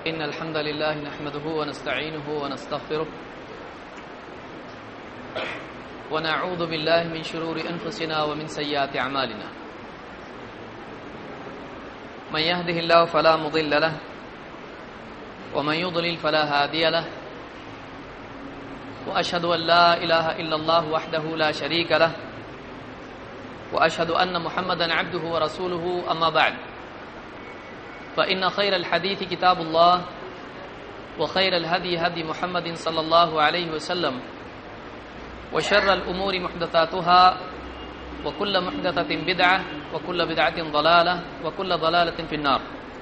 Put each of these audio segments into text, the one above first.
إن الحمد لله نحمده ونستعينه ونستغفره ونعوذ بالله من شرور أنفسنا ومن سيئات أعمالنا من يهده الله فلا مضل له ومن يضلل فلا هادي له وأشهد أن لا إله إلا الله وحده لا شريك له وأشهد أن محمدا عبده ورسوله أما بعد فإن خير الحديث كتاب الله وخير الهدي هدي محمد صلى الله عليه وسلم وشر الأمور محدثاتها وكل محدثة بدعة وكل بدعة ضلالة وكل ضلالة في النار.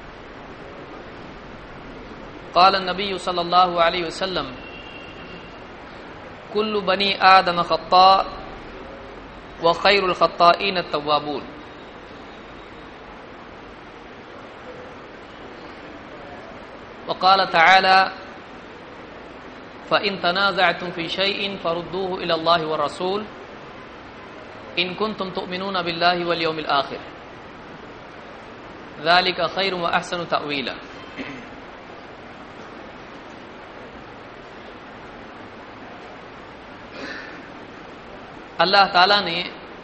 قال النبي صلى الله عليه وسلم كل بني آدم خطاء وخير الخطائين التوابون. وقال تعالى فإن تنازعتم في شيء فردوه إلى الله والرسول إن كنتم تؤمنون بالله واليوم الآخر ذلك خير وأحسن تأويلا. اللہ تعالیٰ نے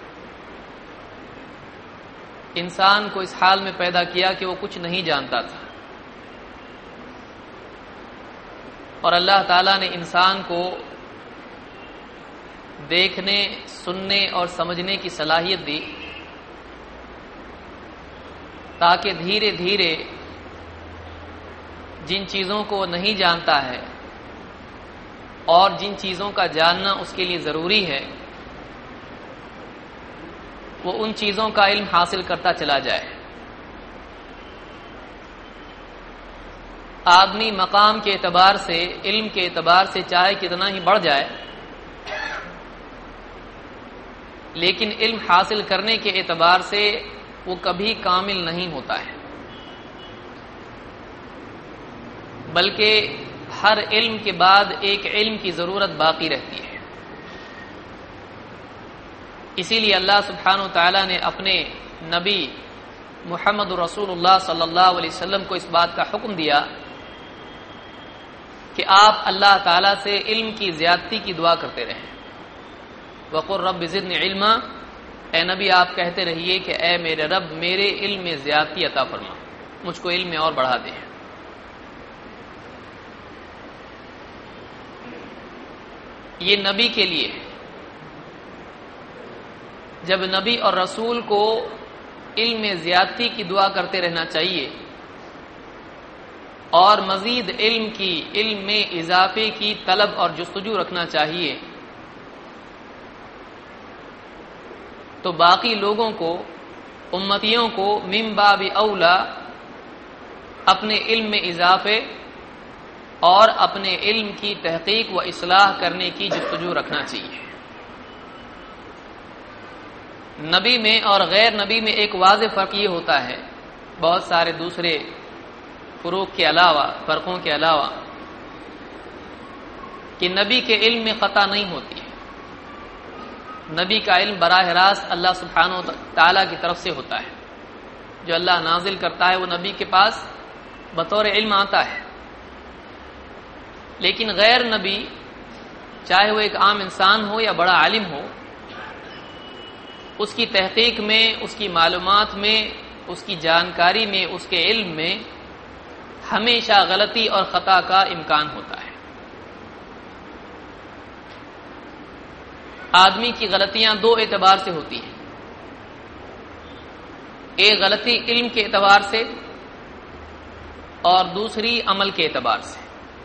انسان کو اس حال میں پیدا کیا کہ وہ کچھ نہیں جانتا تھا، اور اللہ تعالیٰ نے انسان کو دیکھنے، سننے اور سمجھنے کی صلاحیت دی تاکہ دھیرے دھیرے جن چیزوں کو وہ نہیں جانتا ہے اور جن چیزوں کا جاننا اس کے لیے ضروری ہے وہ ان چیزوں کا علم حاصل کرتا چلا جائے۔ آدمی مقام کے اعتبار سے، علم کے اعتبار سے چاہے کتنا ہی بڑھ جائے، لیکن علم حاصل کرنے کے اعتبار سے وہ کبھی کامل نہیں ہوتا ہے، بلکہ ہر علم کے بعد ایک علم کی ضرورت باقی رہتی ہے۔ اسی لیے اللہ سبحانہ وتعالی نے اپنے نبی محمد رسول اللہ صلی اللہ علیہ وسلم کو اس بات کا حکم دیا کہ آپ اللہ تعالیٰ سے علم کی زیادتی کی دعا کرتے رہیں۔ وقل رب زدنی علما، اے نبی آپ کہتے رہیے کہ اے میرے رب میرے علم میں زیادتی عطا فرما، مجھ کو علم میں اور بڑھا دے۔ یہ نبی کے لیے ہے۔ جب نبی اور رسول کو علم میں زیادتی کی دعا کرتے رہنا چاہیے اور مزید علم میں اضافے کی طلب اور جستجو رکھنا چاہیے، تو باقی لوگوں کو، امتیوں کو من باب اولا اپنے علم میں اضافے اور اپنے علم کی تحقیق و اصلاح کرنے کی جستجو رکھنا چاہیے۔ نبی میں اور غیر نبی میں ایک واضح فرق یہ ہوتا ہے، بہت سارے دوسرے فروق کے علاوہ، فرقوں کے علاوہ، کہ نبی کے علم میں خطا نہیں ہوتی ہے۔ نبی کا علم براہ راست اللہ سبحانہ و تعالیٰ کی طرف سے ہوتا ہے، جو اللہ نازل کرتا ہے وہ نبی کے پاس بطور علم آتا ہے۔ لیکن غیر نبی، چاہے وہ ایک عام انسان ہو یا بڑا عالم ہو، اس کی تحقیق میں، اس کی معلومات میں، اس کی جانکاری میں، اس کے علم میں ہمیشہ غلطی اور خطا کا امکان ہوتا ہے۔ آدمی کی غلطیاں دو اعتبار سے ہوتی ہیں، ایک غلطی علم کے اعتبار سے اور دوسری عمل کے اعتبار سے۔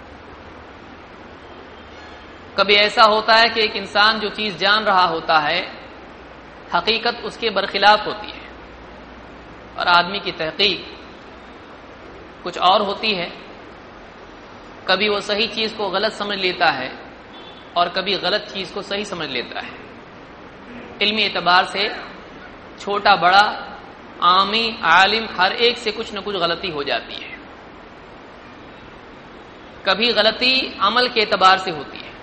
کبھی ایسا ہوتا ہے کہ ایک انسان جو چیز جان رہا ہوتا ہے حقیقت اس کے برخلاف ہوتی ہے، اور آدمی کی تحقیق کچھ اور ہوتی ہے۔ کبھی وہ صحیح چیز کو غلط سمجھ لیتا ہے اور کبھی غلط چیز کو صحیح سمجھ لیتا ہے۔ علمی اعتبار سے چھوٹا بڑا، عامی عالم، ہر ایک سے کچھ نہ کچھ غلطی ہو جاتی ہے۔ کبھی غلطی عمل کے اعتبار سے ہوتی ہے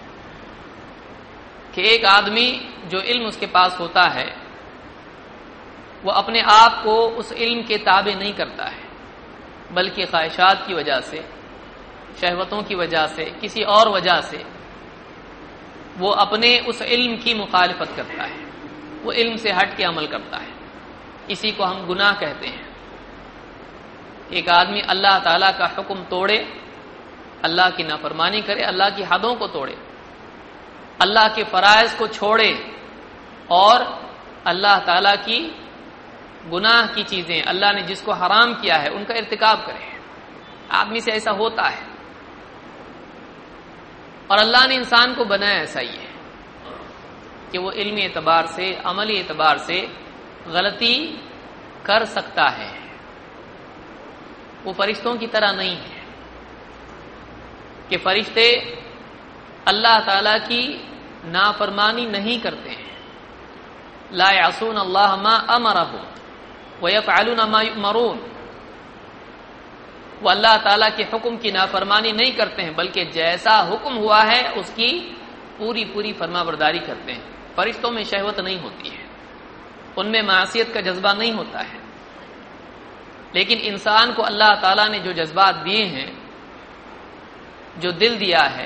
کہ ایک آدمی جو علم اس کے پاس ہوتا ہے وہ اپنے آپ کو اس علم کے تابع نہیں کرتا ہے، بلکہ خواہشات کی وجہ سے، شہوتوں کی وجہ سے، کسی اور وجہ سے وہ اپنے اس علم کی مخالفت کرتا ہے، وہ علم سے ہٹ کے عمل کرتا ہے، اسی کو ہم گناہ کہتے ہیں۔ ایک آدمی اللہ تعالیٰ کا حکم توڑے، اللہ کی نافرمانی کرے، اللہ کی حدوں کو توڑے، اللہ کے فرائض کو چھوڑے اور اللہ تعالیٰ کی گناہ کی چیزیں، اللہ نے جس کو حرام کیا ہے ان کا ارتکاب کرے۔ آدمی سے ایسا ہوتا ہے، اور اللہ نے انسان کو بنایا ایسا ہی ہے کہ وہ علمی اعتبار سے، عملی اعتبار سے غلطی کر سکتا ہے، وہ فرشتوں کی طرح نہیں ہے کہ فرشتے اللہ تعالی کی نافرمانی نہیں کرتے ہیں۔ لا یعصون اللہ ما امرهم ویفعلون ما یؤمرون، وہ اللہ تعالیٰ کے حکم کی نافرمانی نہیں کرتے ہیں بلکہ جیسا حکم ہوا ہے اس کی پوری پوری فرما برداری کرتے ہیں۔ فرشتوں میں شہوت نہیں ہوتی ہے، ان میں معصیت کا جذبہ نہیں ہوتا ہے، لیکن انسان کو اللہ تعالیٰ نے جو جذبات دیے ہیں، جو دل دیا ہے،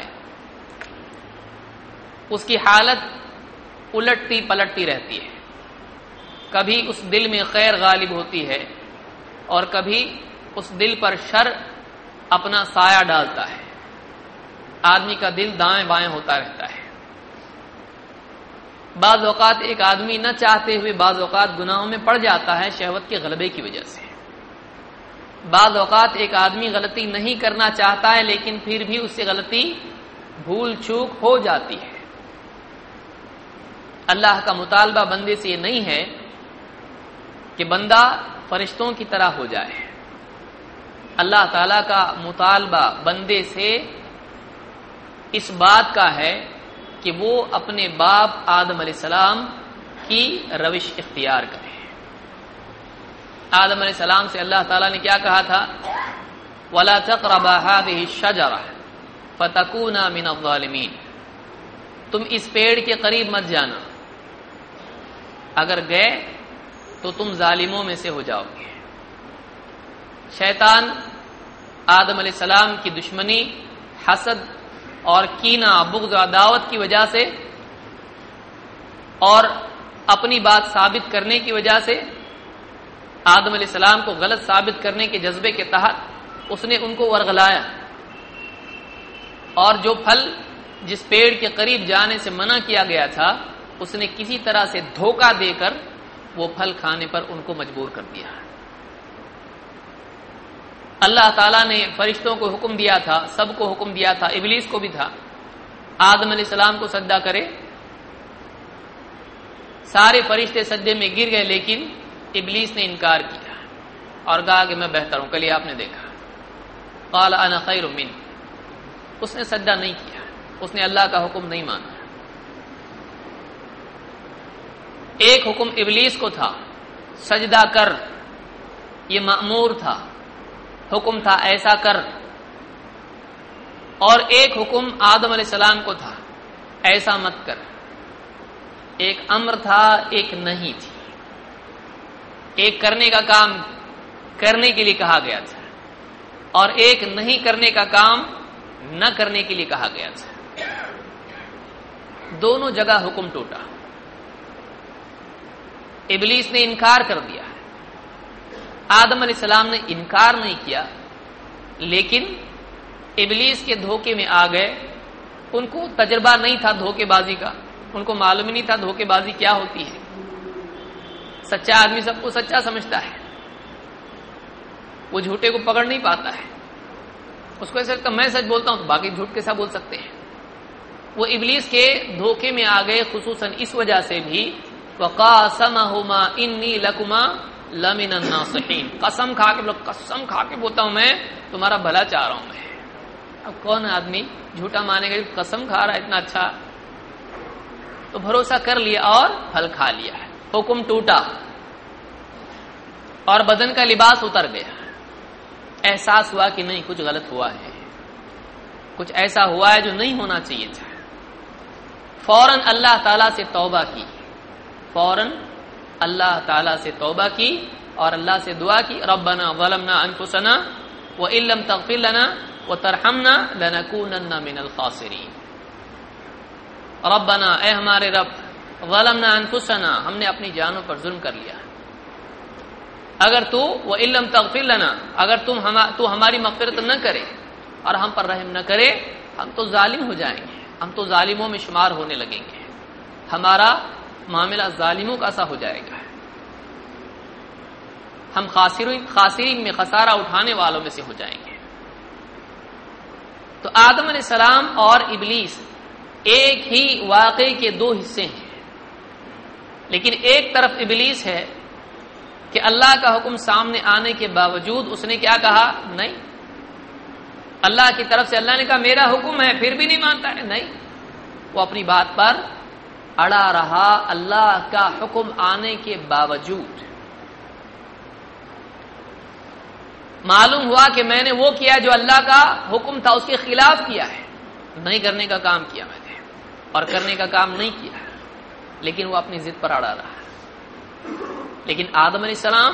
اس کی حالت الٹتی پلٹتی رہتی ہے۔ کبھی اس دل میں خیر غالب ہوتی ہے اور کبھی اس دل پر شر اپنا سایہ ڈالتا ہے۔ آدمی کا دل دائیں بائیں ہوتا رہتا ہے۔ بعض اوقات ایک آدمی نہ چاہتے ہوئے بعض اوقات گناہوں میں پڑ جاتا ہے شہوت کے غلبے کی وجہ سے۔ بعض اوقات ایک آدمی غلطی نہیں کرنا چاہتا ہے لیکن پھر بھی اس سے غلطی بھول چوک ہو جاتی ہے۔ اللہ کا مطالبہ بندے سے یہ نہیں ہے کہ بندہ فرشتوں کی طرح ہو جائے۔ اللہ تعالیٰ کا مطالبہ بندے سے اس بات کا ہے کہ وہ اپنے باپ آدم علیہ السلام کی روش اختیار کرے۔ آدم علیہ السلام سے اللہ تعالیٰ نے کیا کہا تھا؟ وَلَا تَقْرَبَا هَذِهِ الشَّجَرَةَ فَتَكُونَا مِنَ الظَّالِمِينَ، تم اس پیڑ کے قریب مت جانا، اگر گئے تو تم ظالموں میں سے ہو جاؤ گے۔ شیطان آدم علیہ السلام کی دشمنی، حسد اور کینہ، بغض و عداوت کی وجہ سے اور اپنی بات ثابت کرنے کی وجہ سے، آدم علیہ السلام کو غلط ثابت کرنے کے جذبے کے تحت اس نے ان کو ورغلایا، اور جو پھل جس پیڑ کے قریب جانے سے منع کیا گیا تھا اس نے کسی طرح سے دھوکہ دے کر وہ پھل کھانے پر ان کو مجبور کر دیا۔ اللہ تعالیٰ نے فرشتوں کو حکم دیا تھا، سب کو حکم دیا تھا، ابلیس کو بھی تھا، آدم علیہ السلام کو سجدہ کرے۔ سارے فرشتے سجدے میں گر گئے لیکن ابلیس نے انکار کیا اور کہا کہ میں بہتر ہوں۔ کل ہی آپ نے دیکھا، قال انا خیر من، اس نے سجدہ نہیں کیا، اس نے اللہ کا حکم نہیں مانا۔ ایک حکم ابلیس کو تھا، سجدہ کر، یہ مأمور تھا، حکم تھا ایسا کر، اور ایک حکم آدم علیہ السلام کو تھا، ایسا مت کر۔ ایک امر تھا، ایک نہیں تھی، ایک کرنے کا کام کرنے کے لیے کہا گیا تھا اور ایک نہیں کرنے کا کام نہ کرنے کے لیے کہا گیا تھا۔ دونوں جگہ حکم ٹوٹا، ابلیس نے انکار کر دیا، آدم علیہ السلام نے انکار نہیں کیا لیکن ابلیس کے دھوکے میں آ گئے۔ ان کو تجربہ نہیں تھا دھوکے بازی کا، ان کو معلوم نہیں تھا دھوکے بازی کیا ہوتی ہے۔ سچا آدمی سب کو سچا سمجھتا ہے، وہ جھوٹے کو پکڑ نہیں پاتا ہے، اس کو ایسا لگتا میں سچ بولتا ہوں تو باقی جھوٹ کیسا بول سکتے ہیں۔ وہ ابلیس کے دھوکے میں آ گئے، خصوصاً اس وجہ سے بھی وَقَاسَمَهُمَا إِنِّي لَكُمَا لَمِنَ النَّاصِحِينَ، قسم کھا کے بولتا ہوں میں تمہارا بھلا چاہ رہا ہوں میں۔ اب کون آدمی جھوٹا مانے گا؟ قسم کھا رہا ہے اتنا اچھا، تو بھروسہ کر لیا اور پھل کھا لیا، حکم ٹوٹا اور بدن کا لباس اتر گیا۔ احساس ہوا کہ نہیں کچھ غلط ہوا ہے، کچھ ایسا ہوا ہے جو نہیں ہونا چاہیے تھا۔ فوراً اللہ تعالیٰ سے توبہ کی، فوراً اللہ تعالیٰ سے توبہ کی اور اللہ سے دعا کی، ربنا ظلمنا انفسنا وَإِن لَّمْ تَغْفِرْ لَنَا وَتَرْحَمْنَا لَنَكُونَنَّ مِنَ الْخَاسِرِينَ۔ ربنا، اے ہمارے رب، ظلمنا انفسنا، ہم نے اپنی جانوں پر ظلم کر لیا، اگر تو وَإِن لَّمْ تَغْفِرْ لَنَا، اگر تو ہماری مغفرت نہ کرے اور ہم پر رحم نہ کرے، ہم تو ظالم ہو جائیں گے، ہم تو ظالموں میں شمار ہونے لگیں گے، ہمارا معاملہ ظالموں کا سا ہو جائے گا، ہم خاسرین میں خسارہ اٹھانے والوں میں سے ہو جائیں گے۔ تو آدم علیہ السلام اور ابلیس ایک ہی واقعے کے دو حصے ہیں، لیکن ایک طرف ابلیس ہے کہ اللہ کا حکم سامنے آنے کے باوجود اس نے کیا کہا؟ نہیں، اللہ کی طرف سے اللہ نے کہا میرا حکم ہے، پھر بھی نہیں مانتا ہے، نہیں، وہ اپنی بات پر اڑا رہا اللہ کا حکم آنے کے باوجود۔ معلوم ہوا کہ میں نے وہ کیا جو اللہ کا حکم تھا اس کے خلاف کیا ہے، نہیں کرنے کا کام کیا میں نے اور کرنے کا کام نہیں کیا، لیکن وہ اپنی ضد پر اڑا رہا۔ لیکن آدم علیہ السلام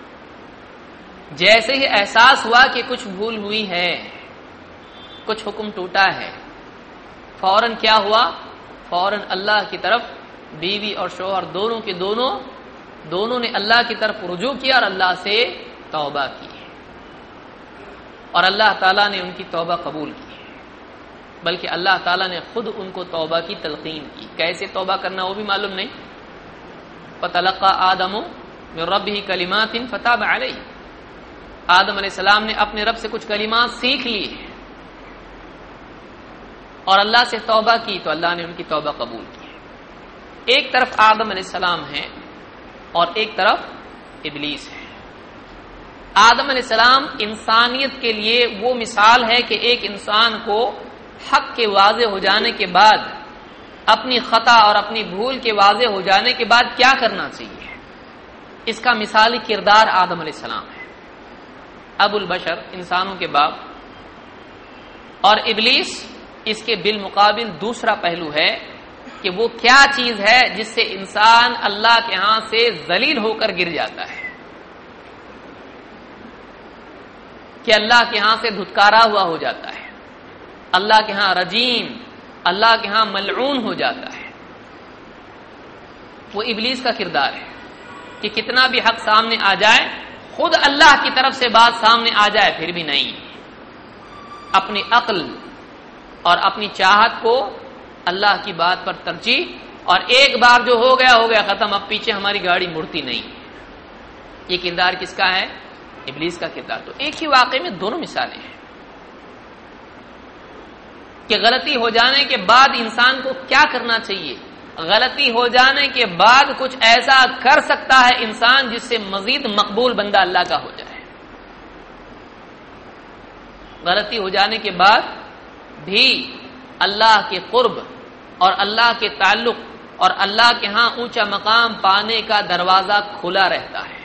جیسے ہی احساس ہوا کہ کچھ بھول ہوئی ہے، کچھ حکم ٹوٹا ہے، فوراً کیا ہوا؟ فوراً اللہ کی طرف بیوی اور شوہر دونوں نے اللہ کی طرف رجوع کیا اور اللہ سے توبہ کی، اور اللہ تعالیٰ نے ان کی توبہ قبول کی، بلکہ اللہ تعالیٰ نے خود ان کو توبہ کی تلقین کی۔ کیسے توبہ کرنا وہ بھی معلوم نہیں۔ فَتَلَقَّى آدَمُ مِن رَّبِّهِ كَلِمَاتٍ فَتَابَ عَلَيْهِ، آدم علیہ السلام نے اپنے رب سے کچھ کلمات سیکھ لی اور اللہ سے توبہ کی تو اللہ نے ان کی توبہ قبول کی۔ ایک طرف آدم علیہ السلام ہے اور ایک طرف ابلیس ہے۔ آدم علیہ السلام انسانیت کے لیے وہ مثال ہے کہ ایک انسان کو حق کے واضح ہو جانے کے بعد، اپنی خطا اور اپنی بھول کے واضح ہو جانے کے بعد کیا کرنا چاہیے، اس کا مثالی کردار آدم علیہ السلام ہے، ابو البشر، انسانوں کے باپ۔ اور ابلیس اس کے بالمقابل دوسرا پہلو ہے کہ وہ کیا چیز ہے جس سے انسان اللہ کے ہاں سے ذلیل ہو کر گر جاتا ہے، کہ اللہ کے ہاں سے دھتکارا ہوا ہو جاتا ہے، اللہ کے ہاں رجیم، اللہ کے ہاں ملعون ہو جاتا ہے۔ وہ ابلیس کا کردار ہے کہ کتنا بھی حق سامنے آ جائے، خود اللہ کی طرف سے بات سامنے آ جائے پھر بھی نہیں، اپنی عقل اور اپنی چاہت کو اللہ کی بات پر ترجیح، اور ایک بار جو ہو گیا ختم، اب پیچھے ہماری گاڑی مڑتی نہیں۔ یہ کردار کس کا ہے؟ ابلیس کا کردار۔ تو ایک ہی واقعے میں دونوں مثالیں ہیں کہ غلطی ہو جانے کے بعد انسان کو کیا کرنا چاہیے۔ غلطی ہو جانے کے بعد کچھ ایسا کر سکتا ہے انسان جس سے مزید مقبول بندہ اللہ کا ہو جائے۔ غلطی ہو جانے کے بعد بھی اللہ کے قرب اور اللہ کے تعلق اور اللہ کے ہاں اونچا مقام پانے کا دروازہ کھلا رہتا ہے۔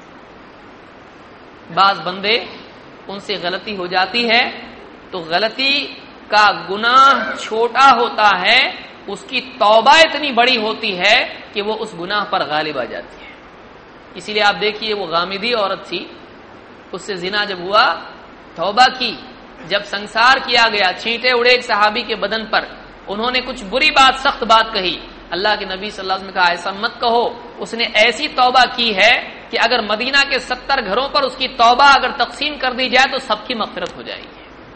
بعض بندے ان سے غلطی ہو جاتی ہے تو غلطی کا گناہ چھوٹا ہوتا ہے، اس کی توبہ اتنی بڑی ہوتی ہے کہ وہ اس گناہ پر غالب آ جاتی ہے۔ اسی لیے آپ دیکھیے وہ غامدی عورت تھی، اس سے زنا جب ہوا توبہ کی، جب سنسار کیا گیا، چھینٹے اڑے ایک صحابی کے بدن پر، انہوں نے کچھ بری بات، سخت بات کہی، اللہ کے نبی صلی اللہ علیہ وسلم نے کہا ایسا مت کہو، اس نے ایسی توبہ کی ہے کہ اگر مدینہ کے 70 گھروں پر اس کی توبہ اگر تقسیم کر دی جائے تو سب کی مغفرت ہو جائے گی۔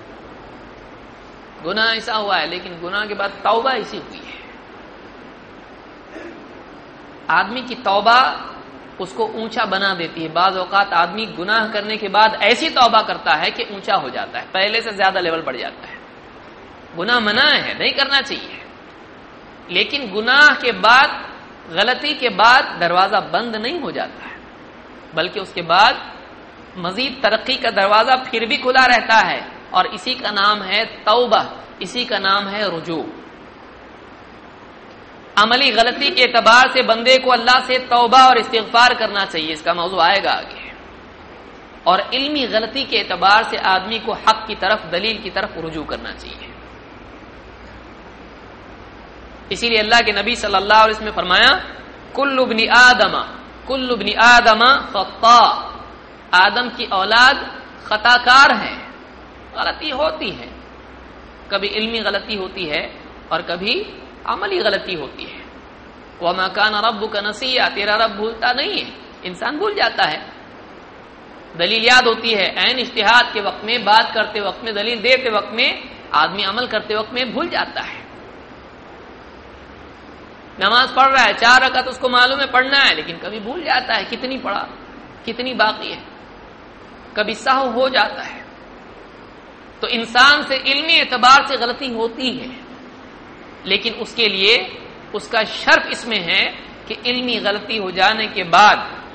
گناہ ایسا ہوا ہے لیکن گناہ کے بعد توبہ ایسی ہوئی ہے۔ آدمی کی توبہ اس کو اونچا بنا دیتی ہے۔ بعض اوقات آدمی گناہ کرنے کے بعد ایسی توبہ کرتا ہے کہ اونچا ہو جاتا ہے، پہلے سے زیادہ لیول بڑھ جاتا ہے۔ گناہ منع ہے، نہیں کرنا چاہیے، لیکن گناہ کے بعد، غلطی کے بعد دروازہ بند نہیں ہو جاتا ہے، بلکہ اس کے بعد مزید ترقی کا دروازہ پھر بھی کھلا رہتا ہے، اور اسی کا نام ہے توبہ، اسی کا نام ہے رجوع۔ عملی غلطی کے اعتبار سے بندے کو اللہ سے توبہ اور استغفار کرنا چاہیے، اس کا موضوع آئے گا آگے، اور علمی غلطی کے اعتبار سے آدمی کو حق کی طرف، دلیل کی طرف رجوع کرنا چاہیے۔ اسی لیے اللہ کے نبی صلی اللہ علیہ وسلم نے فرمایا کل ابن آدم خطاء، آدم کی اولاد خطا کار ہیں، غلطی ہوتی ہے، کبھی علمی غلطی ہوتی ہے اور کبھی عملی غلطی ہوتی ہے۔ وَمَا كَانَ رَبُّكَ نَسِيًّا، تیرا رب بھولتا نہیں ہے، انسان بھول جاتا ہے، دلیل یاد ہوتی ہے، عین اجتہاد کے وقت میں، بات کرتے وقت میں، دلیل دیتے وقت میں، آدمی عمل کرتے وقت میں بھول جاتا ہے۔ نماز پڑھ رہا ہے، 4 رکعت اس کو معلوم ہے پڑھنا ہے، لیکن کبھی بھول جاتا ہے کتنی پڑھا، کتنی باقی ہے، کبھی سہو ہو جاتا ہے۔ تو انسان سے علمی اعتبار سے غلطی ہوتی ہے، لیکن اس کے لیے اس کا شرط اس میں ہے کہ علمی غلطی ہو جانے کے بعد،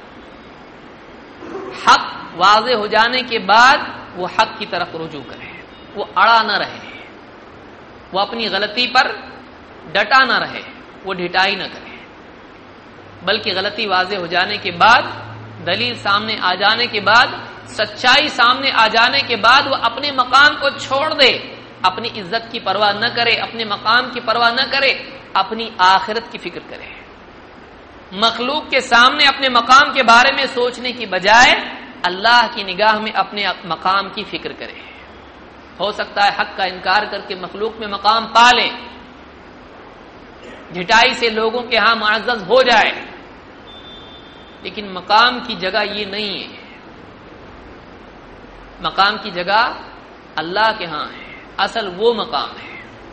حق واضح ہو جانے کے بعد وہ حق کی طرف رجوع کرے، وہ اڑا نہ رہے، وہ اپنی غلطی پر ڈٹا نہ رہے، وہ ڈھٹائی نہ کرے، بلکہ غلطی واضح ہو جانے کے بعد، دلیل سامنے آ جانے کے بعد، سچائی سامنے آ جانے کے بعد وہ اپنے مقام کو چھوڑ دے، اپنی عزت کی پرواہ نہ کرے، اپنے مقام کی پرواہ نہ کرے، اپنی آخرت کی فکر کرے، مخلوق کے سامنے اپنے مقام کے بارے میں سوچنے کی بجائے اللہ کی نگاہ میں اپنے مقام کی فکر کرے۔ ہو سکتا ہے حق کا انکار کر کے مخلوق میں مقام پا لے، ڈھٹائی سے لوگوں کے ہاں معزز ہو جائے، لیکن مقام کی جگہ یہ نہیں ہے، مقام کی جگہ اللہ کے ہاں ہے، اصل وہ مقام ہے،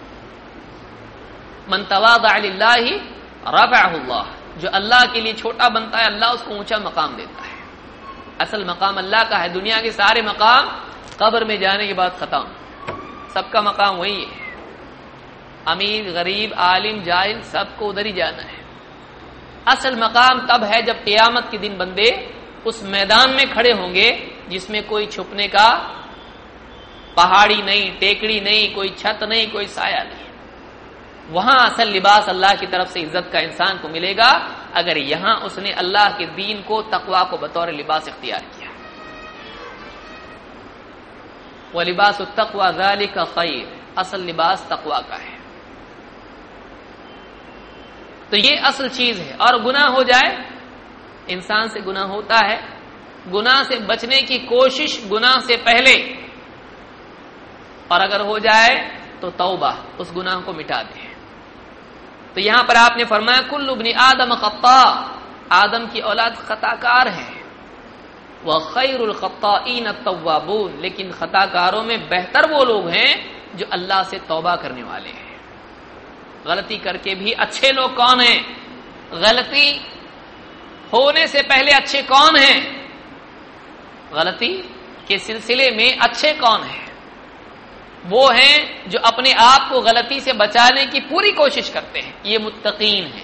من تواضع للہ رفعہ اللہ، جو اللہ کے لیے چھوٹا بنتا ہے اللہ اس کو اونچا مقام دیتا ہے۔ اصل مقام اللہ کا ہے، دنیا کے سارے مقام قبر میں جانے کے بعد ختم، سب کا مقام وہی ہے، امیر غریب عالم جاہل سب کو ادھر ہی جانا ہے۔ اصل مقام تب ہے جب قیامت کے دن بندے اس میدان میں کھڑے ہوں گے جس میں کوئی چھپنے کا پہاڑی نہیں، ٹیکڑی نہیں، کوئی چھت نہیں، کوئی سایہ نہیں، وہاں اصل لباس اللہ کی طرف سے عزت کا انسان کو ملے گا اگر یہاں اس نے اللہ کے دین کو، تقوی کو بطور لباس اختیار کیا۔ وَلِبَاسُ التَّقْوَى ذَلِكَ خَيْرٌ، اصل لباس تقوی کا ہے۔ تو یہ اصل چیز ہے، اور گناہ ہو جائے، انسان سے گناہ ہوتا ہے، گناہ سے بچنے کی کوشش گناہ سے پہلے، اور اگر ہو جائے تو توبہ، اس گناہ کو مٹا دے۔ تو یہاں پر آپ نے فرمایا کل ابن آدم خطاء، آدم کی اولاد خطا کار ہے، وخیر الخطائین التوابون، لیکن خطا کاروں میں بہتر وہ لوگ ہیں جو اللہ سے توبہ کرنے والے ہیں۔ غلطی کر کے بھی اچھے لوگ کون ہیں؟ غلطی ہونے سے پہلے اچھے کون ہیں؟ غلطی کے سلسلے میں اچھے کون ہیں؟ وہ ہیں جو اپنے آپ کو غلطی سے بچانے کی پوری کوشش کرتے ہیں، یہ متقین ہیں۔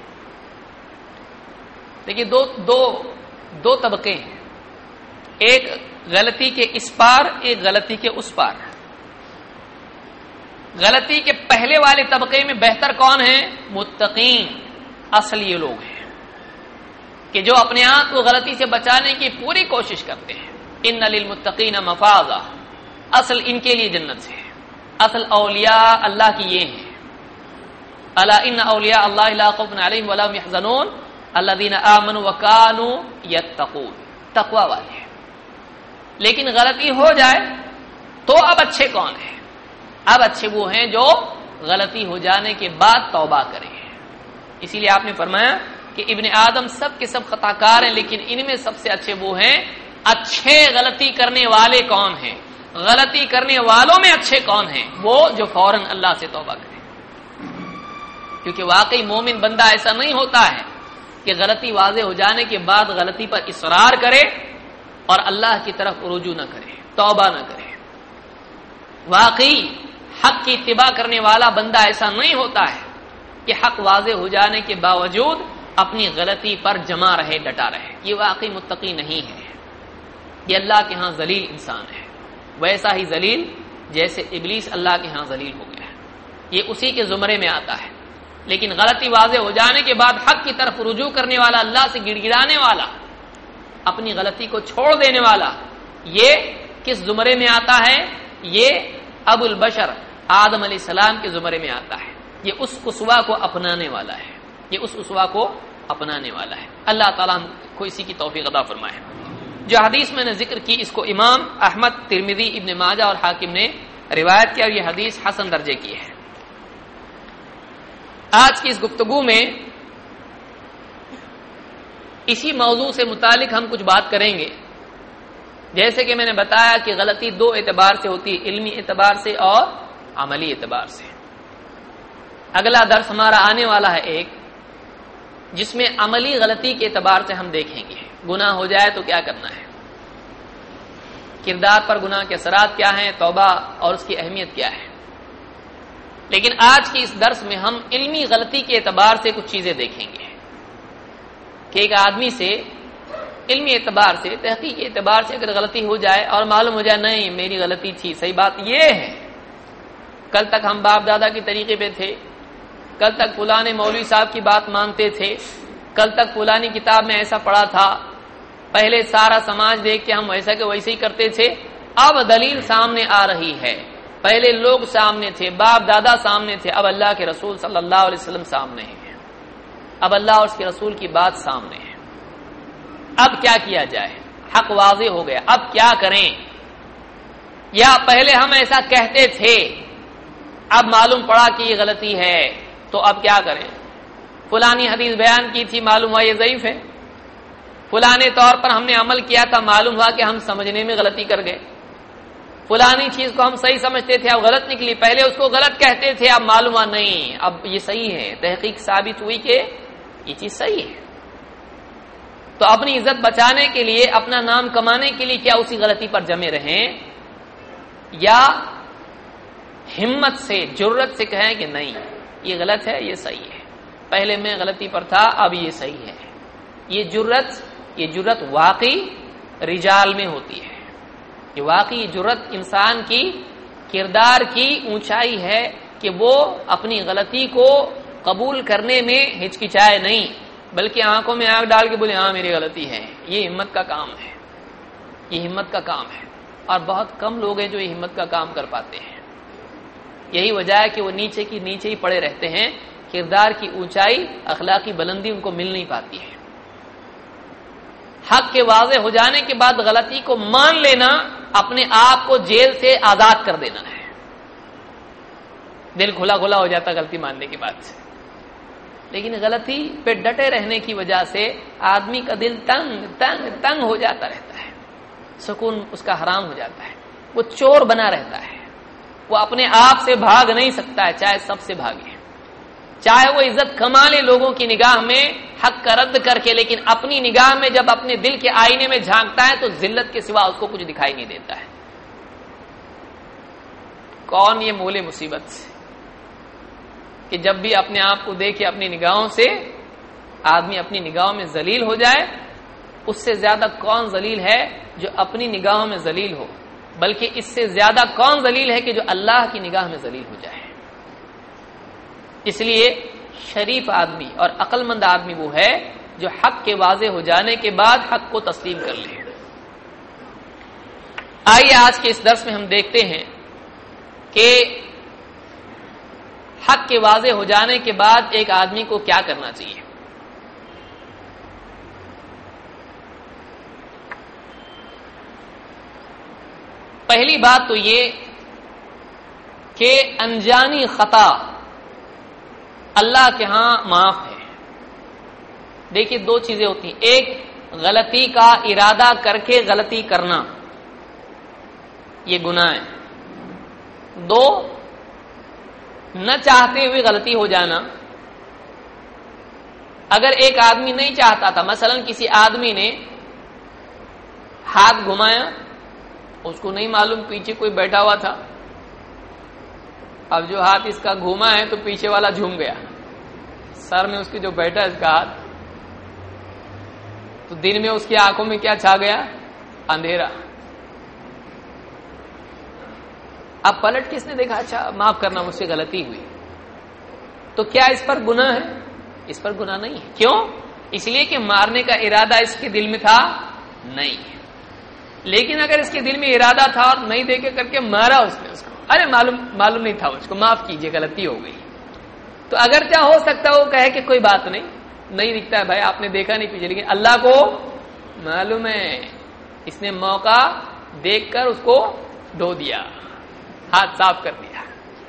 دیکھیے دو طبقے ہیں، ایک غلطی کے اس پار، ایک غلطی کے اس پار۔ غلطی کے پہلے والے طبقے میں بہتر کون ہیں؟ متقین، اصل یہ لوگ ہیں کہ جو اپنے آپ کو غلطی سے بچانے کی پوری کوشش کرتے ہیں۔ ان للمتقین مفازا، اصل ان کے لیے جنت ہے، اصل اولیاء اللہ کی یہ ہیں۔ الا ان اولیاء اللہ لا خوف علیہم ولا هم يحزنون الذين آمنوا وكانوا يتقون، تقوی والے ہیں۔ لیکن غلطی ہو جائے تو اب اچھے کون ہیں؟ اب اچھے وہ ہیں جو غلطی ہو جانے کے بعد توبہ کریں۔ اسی لیے آپ نے فرمایا کہ ابن آدم سب کے سب خطا کار ہیں، لیکن ان میں سب سے اچھے وہ ہیں۔ اچھے غلطی کرنے والے کون ہیں؟ غلطی کرنے والوں میں اچھے کون ہیں؟ وہ جو فوراً اللہ سے توبہ کرے، کیونکہ واقعی مومن بندہ ایسا نہیں ہوتا ہے کہ غلطی واضح ہو جانے کے بعد غلطی پر اصرار کرے اور اللہ کی طرف رجوع نہ کرے، توبہ نہ کرے۔ واقعی حق کی اتباع کرنے والا بندہ ایسا نہیں ہوتا ہے کہ حق واضح ہو جانے کے باوجود اپنی غلطی پر جمع رہے، ڈٹا رہے، یہ واقعی متقی نہیں ہے، یہ اللہ کے ہاں ذلیل انسان ہے، ویسا ہی ذلیل جیسے ابلیس اللہ کے ہاں ذلیل ہو گیا ہے، یہ اسی کے زمرے میں آتا ہے۔ لیکن غلطی واضح ہو جانے کے بعد حق کی طرف رجوع کرنے والا، اللہ سے گڑ گڑانے والا، اپنی غلطی کو چھوڑ دینے والا، یہ کس زمرے میں آتا ہے؟ یہ ابو البشر آدم علیہ السلام کے زمرے میں آتا ہے، یہ اس اسوہ کو اپنانے والا ہے، یہ اس اسوہ کو اپنانے والا ہے۔ اللہ تعالیٰ ہم کو اسی کی توفیق عطا فرمائے۔ جو حدیث میں نے ذکر کی اس کو امام احمد، ترمذی، ابن ماجہ اور حاکم نے روایت کیا اور یہ حدیث حسن درجے کی ہے۔ آج کی اس گفتگو میں اسی موضوع سے متعلق ہم کچھ بات کریں گے۔ جیسے کہ میں نے بتایا کہ غلطی دو اعتبار سے ہوتی ہے، علمی اعتبار سے اور عملی اعتبار سے۔ اگلا درس ہمارا آنے والا ہے ایک، جس میں عملی غلطی کے اعتبار سے ہم دیکھیں گے گناہ ہو جائے تو کیا کرنا ہے، کردار پر گناہ کے اثرات کیا ہیں، توبہ اور اس کی اہمیت کیا ہے۔ لیکن آج کی اس درس میں ہم علمی غلطی کے اعتبار سے کچھ چیزیں دیکھیں گے کہ ایک آدمی سے علمی اعتبار سے، تحقیقی اعتبار سے اگر غلطی ہو جائے اور معلوم ہو جائے نہیں میری غلطی تھی، صحیح بات یہ ہے کل تک ہم باپ دادا کے طریقے پہ تھے، کل تک فلانے مولوی صاحب کی بات مانتے تھے، کل تک فلانی کتاب میں ایسا پڑھا تھا، پہلے سارا سماج دیکھ کے ہم ویسا کہ ویسے ہی کرتے تھے، اب دلیل سامنے آ رہی ہے، پہلے لوگ سامنے تھے، باپ دادا سامنے تھے، اب اللہ کے رسول صلی اللہ علیہ وسلم سامنے ہیں، اب اللہ اور اس کے رسول کی بات سامنے ہے، اب کیا کیا جائے، حق واضح ہو گیا، اب کیا کریں، یا پہلے ہم ایسا کہتے تھے اب معلوم پڑا کہ یہ غلطی ہے تو اب کیا کریں، فلانی حدیث بیان کی تھی معلوم ہوا یہ ضعیف ہے، فلانے طور پر ہم نے عمل کیا تھا معلوم ہوا کہ ہم سمجھنے میں غلطی کر گئے، فلانی چیز کو ہم صحیح سمجھتے تھے اب غلط نکلی، پہلے اس کو غلط کہتے تھے اب معلوم ہوا نہیں اب یہ صحیح ہے، تحقیق ثابت ہوئی کہ یہ چیز صحیح ہے، تو اپنی عزت بچانے کے لیے، اپنا نام کمانے کے لیے کیا اسی غلطی پر جمے رہیں یا ہمت سے، جرت سے کہیں کہ نہیں یہ غلط ہے یہ صحیح ہے، پہلے میں غلطی پر تھا اب یہ صحیح ہے۔ یہ جرت واقعی رجال میں ہوتی ہے، یہ واقعی جرت انسان کی کردار کی اونچائی ہے کہ وہ اپنی غلطی کو قبول کرنے میں ہچکچائے نہیں، بلکہ آنکھوں میں آنکھ ڈال کے بولے ہاں میری غلطی ہے۔ یہ ہمت کا کام ہے، یہ ہمت کا کام ہے، اور بہت کم لوگ ہیں جو یہ ہمت کا کام کر پاتے ہیں۔ یہی وجہ ہے کہ وہ نیچے کی نیچے ہی پڑے رہتے ہیں، کردار کی اونچائی، اخلاقی بلندی ان کو مل نہیں پاتی ہے۔ حق کے واضح ہو جانے کے بعد غلطی کو مان لینا اپنے آپ کو جیل سے آزاد کر دینا ہے، دل کھلا کھلا ہو جاتا غلطی ماننے کے بعد، لیکن غلطی پہ ڈٹے رہنے کی وجہ سے آدمی کا دل تنگ ہو جاتا رہتا ہے، سکون اس کا حرام ہو جاتا ہے، وہ چور بنا رہتا ہے، وہ اپنے آپ سے بھاگ نہیں سکتا ہے، چاہے سب سے بھاگے، چاہے وہ عزت کما لے لوگوں کی نگاہ میں حق کا رد کر کے، لیکن اپنی نگاہ میں جب اپنے دل کے آئینے میں جھانکتا ہے تو ذلت کے سوا اس کو کچھ دکھائی نہیں دیتا ہے۔ کون یہ مولے مصیبت کہ جب بھی اپنے آپ کو دیکھے اپنی نگاہوں سے آدمی اپنی نگاہوں میں ذلیل ہو جائے، اس سے زیادہ کون ذلیل ہے جو اپنی نگاہوں میں ذلیل ہو، بلکہ اس سے زیادہ کون ذلیل ہے کہ جو اللہ کی نگاہ میں ذلیل ہو جائے۔ اس لیے شریف آدمی اور عقل مند آدمی وہ ہے جو حق کے واضح ہو جانے کے بعد حق کو تسلیم کر لے۔ آئیے آج کے اس درس میں ہم دیکھتے ہیں کہ حق کے واضح ہو جانے کے بعد ایک آدمی کو کیا کرنا چاہیے۔ پہلی بات تو یہ کہ انجانی خطا اللہ کے ہاں معاف ہے۔ دیکھیے دو چیزیں ہوتی ہیں، ایک غلطی کا ارادہ کر کے غلطی کرنا، یہ گناہ ہے، دو نہ چاہتے ہوئے غلطی ہو جانا۔ اگر ایک آدمی نہیں چاہتا تھا، مثلا کسی آدمی نے ہاتھ گھمایا، اس کو نہیں معلوم پیچھے کوئی بیٹھا ہوا تھا، اب جو ہاتھ اس کا گھوما ہے تو پیچھے والا جھوم گیا، سر میں اس کے جو بیٹھا اس کا ہاتھ، تو دن میں اس کی آنکھوں میں کیا چھا گیا؟ اندھیرا۔ اب پلٹ کس نے دیکھا؟ اچھا معاف کرنا مجھ سے غلطی ہوئی، تو کیا اس پر گناہ ہے؟ اس پر گناہ نہیں ہے۔ کیوں؟ اس لیے کہ مارنے کا ارادہ اس کے دل میں تھا نہیں، لیکن اگر اس کے دل میں ارادہ تھا اور نہیں دیکھے کر کے مارا اس نے اس کو، ارے معلوم نہیں تھا اس کو، معاف کیجئے غلطی ہو گئی، تو اگر کیا ہو سکتا ہے وہ کہے کہ کوئی بات نہیں دکھتا ہے بھائی، آپ نے دیکھا نہیں پیچھے، لیکن اللہ کو معلوم ہے اس نے موقع دیکھ کر اس کو دھو دیا، ہاتھ صاف کر دیا۔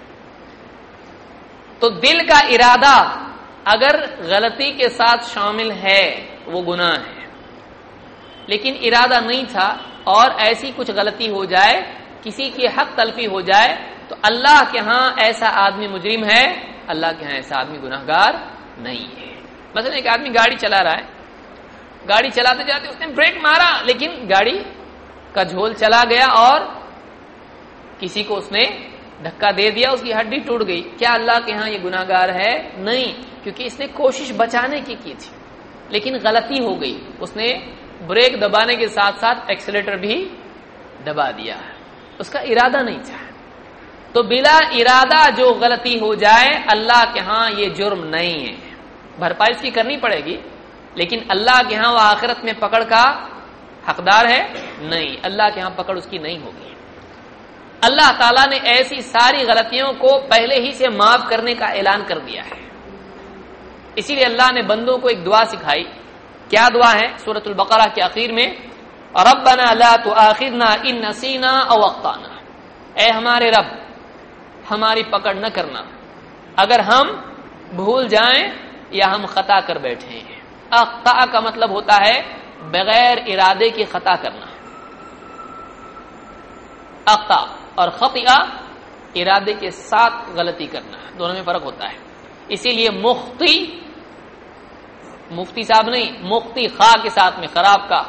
تو دل کا ارادہ اگر غلطی کے ساتھ شامل ہے وہ گناہ ہے، لیکن ارادہ نہیں تھا اور ایسی کچھ غلطی ہو جائے، کسی کی حق تلفی ہو جائے، تو اللہ کے ہاں ایسا آدمی مجرم ہے، اللہ کے ہاں ایسا آدمی گناہگار نہیں ہے۔ مثلا ایک آدمی گاڑی چلا رہا ہے، گاڑی چلاتے جاتے اس نے بریک مارا، لیکن گاڑی کا جھول چلا گیا اور کسی کو اس نے دھکا دے دیا، اس کی ہڈی ٹوٹ گئی، کیا اللہ کے ہاں یہ گناہگار ہے؟ نہیں، کیونکہ اس نے کوشش بچانے کی تھی، لیکن غلطی ہو گئی، اس نے بریک دبانے کے ساتھ ساتھ ایکسیلیٹر بھی دبا دیا، اس کا ارادہ نہیں تھا۔ تو بلا ارادہ جو غلطی ہو جائے اللہ کے ہاں یہ جرم نہیں ہے، بھرپائی اس کی کرنی پڑے گی، لیکن اللہ کے ہاں وہ آخرت میں پکڑ کا حقدار ہے نہیں، اللہ کے ہاں پکڑ اس کی نہیں ہوگی۔ اللہ تعالیٰ نے ایسی ساری غلطیوں کو پہلے ہی سے معاف کرنے کا اعلان کر دیا ہے، اسی لیے اللہ نے بندوں کو ایک دعا سکھائی۔ کیا دعا ہے؟ سورۃ البقرہ کے آخر میں، ربنا لا تؤاخذنا ان نسینا او اخطانا، اے ہمارے رب ہماری پکڑ نہ کرنا اگر ہم بھول جائیں یا ہم خطا کر بیٹھے ہیں۔ اخطاء کا مطلب ہوتا ہے بغیر ارادے کی خطا کرنا، اخطاء اور خطیئہ ارادے کے ساتھ غلطی کرنا، دونوں میں فرق ہوتا ہے۔ اسی لیے مفتی صاحب نہیں، مختی خا کے ساتھ میں خراب کا،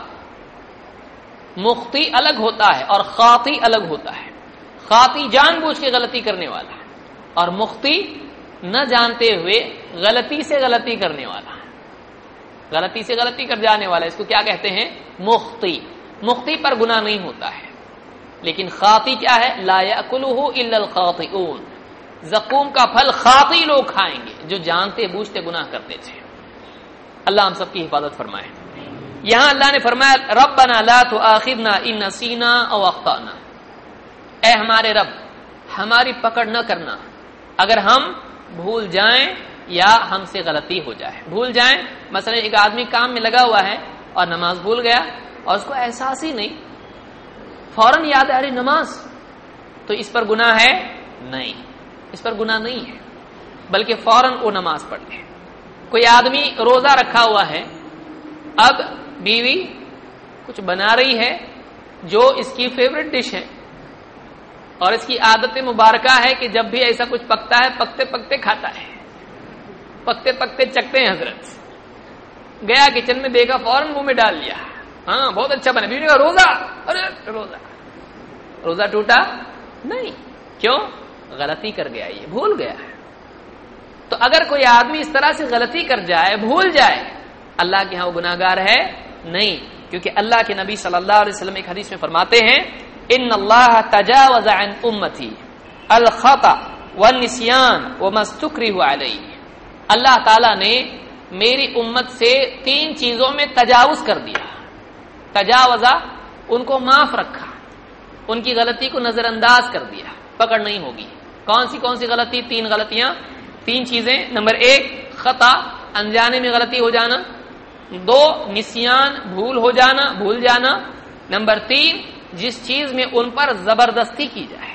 مختی الگ ہوتا ہے اور خاطی الگ ہوتا ہے۔ خاطی جان بوجھ کے غلطی کرنے والا اور مختی نہ جانتے ہوئے غلطی سے غلطی کرنے والا، غلطی سے غلطی کر جانے والا، اس کو کیا کہتے ہیں؟ مختی۔ مختی پر گناہ نہیں ہوتا ہے، لیکن خاطی کیا ہے؟ لا یاکلہ الا الخاطئون، زقوم کا پھل خاطی لوگ کھائیں گے جو جانتے بوجھتے گناہ کرتے تھے۔ اللہ ہم سب کی حفاظت فرمائے۔ یہاں اللہ نے فرمایا ربنا لا تؤاخذنا ان نسینا او اخطانا، اے ہمارے رب ہماری پکڑ نہ کرنا اگر ہم بھول جائیں یا ہم سے غلطی ہو جائے۔ بھول جائیں، مثلا ایک آدمی کام میں لگا ہوا ہے اور نماز بھول گیا اور اس کو احساس ہی نہیں، فوراً یاد ہے ارے نماز، تو اس پر گناہ ہے؟ نہیں، اس پر گناہ نہیں ہے، بلکہ فوراً وہ نماز پڑھ لے۔ کوئی آدمی روزہ رکھا ہوا ہے، اب بیوی کچھ بنا رہی ہے جو اس کی فیوریٹ ڈش ہے اور اس کی عادت مبارکہ ہے کہ جب بھی ایسا کچھ پکتا ہے پکتے پکتے کھاتا ہے، پکتے پکتے چکتے ہیں حضرت۔ گیا کچن میں دیکھا، فوراً منہ میں ڈال لیا، ہاں بہت اچھا بنا، بیوی کا روزہ، ارے روزہ ٹوٹا نہیں، کیوں؟ غلطی کر گیا، یہ بھول گیا ہے۔ تو اگر کوئی آدمی اس طرح سے غلطی کر جائے، بھول جائے، اللہ کے ہاں وہ گناہگار ہے نہیں، کیونکہ اللہ کے نبی صلی اللہ علیہ وسلم ایک حدیث میں فرماتے ہیں ان اللہ تجاوز عن امتی الخطأ والنسیان وما استکرہ علیہ، اللہ تعالیٰ نے میری امت سے 3 چیزوں میں تجاوز کر دیا، تجاوزہ ان کو معاف رکھا، ان کی غلطی کو نظر انداز کر دیا، پکڑ نہیں ہوگی۔ کون سی غلطی؟ 3 غلطیاں، 3 چیزیں۔ نمبر 1 خطا، انجانے میں غلطی ہو جانا، 2 نسیان، بھول جانا، نمبر 3 جس چیز میں ان پر زبردستی کی جائے۔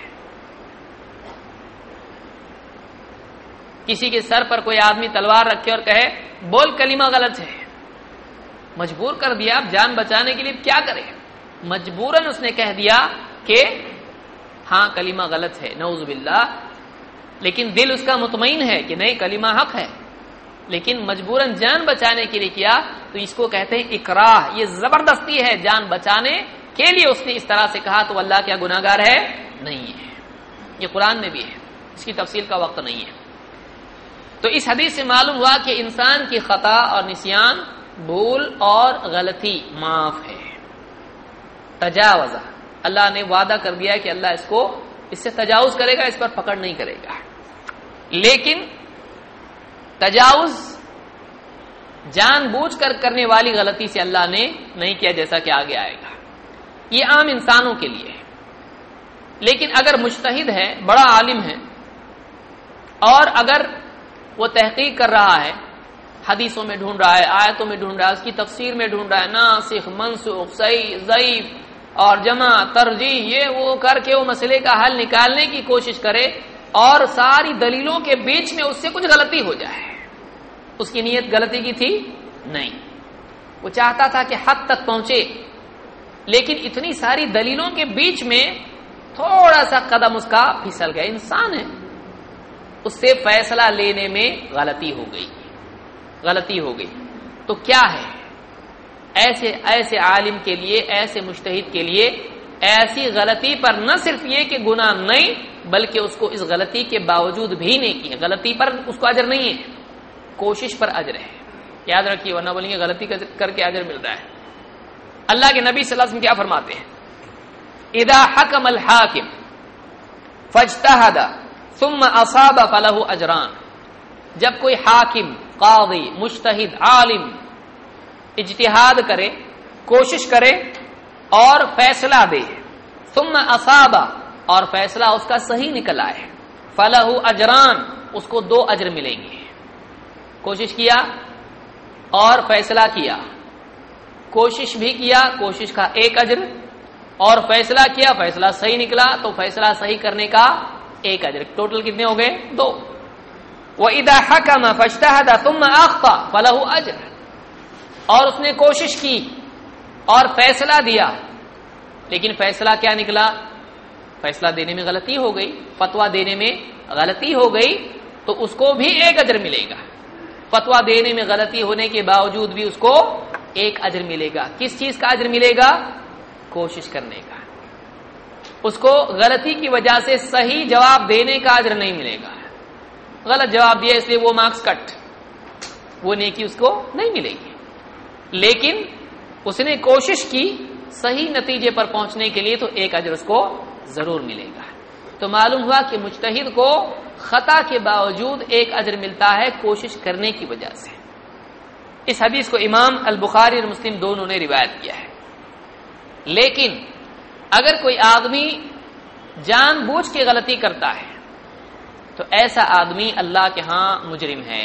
کسی کے سر پر کوئی آدمی تلوار رکھے اور کہے بول کلمہ غلط ہے، مجبور کر دیا، اب جان بچانے کے لیے کیا کرے؟ مجبوراً اس نے کہہ دیا کہ ہاں کلمہ غلط ہے، نعوذ باللہ، لیکن دل اس کا مطمئن ہے کہ نہیں کلمہ حق ہے، لیکن مجبوراً جان بچانے کے لیے کیا، تو اس کو کہتے ہیں اکراہ، یہ زبردستی ہے، جان بچانے کے لیے اس نے اس طرح سے کہا، تو اللہ کیا گناہگار ہے؟ نہیں ہے۔ یہ قرآن میں بھی ہے، اس کی تفصیل کا وقت نہیں ہے۔ تو اس حدیث سے معلوم ہوا کہ انسان کی خطا اور نسیان، بھول اور غلطی معاف ہے۔ تجاوزہ، اللہ نے وعدہ کر دیا ہے کہ اللہ اس سے تجاوز کرے گا، اس پر پکڑ نہیں کرے گا، لیکن تجاوز جان بوجھ کر کرنے والی غلطی سے اللہ نے نہیں کیا، جیسا کہ آگے آئے گا۔ یہ عام انسانوں کے لیے ہے، لیکن اگر مجتہد ہے، بڑا عالم ہے، اور اگر وہ تحقیق کر رہا ہے، حدیثوں میں ڈھونڈ رہا ہے، آیتوں میں ڈھونڈ رہا ہے، اس کی تفسیر میں ڈھونڈ رہا ہے، ناسخ منسوخ صحیح ضعیف اور جمع ترجیح یہ وہ کر کے وہ مسئلے کا حل نکالنے کی کوشش کرے اور ساری دلیلوں کے بیچ میں اس سے کچھ غلطی ہو جائے. اس کی نیت غلطی کی تھی نہیں، وہ چاہتا تھا کہ حق تک پہنچے، لیکن اتنی ساری دلیلوں کے بیچ میں تھوڑا سا قدم اس کا پھسل گیا. انسان ہے، اس سے فیصلہ لینے میں غلطی ہو گئی. تو کیا ہے ایسے عالم کے لیے، ایسے مجتہد کے لیے ایسی غلطی پر نہ صرف یہ کہ گناہ نہیں، بلکہ اس کو اس غلطی کے باوجود بھی نہیں کی، غلطی پر اس کو اجر نہیں ہے، کوشش پر اجر ہے. یاد رکھیے، ورنہ بولیں گے غلطی کر کے اجر مل رہا ہے. اللہ کے نبی صلی اللہ علیہ وسلم کیا فرماتے ہیں؟ اذا حکم الحاکم فاجتہد ثم اصاب فلہ اجران. جب کوئی حاکم، قاضی، مجتہد، عالم اجتہاد کرے، کوشش کرے اور فیصلہ دے، ثم اصاب اور فیصلہ اس کا صحیح نکلا ہے، فلہ اجران اس کو 2 اجر ملیں گے. کوشش کیا اور فیصلہ کیا، کوشش بھی کیا، کوشش کا 1 اجر، اور فیصلہ کیا، فیصلہ صحیح نکلا تو فیصلہ صحیح کرنے کا 1 اجر. ٹوٹل کتنے ہو گئے؟ 2. وَإِذَا حَكَمَ فَاجْتَهَدَ ثُمَّ أَخْطَأَ فَلَهُ أَجْرٌ. اور اس نے کوشش کی اور فیصلہ دیا، لیکن فیصلہ کیا نکلا؟ فیصلہ دینے میں غلطی ہو گئی، فتویٰ دینے میں غلطی ہو گئی، تو اس کو بھی 1 اجر ملے گا. فتویٰ دینے میں غلطی ہونے کے باوجود بھی اس کو 1 اجر ملے گا. کس چیز کا اجر ملے گا؟ کوشش کرنے کا. اس کو غلطی کی وجہ سے صحیح جواب دینے کا اجر نہیں ملے گا. غلط جواب دیا اس لیے وہ مارکس کٹ، وہ نیکی اس کو نہیں ملے گی. لیکن اس نے کوشش کی صحیح نتیجے پر پہنچنے کے لیے تو 1 اجر اس کو ضرور ملے گا. تو معلوم ہوا کہ مجتہد کو خطا کے باوجود 1 اجر ملتا ہے کوشش کرنے کی وجہ سے. اس حدیث کو امام البخاری اور مسلم دونوں نے روایت کیا ہے. لیکن اگر کوئی آدمی جان بوجھ کے غلطی کرتا ہے تو ایسا آدمی اللہ کے ہاں مجرم ہے.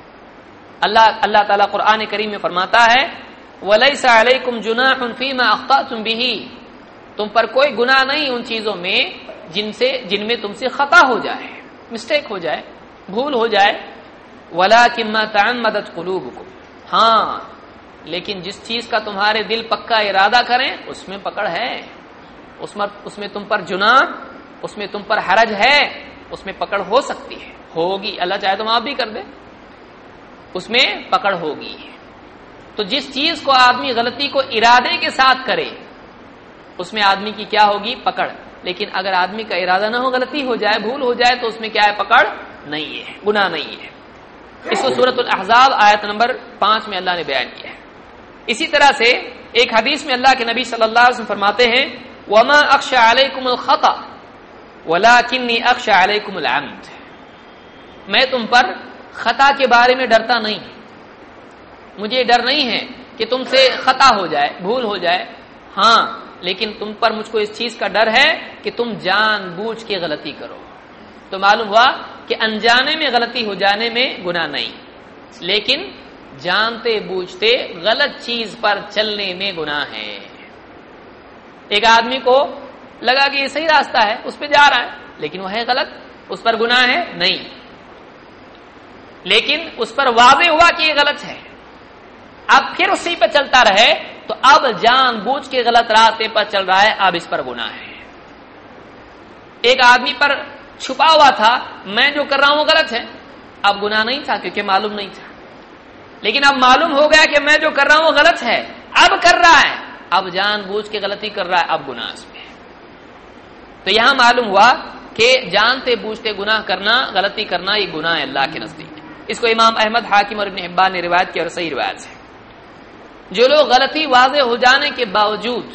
اللہ تعالیٰ قرآن کریم میں فرماتا ہے وَلَيْسَ عَلَيْكُمْ جُنَاحٌ فِيمَا أَخْطَأْتُمْ بِهِ. تم پر کوئی گناہ نہیں ان چیزوں میں جن میں تم سے خطا ہو جائے، مسٹیک ہو جائے، بھول ہو جائے. وَلَكِنْ مَا تَعَمَّدَتْ قُلُوبُكُمْ. ہاں لیکن جس چیز کا تمہارے دل پکا ارادہ کریں اس میں پکڑ ہے، اس میں تم پر جناح، اس میں تم پر حرج ہے، اس میں پکڑ ہو سکتی ہے، ہوگی. اللہ چاہے تو معاف بھی کر دے، اس میں پکڑ ہوگی. تو جس چیز کو آدمی غلطی کو ارادے کے ساتھ کرے اس میں آدمی کی کیا ہوگی؟ پکڑ. لیکن اگر آدمی کا ارادہ نہ ہو، غلطی ہو جائے، بھول ہو جائے تو اس میں کیا ہے؟ پکڑ نہیں ہے، گناہ نہیں ہے. اس کو سورۃ الاحزاب آیت نمبر 5 میں اللہ نے بیان کیا ہے. اسی طرح سے ایک حدیث میں اللہ کے نبی صلی اللہ علیہ وسلم فرماتے ہیں وَمَا أَخْشَى عَلَيْكُمُ الْخَطَأَ وَلَكِنِّي أَخْشَى عَلَيْكُمُ الْعَمْدَ. میں تم پر خطا کے بارے میں ڈرتا نہیں، مجھے ڈر نہیں ہے کہ تم سے خطا ہو جائے، بھول ہو جائے. ہاں لیکن تم پر مجھ کو اس چیز کا ڈر ہے کہ تم جان بوجھ کے غلطی کرو. تو معلوم ہوا کہ انجانے میں غلطی ہو جانے میں گناہ نہیں، لیکن جانتے بوجھتے غلط چیز پر چلنے میں گناہ ہے. ایک آدمی کو لگا کہ یہ صحیح راستہ ہے، اس پہ جا رہا ہے، لیکن وہ ہے غلط، اس پر گناہ ہے نہیں. لیکن اس پر واضح ہوا کہ یہ غلط ہے، اب پھر اسی پہ چلتا رہے تو اب جان بوجھ کے غلط راستے پر چل رہا ہے، اب اس پر گناہ ہے. ایک آدمی پر چھپا ہوا تھا میں جو کر رہا ہوں وہ غلط ہے، اب گناہ نہیں تھا کیونکہ معلوم نہیں تھا. لیکن اب معلوم ہو گیا کہ میں جو کر رہا ہوں وہ غلط ہے، اب کر رہا ہے، اب جان بوجھ کے غلطی کر رہا ہے، اب گناہ اس میں. تو یہاں معلوم ہوا کہ جانتے بوجھتے گناہ کرنا، غلطی کرنا یہ گناہ ہے اللہ کے نزدیک. اس کو امام احمد، حاکم اور ابن حبان نے روایت کی اور صحیح روایت ہے. جو لوگ غلطی واضح ہو جانے کے باوجود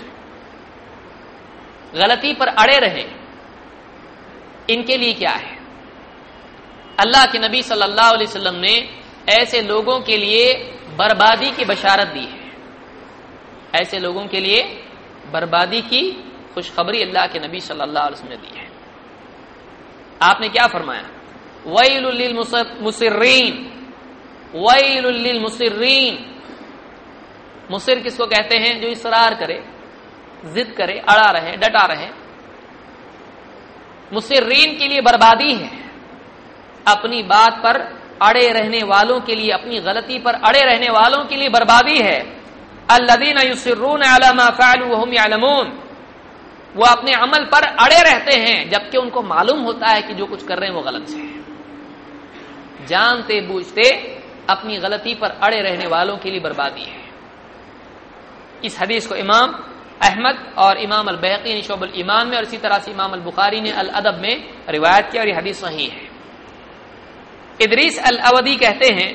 غلطی پر اڑے رہے، ان کے لیے کیا ہے؟ اللہ کے نبی صلی اللہ علیہ وسلم نے ایسے لوگوں کے لیے بربادی کی بشارت دی ہے. ایسے لوگوں کے لیے بربادی کی خوشخبری اللہ کے نبی صلی اللہ علیہ وسلم نے دی ہے. آپ نے کیا فرمایا؟ وَيْلٌ لِّلْمُصِرِّينَ. ویل للمصرین، مصر کس کو کہتے ہیں؟ جو اصرار کرے، ضد کرے، اڑا رہے، ڈٹا رہے. مصرین کے لیے بربادی ہے، اپنی بات پر اڑے رہنے والوں کے لیے، اپنی غلطی پر اڑے رہنے والوں کے لیے بربادی ہے. الذین یصرون علی ما فعلوا وهم یعلمون، وہ اپنے عمل پر اڑے رہتے ہیں جبکہ ان کو معلوم ہوتا ہے کہ جو کچھ کر رہے ہیں وہ غلط ہے. جانتے بوجھتے اپنی غلطی پر اڑے رہنے والوں کے لیے بربادی ہے. اس حدیث کو امام احمد اور امام البیہقی نے شعب الایمان میں، اور اسی طرح سے امام البخاری نے الادب میں روایت کیا، اور یہ حدیث صحیح ہے. ادریس الاودی کہتے ہیں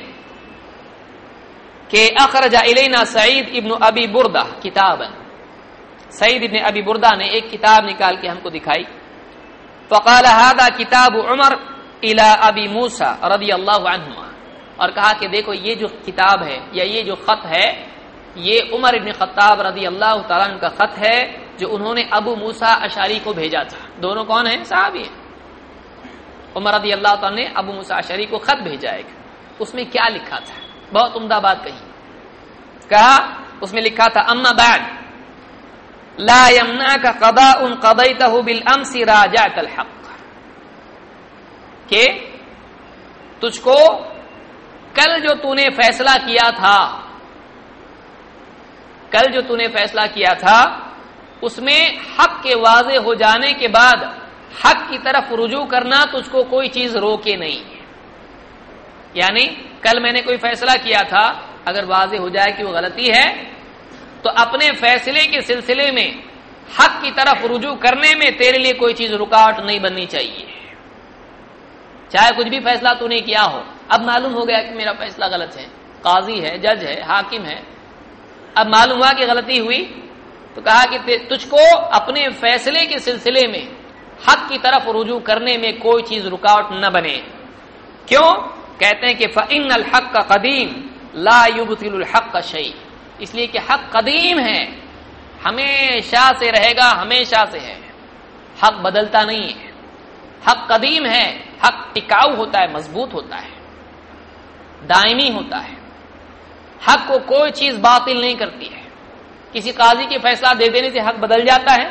کہ اخرج الینا سعید ابن ابی بردہ کتابا، سعید ابن ابی بردہ نے ایک کتاب نکال کے ہم کو دکھائی. فقال هذا کتاب عمر الى ابی موسیٰ رضی اللہ عنہما، اور کہا کہ دیکھو یہ جو کتاب ہے یا یہ جو خط ہے یہ عمر ابن خطاب رضی اللہ تعالیٰ عنہ کا خط ہے جو انہوں نے ابو موسیٰ اشعری کو بھیجا تھا. دونوں کون ہیں؟ صحابی ہیں. عمر رضی اللہ تعالیٰ نے ابو موسیٰ اشعری کو خط بھیجا ہے. اس میں کیا لکھا تھا؟ بہت عمدہ بات کہی. کہا اس میں لکھا تھا اما بعد لا يمنعك قضاء قضيته بالامس راجعت الحق، کہ تجھ کو کل جو تو نے فیصلہ کیا تھا، کل جو تو نے فیصلہ کیا تھا اس میں حق کے واضح ہو جانے کے بعد حق کی طرف رجوع کرنا تجھ کو کوئی چیز روکے نہیں. یعنی کل میں نے کوئی فیصلہ کیا تھا، اگر واضح ہو جائے کہ وہ غلطی ہے تو اپنے فیصلے کے سلسلے میں حق کی طرف رجوع کرنے میں تیرے لیے کوئی چیز رکاوٹ نہیں بننی چاہیے. چاہے کچھ بھی فیصلہ تو نے کیا ہو، اب معلوم ہو گیا کہ میرا فیصلہ غلط ہے، قاضی ہے، جج ہے، حاکم ہے، اب معلوم ہوا کہ غلطی ہوئی، تو کہا کہ تجھ کو اپنے فیصلے کے سلسلے میں حق کی طرف رجوع کرنے میں کوئی چیز رکاوٹ نہ بنے. کیوں؟ کہتے ہیں کہ فإن الحق قدیم لا يبطل الحق شيء، اس لیے کہ حق قدیم ہے، ہمیشہ سے رہے گا، ہمیشہ سے ہے، حق بدلتا نہیں ہے. حق قدیم ہے، حق ٹکاؤ ہوتا ہے، مضبوط ہوتا ہے، دائمی ہوتا ہے. حق کو کوئی چیز باطل نہیں کرتی ہے. کسی قاضی کے فیصلہ دے دینے سے حق بدل جاتا ہے؟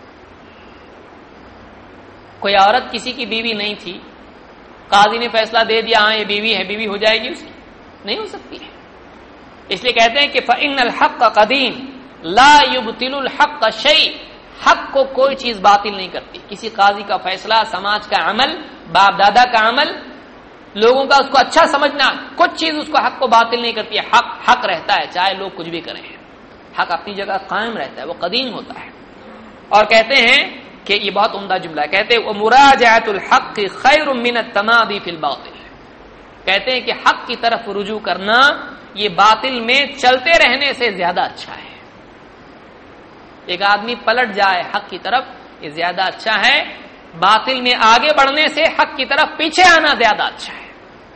کوئی عورت کسی کی بیوی نہیں تھی، قاضی نے فیصلہ دے دیا ہاں یہ بیوی ہے، بیوی ہو جائے گی اس کی؟ نہیں ہو سکتی ہے. اس لیے کہتے ہیں کہ فإن الحق قدیم لا يبطل الحق شيء، حق کو کوئی چیز باطل نہیں کرتی. کسی قاضی کا فیصلہ، سماج کا عمل، باپ دادا کا عمل، لوگوں کا اس کو اچھا سمجھنا، کچھ چیز اس کو حق کو باطل نہیں کرتی ہے. حق حق رہتا ہے چاہے لوگ کچھ بھی کریں، حق اپنی جگہ قائم رہتا ہے، وہ قدیم ہوتا ہے. اور کہتے ہیں کہ یہ بہت عمدہ جملہ ہے، کہتے ہیں ومراجعۃ الحق خیر من التمادی فی الباطل، کہتے ہیں کہ حق کی طرف رجوع کرنا یہ باطل میں چلتے رہنے سے زیادہ اچھا ہے. ایک آدمی پلٹ جائے حق کی طرف یہ زیادہ اچھا ہے، باطل میں آگے بڑھنے سے حق کی طرف پیچھے آنا زیادہ اچھا ہے.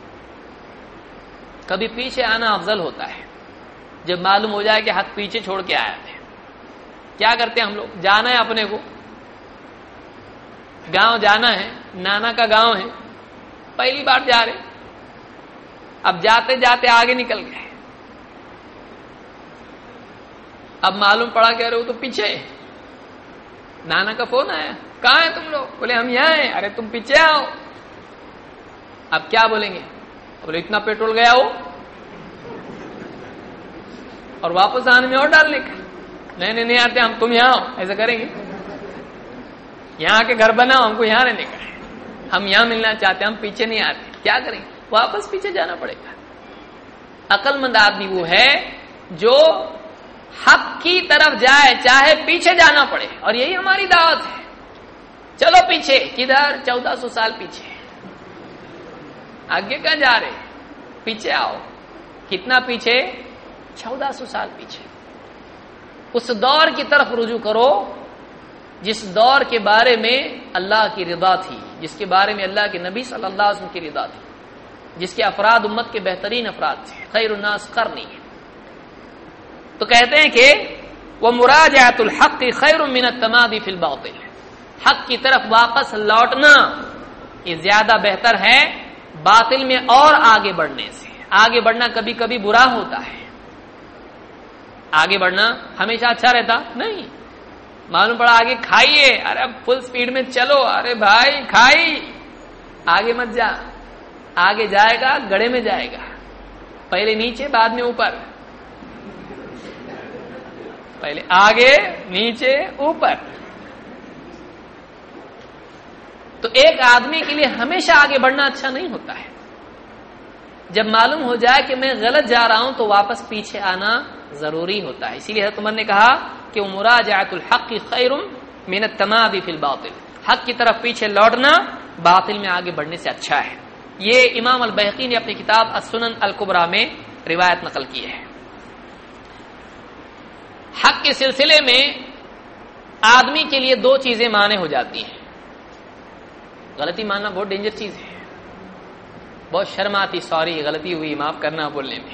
کبھی پیچھے آنا افضل ہوتا ہے جب معلوم ہو جائے کہ حق پیچھے چھوڑ کے آیا تھے. کیا کرتے ہیں ہم لوگ؟ جانا ہے اپنے کو، گاؤں جانا ہے، نانا کا گاؤں ہے، پہلی بار جا رہے، اب جاتے جاتے آگے نکل گئے، اب معلوم پڑا کہ ارے وہ تو پیچھے ہے. نانا کا فون آیا، کہاں ہیں تم لوگ؟ بولے ہم یہاں ہیں. ارے تم پیچھے آؤ. اب کیا بولیں گے؟ بولے اتنا پیٹرول گیا ہو اور واپس آنے میں اور ڈالنے کا. نہیں آتے ہم، تم یہاں آؤ. ایسا کریں گے؟ یہاں کے گھر بناؤ، ہم کو یہاں رہنے کا ہے، ہم یہاں ملنا چاہتے ہیں، ہم پیچھے نہیں آتے. کیا کریں گے؟ واپس پیچھے جانا پڑے گا. عقل مند آدمی وہ ہے جو حق کی طرف جائے چاہے پیچھے جانا پڑے، اور یہی ہماری دعوت ہے. چلو پیچھے، کدھر؟ 1400 سال پیچھے. آگے کہاں جا رہے؟ پیچھے آؤ. کتنا پیچھے؟ 1400 سال پیچھے. اس دور کی طرف رجوع کرو جس دور کے بارے میں اللہ کی رضا تھی، جس کے بارے میں اللہ کے نبی صلی اللہ علیہ وسلم کی رضا تھی، جس کے افراد امت کے بہترین افراد تھے، خیر الناس قرنی. تو کہتے ہیں کہ ومراجعۃ الحق خیر من التمادی فی الباطل، حق کی طرف واپس لوٹنا یہ زیادہ بہتر ہے باطل میں اور آگے بڑھنے سے. آگے بڑھنا کبھی کبھی برا ہوتا ہے. آگے بڑھنا ہمیشہ اچھا رہتا نہیں. معلوم پڑا آگے کھائیے، ارے اب فل سپیڈ میں چلو، ارے بھائی کھائی، آگے مت جا. آگے جائے گا گڑھے میں جائے گا، پہلے نیچے بعد میں اوپر، پہلے آگے نیچے اوپر. تو ایک آدمی کے لیے ہمیشہ آگے بڑھنا اچھا نہیں ہوتا ہے. جب معلوم ہو جائے کہ میں غلط جا رہا ہوں تو واپس پیچھے آنا ضروری ہوتا ہے. اسی لیے حضرت عمر نے کہا کہ مراجعۃ الحق خیر من التمادی فی الباطل، حق کی طرف پیچھے لوٹنا باطل میں آگے بڑھنے سے اچھا ہے. یہ امام البیہقی نے اپنی کتاب السنن الکبریٰ میں روایت نقل کی ہے. حق کے سلسلے میں آدمی کے لیے دو چیزیں مانے ہو جاتی ہیں. غلطی ماننا بہت ڈینجر چیز ہے، بہت شرم آتی، سوری غلطی ہوئی، معاف کرنا بولنے میں.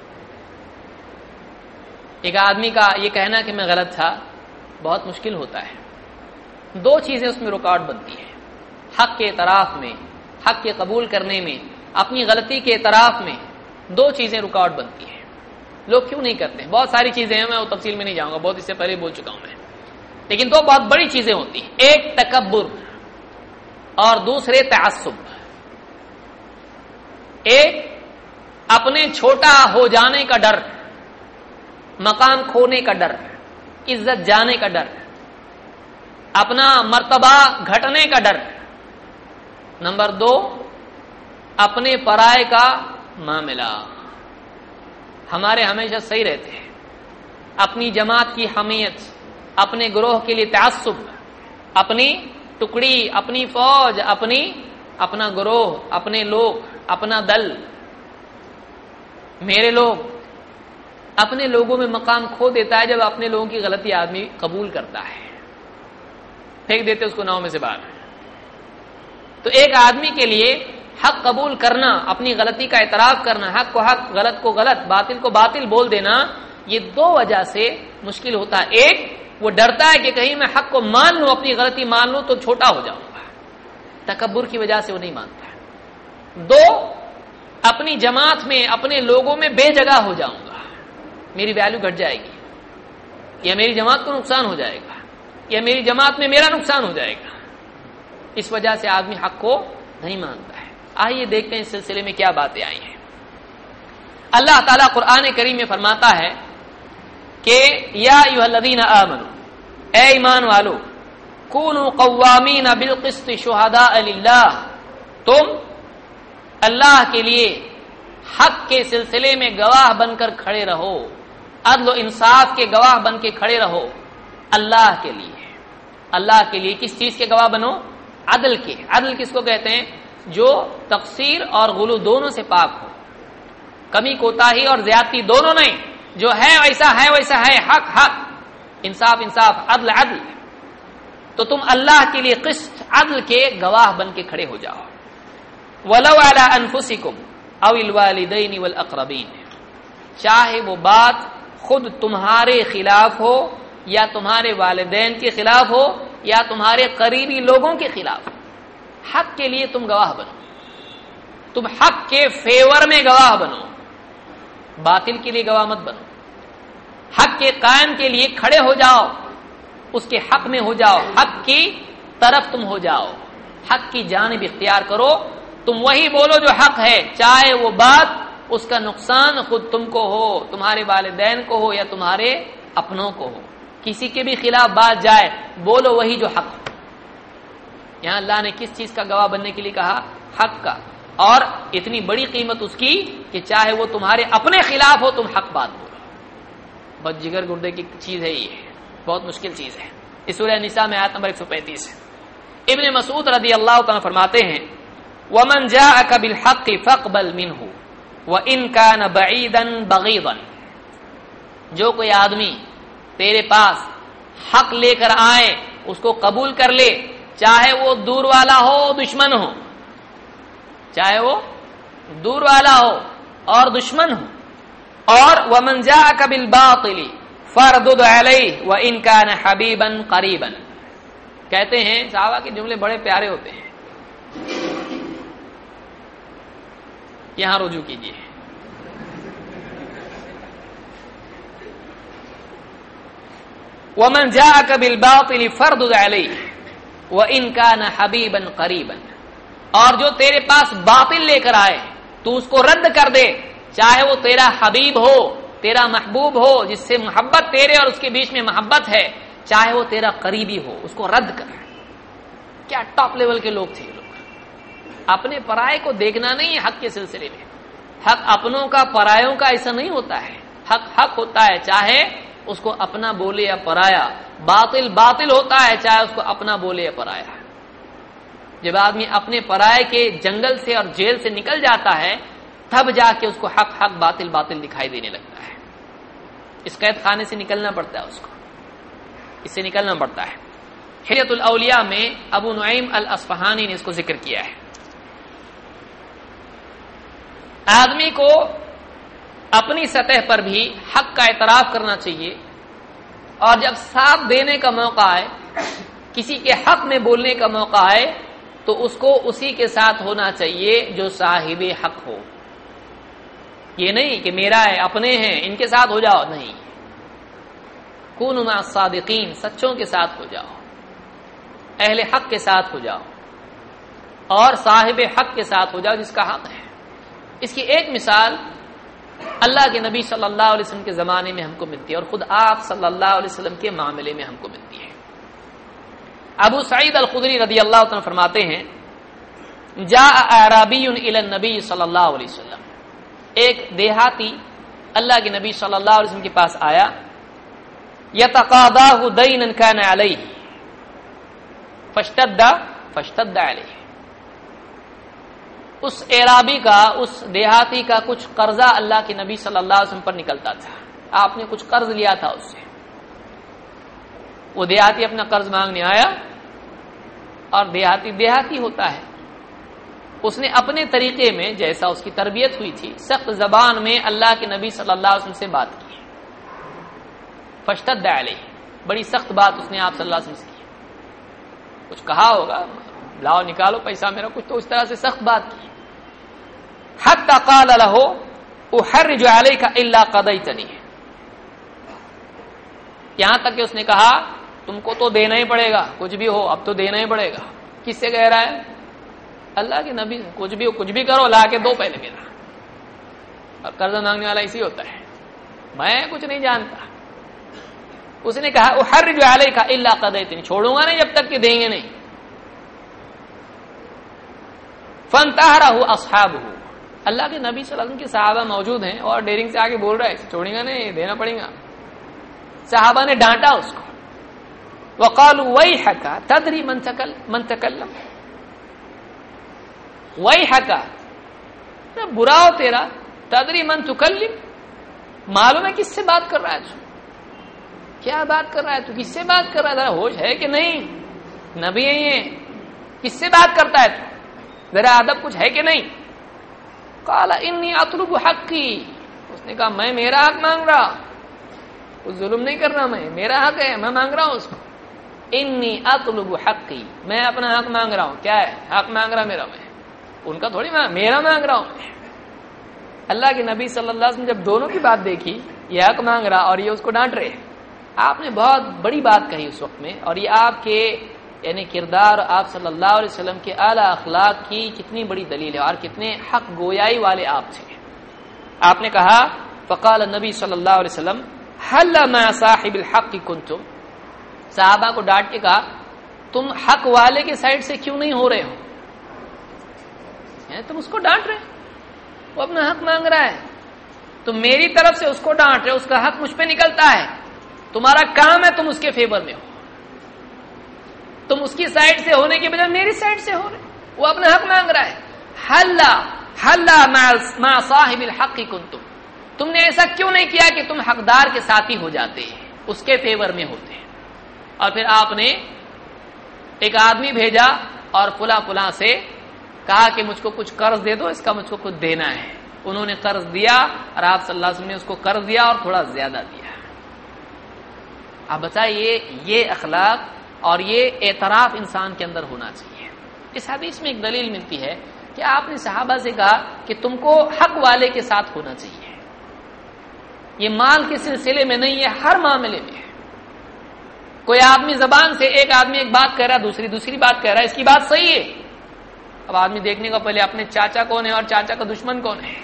ایک آدمی کا یہ کہنا کہ میں غلط تھا بہت مشکل ہوتا ہے. دو چیزیں اس میں رکاوٹ بنتی ہیں، حق کے اعتراف میں، حق کے قبول کرنے میں، اپنی غلطی کے اعتراف میں دو چیزیں رکاوٹ بنتی ہیں. لوگ کیوں نہیں کرتے ہیں؟ بہت ساری چیزیں ہیں، میں وہ تفصیل میں نہیں جاؤں گا، بہت اس سے پہلے بول چکا ہوں میں. لیکن دو بہت بڑی چیزیں ہوتی ہیں، ایک تکبر اور دوسرے تعصب. ایک اپنے چھوٹا ہو جانے کا ڈر، مقام کھونے کا ڈر، عزت جانے کا ڈر، اپنا مرتبہ گھٹنے کا ڈر. نمبر دو اپنے پرائے کا معاملہ. ہمارے ہمیشہ صحیح رہتے ہیں، اپنی جماعت کی حمیت، اپنے گروہ کے لیے تعصب، اپنی ٹکڑی، اپنی فوج، اپنا گروہ، اپنے لوگ، اپنا دل، میرے لوگ. اپنے لوگوں میں مقام کھو دیتا ہے جب اپنے لوگوں کی غلطی آدمی قبول کرتا ہے، پھینک دیتے اس کو ناؤ میں سے باہر. تو ایک آدمی کے لیے حق قبول کرنا، اپنی غلطی کا اعتراف کرنا، حق کو حق، غلط کو غلط، باطل کو باطل بول دینا، یہ دو وجہ سے مشکل ہوتا ہے. ایک وہ ڈرتا ہے کہ کہیں میں حق کو مان لوں، اپنی غلطی مان لوں تو چھوٹا ہو جاؤں گا، تکبر کی وجہ سے وہ نہیں مانتا ہے. دو اپنی جماعت میں، اپنے لوگوں میں بے جگہ ہو جاؤں گا، میری ویلیو گھٹ جائے گی، یا میری جماعت کو نقصان ہو جائے گا، یا میری جماعت میں میرا نقصان ہو جائے گا. اس وجہ سے آدمی حق کو نہیں مانتا ہے. آئیے دیکھتے ہیں اس سلسلے میں کیا باتیں آئی ہیں. اللہ تعالیٰ قرآن کریم میں فرماتا ہے کہ یا ایھا الذین آمنوا، اے ایمان والو، کونوا قوامین بالقسط شہداء للہ، تم اللہ کے لیے حق کے سلسلے میں گواہ بن کر کھڑے رہو، عدل و انصاف کے گواہ بن کے کھڑے رہو اللہ کے لیے. اللہ کے لیے کس چیز کے گواہ بنو؟ عدل کے. عدل کس کو کہتے ہیں؟ جو تقصیر اور غلو دونوں سے پاک ہو، کمی کوتاہی اور زیادتی دونوں نہیں، جو ہے ویسا ہے، حق حق، انصاف انصاف، عدل عدل. تو تم اللہ کے لیے قسط، عدل کے گواہ بن کے کھڑے ہو جاؤ. وَلَوْ عَلَىٰ أَنفُسِكُمْ أَوِ الْوَالِدَيْنِ وَالْأَقْرَبِينَ، چاہے وہ بات خود تمہارے خلاف ہو، یا تمہارے والدین کے خلاف ہو، یا تمہارے قریبی لوگوں کے خلاف ہو، حق کے لیے تم گواہ بنو. تم حق کے فیور میں گواہ بنو، باطل کے لیے گواہ مت بنو. حق کے قائم کے لیے کھڑے ہو جاؤ، اس کے حق میں ہو جاؤ، حق کی طرف تم ہو جاؤ، حق کی جانب اختیار کرو. تم وہی بولو جو حق ہے، چاہے وہ بات اس کا نقصان خود تم کو ہو، تمہارے والدین کو ہو، یا تمہارے اپنوں کو ہو. کسی کے بھی خلاف بات جائے، بولو وہی جو حق. یہاں اللہ نے کس چیز کا گواہ بننے کے لیے کہا؟ حق کا. اور اتنی بڑی قیمت اس کی کہ چاہے وہ تمہارے اپنے خلاف ہو، تم حق بات بولو. بہت جگر گردے کی چیز ہے یہ، بہت مشکل چیز ہے. اس سورہ نساء میں آیت نمبر 135 ہے. ابن مسعود رضی اللہ تعالیٰ فرماتے ہیں وَمَنْ جَاءَكَ بِالْحَقِّ فَاقْبَلْ مِنْهُ وَإِنْ كَانَ بَعِيدًا بَغِيضًا، جو کوئی آدمی تیرے پاس حق لے کر آئے اس کو قبول کر لے، چاہے وہ دور والا ہو دشمن ہو، چاہے وہ دور والا ہو اور دشمن ہو. اور وَمَنْ جَاءَكَ بِالْبَاطِلِ فَارْدُدْ عَلَيْهِ وَإِنْ كَانَ حَبِيبًا قَرِيبًا. کہتے ہیں صحابہ کے جملے بڑے پیارے ہوتے ہیں. یہاں رجوع کیجیے. وَمَنْ جَاءَكَ بِالْبَاطِلِ فَرْدُدْ عَلَيْهِ وَإِنْ كَانَ حَبِيبًا قَرِيبًا، اور جو تیرے پاس باطل لے کر آئے تو اس کو رد کر دے، چاہے وہ تیرا حبیب ہو، تیرا محبوب ہو، جس سے محبت تیرے اور اس کے بیچ میں محبت ہے، چاہے وہ تیرا قریبی ہو، اس کو رد کر۔ کیا ٹاپ لیول کے لوگ تھے یہ لوگ، اپنے پرائے کو دیکھنا نہیں ہے حق کے سلسلے میں۔ حق اپنوں کا پرایوں کا ایسا نہیں ہوتا ہے، حق حق ہوتا ہے، چاہے اس کو اپنا بولے یا پرایا، باطل باطل ہوتا ہے، چاہے اس کو اپنا بولے یا پرایا۔ جب آدمی اپنے پرائے کے جنگل سے اور جیل سے نکل جاتا ہے تب جا کے اس کو حق حق باطل باطل دکھائی دینے لگتا ہے۔ اس قید خانے سے نکلنا پڑتا ہے، اس کو اس سے نکلنا پڑتا ہے۔ حلیۃ الاولیاء میں ابو نعیم الاصفہانی نے اس کو ذکر کیا ہے۔ آدمی کو اپنی سطح پر بھی حق کا اعتراف کرنا چاہیے، اور جب ساتھ دینے کا موقع آئے، کسی کے حق میں بولنے کا موقع آئے، تو اس کو اسی کے ساتھ ہونا چاہیے جو صاحب حق ہو۔ یہ نہیں کہ میرا ہے، اپنے ہیں، ان کے ساتھ ہو جاؤ، نہیں، کونوا مع الصادقین، سچوں کے ساتھ ہو جاؤ، اہل حق کے ساتھ ہو جاؤ، اور صاحب حق کے ساتھ ہو جاؤ جس کا حق ہے۔ اس کی ایک مثال اللہ کے نبی صلی اللہ علیہ وسلم کے زمانے میں ہم کو ملتی ہے، اور خود آپ صلی اللہ علیہ وسلم کے معاملے میں ہم کو ملتی ہے۔ ابو سعید الخدری رضی اللہ عنہ فرماتے ہیں، جاء اعرابی الی النبی صلی اللہ علیہ وسلم، ایک دیہاتی اللہ کے نبی صلی اللہ علیہ وسلم کے پاس آیا، یتقاضاہ دینا کان علیہ فاشتد علیہ، اس اعرابی کا، اس دیہاتی کا کچھ قرضہ اللہ کے نبی صلی اللہ علیہ وسلم پر نکلتا تھا، آپ نے کچھ قرض لیا تھا اس سے۔ وہ دیہاتی اپنا قرض مانگنے آیا، اور دیہاتی ہوتا ہے، اس نے اپنے طریقے میں، جیسا اس کی تربیت ہوئی تھی، سخت زبان میں اللہ کے نبی صلی اللہ علیہ وسلم سے بات کی، فاشتد علیہ، بڑی سخت بات اس نے آپ صلی اللہ علیہ وسلم سے کی، کچھ کہا ہوگا، لاؤ نکالو پیسہ میرا، کچھ تو اس طرح سے سخت بات کی۔ حتی قال له احرج علیک الا قضیتنی، یہاں تک کہ اس نے کہا تم کو تو دینا ہی پڑے گا، کچھ بھی ہو اب تو دینا ہی پڑے گا۔ کس سے کہہ رہا ہے؟ اللہ کے نبی، کچھ بھی ہو، کچھ بھی کرو، لا کے دو پہلے میرا۔ اور قرض مانگنے والا اسی ہوتا ہے، میں کچھ نہیں جانتا۔ اس نے کہا احرج علیک الا قضیتنی، چھوڑوں گا نہیں جب تک کہ دیں گے نہیں۔ فانتہرہ اصحابہ، اللہ کے نبی صلی اللہ علیہ وسلم کے صحابہ موجود ہیں اور ڈیرنگ سے آگے بول رہا ہے چھوڑیں گا نہیں، دینا پڑے گا۔ صحابہ نے ڈانٹا اس کو، وقالوا ویحک تدری من تکلم، ویحک، برا ہو تیرا، تدری من تکلم، معلوم ہے کس سے بات کر رہا ہے تو، کیا بات کر رہا ہے تو، کس سے بات کر رہا ہے، ذرا ہوش ہے کہ نہیں، نبی ہے یہ، کس سے بات کرتا ہے تو، ذرا ادب کچھ ہے کہ نہیں۔ قال انی اطلب حقی، اس نے کہا میں میرا حق مانگ رہا، کچھ ظلم نہیں کر رہا، میں میرا حق ہے، میں مانگ رہا ہوں اس کو۔ انی اطلب حقی، میں اپنا حق مانگ رہا ہوں، کیا ہے حق مانگ رہا میرا، میں ان کا تھوڑی میرا مانگ رہا ہوں۔ اللہ کے نبی صلی اللہ علیہ وسلم جب دونوں کی بات دیکھی، یہ حق مانگ رہا اور یہ اس کو ڈانٹ رہے، آپ نے بہت بڑی بات کہی اس وقت میں، اور یہ آپ کے یعنی کردار، آپ صلی اللہ علیہ وسلم کے اعلیٰ اخلاق کی کتنی بڑی دلیل ہے، اور کتنے حق گویائی والے آپ تھے۔ آپ نے کہا فقال النبی صلی اللہ علیہ وسلم هل مع صاحب الحق کنتم، صحابہ کو ڈانٹ کے کہا تم حق والے کے سائڈ سے کیوں نہیں ہو رہے ہو، تم اس کو ڈانٹ رہے، وہ اپنا حق مانگ رہا ہے، تم میری طرف سے اس کو ڈانٹ رہے، اس کا حق مجھ پہ نکلتا ہے، تمہارا کام ہے تم اس کے فیور میں ہو، تم اس کی سائڈ سے ہونے کے بجائے میری سائڈ سے ہو رہے، وہ اپنا حق مانگ رہا ہے۔ حلا مع صاحب الحق کنتم، تم نے ایسا کیوں نہیں کیا کہ تم حقدار کے ساتھی ہو جاتے، اس کے فیور میں ہوتے۔ اور پھر آپ نے ایک آدمی بھیجا اور فلاں سے کہا کہ مجھ کو کچھ قرض دے دو، اس کا مجھ کو کچھ دینا ہے۔ انہوں نے قرض دیا اور آپ صلی اللہ علیہ وسلم نے اس کو قرض دیا اور تھوڑا زیادہ دیا۔ آپ بتائیے یہ اخلاق اور یہ اعتراف انسان کے اندر ہونا چاہیے۔ اس حدیث میں ایک دلیل ملتی ہے کہ آپ نے صحابہ سے کہا کہ تم کو حق والے کے ساتھ ہونا چاہیے، یہ مال کے سلسلے میں نہیں، یہ ہر معاملے میں ہے۔ کوئی آدمی زبان سے ایک آدمی ایک بات کہہ رہا ہے، دوسری بات کہہ رہا ہے، اس کی بات صحیح ہے، اب آدمی دیکھنے کا پہلے اپنے چاچا کون ہے اور چاچا کا دشمن کون ہے،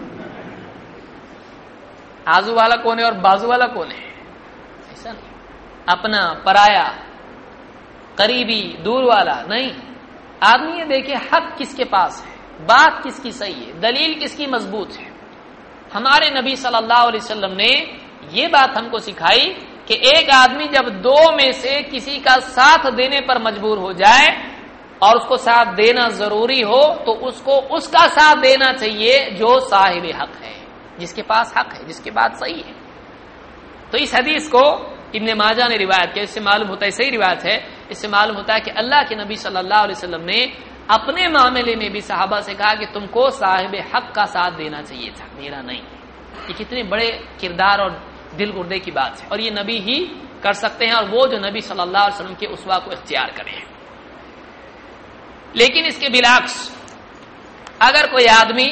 آزو والا کون ہے اور بازو والا کون ہے، ایسا نہیں، اپنا پرایا قریبی دور والا نہیں، آدمی یہ دیکھے حق کس کے پاس ہے، بات کس کی صحیح ہے، دلیل کس کی مضبوط ہے۔ ہمارے نبی صلی اللہ علیہ وسلم نے یہ بات ہم کو سکھائی کہ ایک آدمی جب دو میں سے کسی کا ساتھ دینے پر مجبور ہو جائے اور اس کو ساتھ دینا ضروری ہو تو اس کو اس کا ساتھ دینا چاہیے جو صاحب حق ہے، جس کے پاس حق ہے، جس کی بات صحیح ہے۔ تو اس حدیث کو ابن ماجہ نے روایت کیا، اس سے معلوم ہوتا ہے، صحیح روایت ہے، اس سے معلوم ہوتا ہے کہ اللہ کے نبی صلی اللہ علیہ وسلم نے اپنے معاملے میں بھی صحابہ سے کہا کہ تم کو صاحب حق کا ساتھ دینا چاہیے تھا، میرا نہیں۔ یہ کتنے بڑے کردار اور دل گردے کی بات ہے، اور یہ نبی ہی کر سکتے ہیں، اور وہ جو نبی صلی اللہ علیہ وسلم کے اسوہ کو اختیار کرے ہیں۔ لیکن اس کے بالعکس اگر کوئی آدمی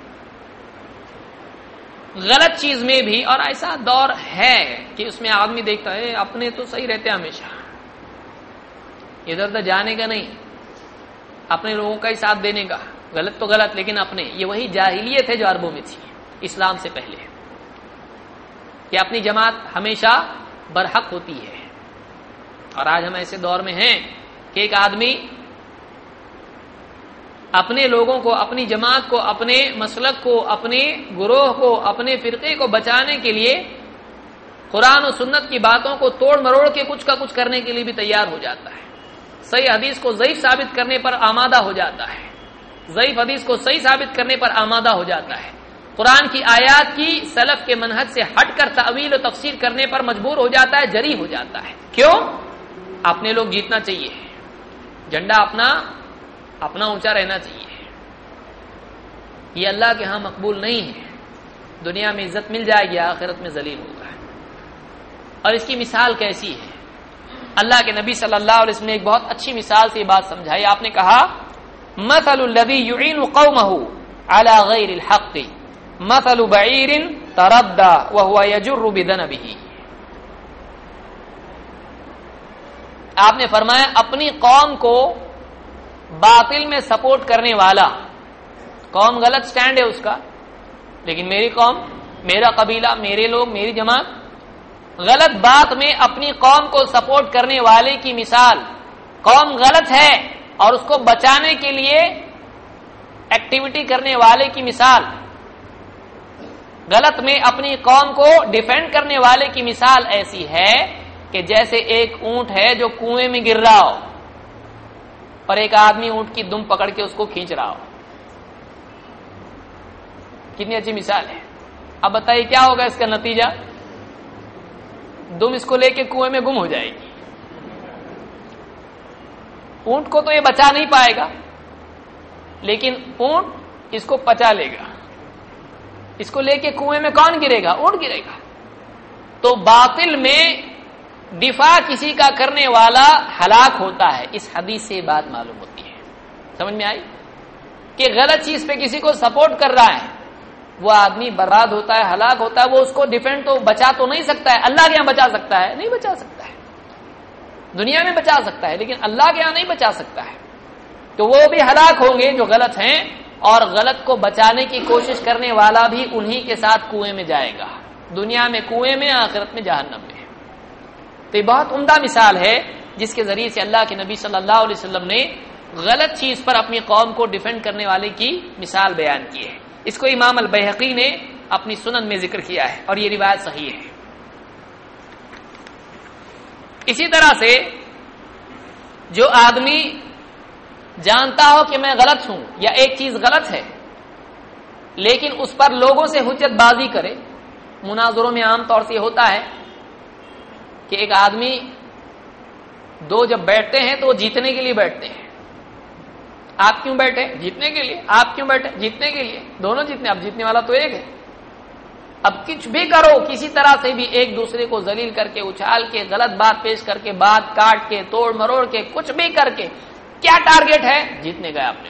غلط چیز میں بھی، اور ایسا دور ہے کہ اس میں آدمی دیکھتا ہے اپنے تو صحیح رہتے ہیں ہمیشہ، ادھر ادھر جانے کا نہیں، اپنے لوگوں کا ہی ساتھ دینے کا، غلط تو غلط لیکن اپنے، یہ وہی جاہلیت ہے جو عربوں میں تھی اسلام سے پہلے، کہ اپنی جماعت ہمیشہ برحق ہوتی ہے۔ اور آج ہم ایسے دور میں ہیں کہ ایک آدمی اپنے لوگوں کو، اپنی جماعت کو، اپنے مسلک کو، اپنے گروہ کو، اپنے فرقے کو بچانے کے لیے قرآن و سنت کی باتوں کو توڑ مروڑ کے کچھ کا کچھ کرنے کے لیے بھی تیار ہو جاتا ہے، صحیح حدیث کو ضعیف ثابت کرنے پر آمادہ ہو جاتا ہے، ضعیف حدیث کو صحیح ثابت کرنے پر آمادہ ہو جاتا ہے، قرآن کی آیات کی سلف کے منہج سے ہٹ کر تعویل و تفسیر کرنے پر مجبور ہو جاتا ہے، جری ہو جاتا ہے۔ کیوں؟ اپنے لوگ جیتنا چاہیے، جھنڈا اپنا اونچا رہنا چاہیے، یہ اللہ کے ہاں مقبول نہیں ہے، دنیا میں عزت مل جائے گی، آخرت میں ذلیل ہوگا۔ اور اس کی مثال کیسی ہے؟ اللہ کے نبی صلی اللہ علیہ وسلم نے ایک بہت اچھی مثال سے یہ بات سمجھائی، آپ نے کہا مثل الذی یعین قومہ علی غیر الحق مثل بعیر تردى وهو يجر بذنبه۔ آپ نے فرمایا اپنی قوم کو باطل میں سپورٹ کرنے والا، قوم غلط سٹینڈ ہے اس کا، لیکن میری قوم، میرا قبیلہ، میرے لوگ، میری جماعت غلط بات میں اپنی قوم کو سپورٹ کرنے والے کی مثال، قوم غلط ہے اور اس کو بچانے کے لیے ایکٹیویٹی کرنے والے کی مثال، غلط میں اپنی قوم کو ڈیفینڈ کرنے والے کی مثال ایسی ہے کہ جیسے ایک اونٹ ہے جو کنویں میں گر رہا ہو اور ایک آدمی اونٹ کی دم پکڑ کے اس کو کھینچ رہا ہو۔ کتنی اچھی مثال ہے۔ اب بتائیے کیا ہوگا اس کا نتیجہ؟ دم اس کو لے کے کنویں میں گم ہو جائے گی، اونٹ کو تو یہ بچا نہیں پائے گا، لیکن اونٹ اس کو پچا لے گا، اس کو لے کے کنویں میں کون گرے گا؟ اونٹ گرے گا۔ تو باطل میں دفاع کسی کا کرنے والا ہلاک ہوتا ہے، اس حدیث سے بات معلوم ہوتی ہے۔ سمجھ میں آئی کہ غلط چیز پہ کسی کو سپورٹ کر رہا ہے وہ آدمی برباد ہوتا ہے، ہلاک ہوتا ہے، وہ اس کو ڈیفینڈ تو بچا تو نہیں سکتا ہے، اللہ کے یہاں بچا سکتا ہے؟ نہیں بچا سکتا ہے، دنیا میں بچا سکتا ہے لیکن اللہ کے یہاں نہیں بچا سکتا ہے۔ تو وہ بھی ہلاک ہوں گے جو غلط ہیں، اور غلط کو بچانے کی کوشش کرنے والا بھی انہی کے ساتھ کنویں میں جائے گا، دنیا میں کنویں میں، آخرت میں جہنم میں۔ تو یہ بہت عمدہ مثال ہے جس کے ذریعے سے اللہ کے نبی صلی اللہ علیہ وسلم نے غلط چیز پر اپنی قوم کو ڈیفینڈ کرنے والے کی مثال بیان کی ہے۔ اس کو امام البیہقی نے اپنی سنن میں ذکر کیا ہے اور یہ روایت صحیح ہے۔ اسی طرح سے جو آدمی جانتا ہو کہ میں غلط ہوں یا ایک چیز غلط ہے لیکن اس پر لوگوں سے حجت بازی کرے، مناظروں میں عام طور سے یہ ہوتا ہے کہ ایک آدمی دو جب بیٹھتے ہیں تو وہ جیتنے کے لیے بیٹھتے ہیں۔ آپ کیوں بیٹھے؟ جیتنے کے لیے۔ آپ کیوں بیٹھے؟ جیتنے کے لیے۔ دونوں جیتنے، اب جیتنے والا تو ایک ہے۔ اب کچھ بھی کرو، کسی طرح سے بھی ایک دوسرے کو ذلیل کر کے، اچھال کے، غلط بات پیش کر کے، بات کاٹ کے، توڑ مروڑ کے، کچھ بھی کر کے، کیا ٹارگیٹ ہے؟ جیتنے گئے آپ نے۔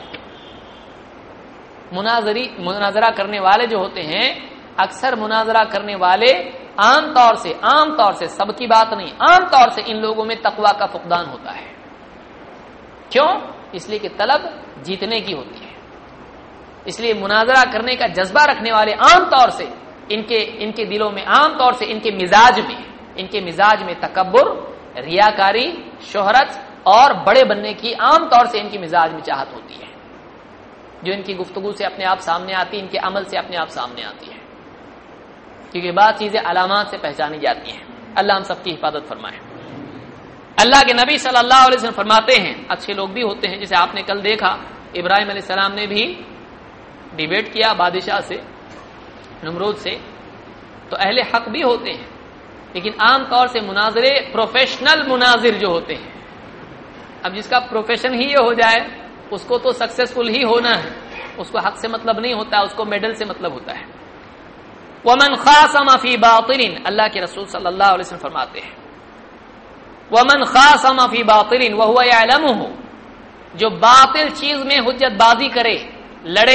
مناظرہ کرنے والے جو ہوتے ہیں، اکثر مناظرہ کرنے والے عام طور سے سب کی بات نہیں، عام طور سے ان لوگوں میں تقویٰ کا فقدان ہوتا ہے. کیوں؟ اس لیے کہ طلب جیتنے کی ہوتی ہے. اس لیے مناظرہ کرنے کا جذبہ رکھنے والے عام طور سے ان کے دلوں میں، عام طور سے ان کے مزاج میں تکبر، ریاکاری، شہرت اور بڑے بننے کی عام طور سے ان کی مزاج میں چاہت ہوتی ہے، جو ان کی گفتگو سے اپنے آپ سامنے آتی ہے، ان کے عمل سے اپنے آپ سامنے آتی ہے، کیونکہ بعض چیزیں علامات سے پہچانی جاتی ہیں. اللہ ہم سب کی حفاظت فرمائے. اللہ کے نبی صلی اللہ علیہ وسلم فرماتے ہیں اچھے لوگ بھی ہوتے ہیں، جسے آپ نے کل دیکھا ابراہیم علیہ السلام نے بھی ڈیبیٹ کیا بادشاہ سے، نمرود سے، تو اہل حق بھی ہوتے ہیں، لیکن عام طور سے مناظرے پروفیشنل مناظر جو ہوتے ہیں، اب جس کا پروفیشن ہی یہ ہو جائے اس کو تو سکسیسفل ہی ہونا ہے، اس کو حق سے مطلب نہیں ہوتا، اس کو میڈل سے مطلب ہوتا ہے. ومن خاصم فی باطل، اللہ کے رسول صلی اللہ علیہ وسلم فرماتے ہیں ومن خاصم فی باطل وهو يعلمه، جو باطل چیز میں حجت بازی کرے، لڑے،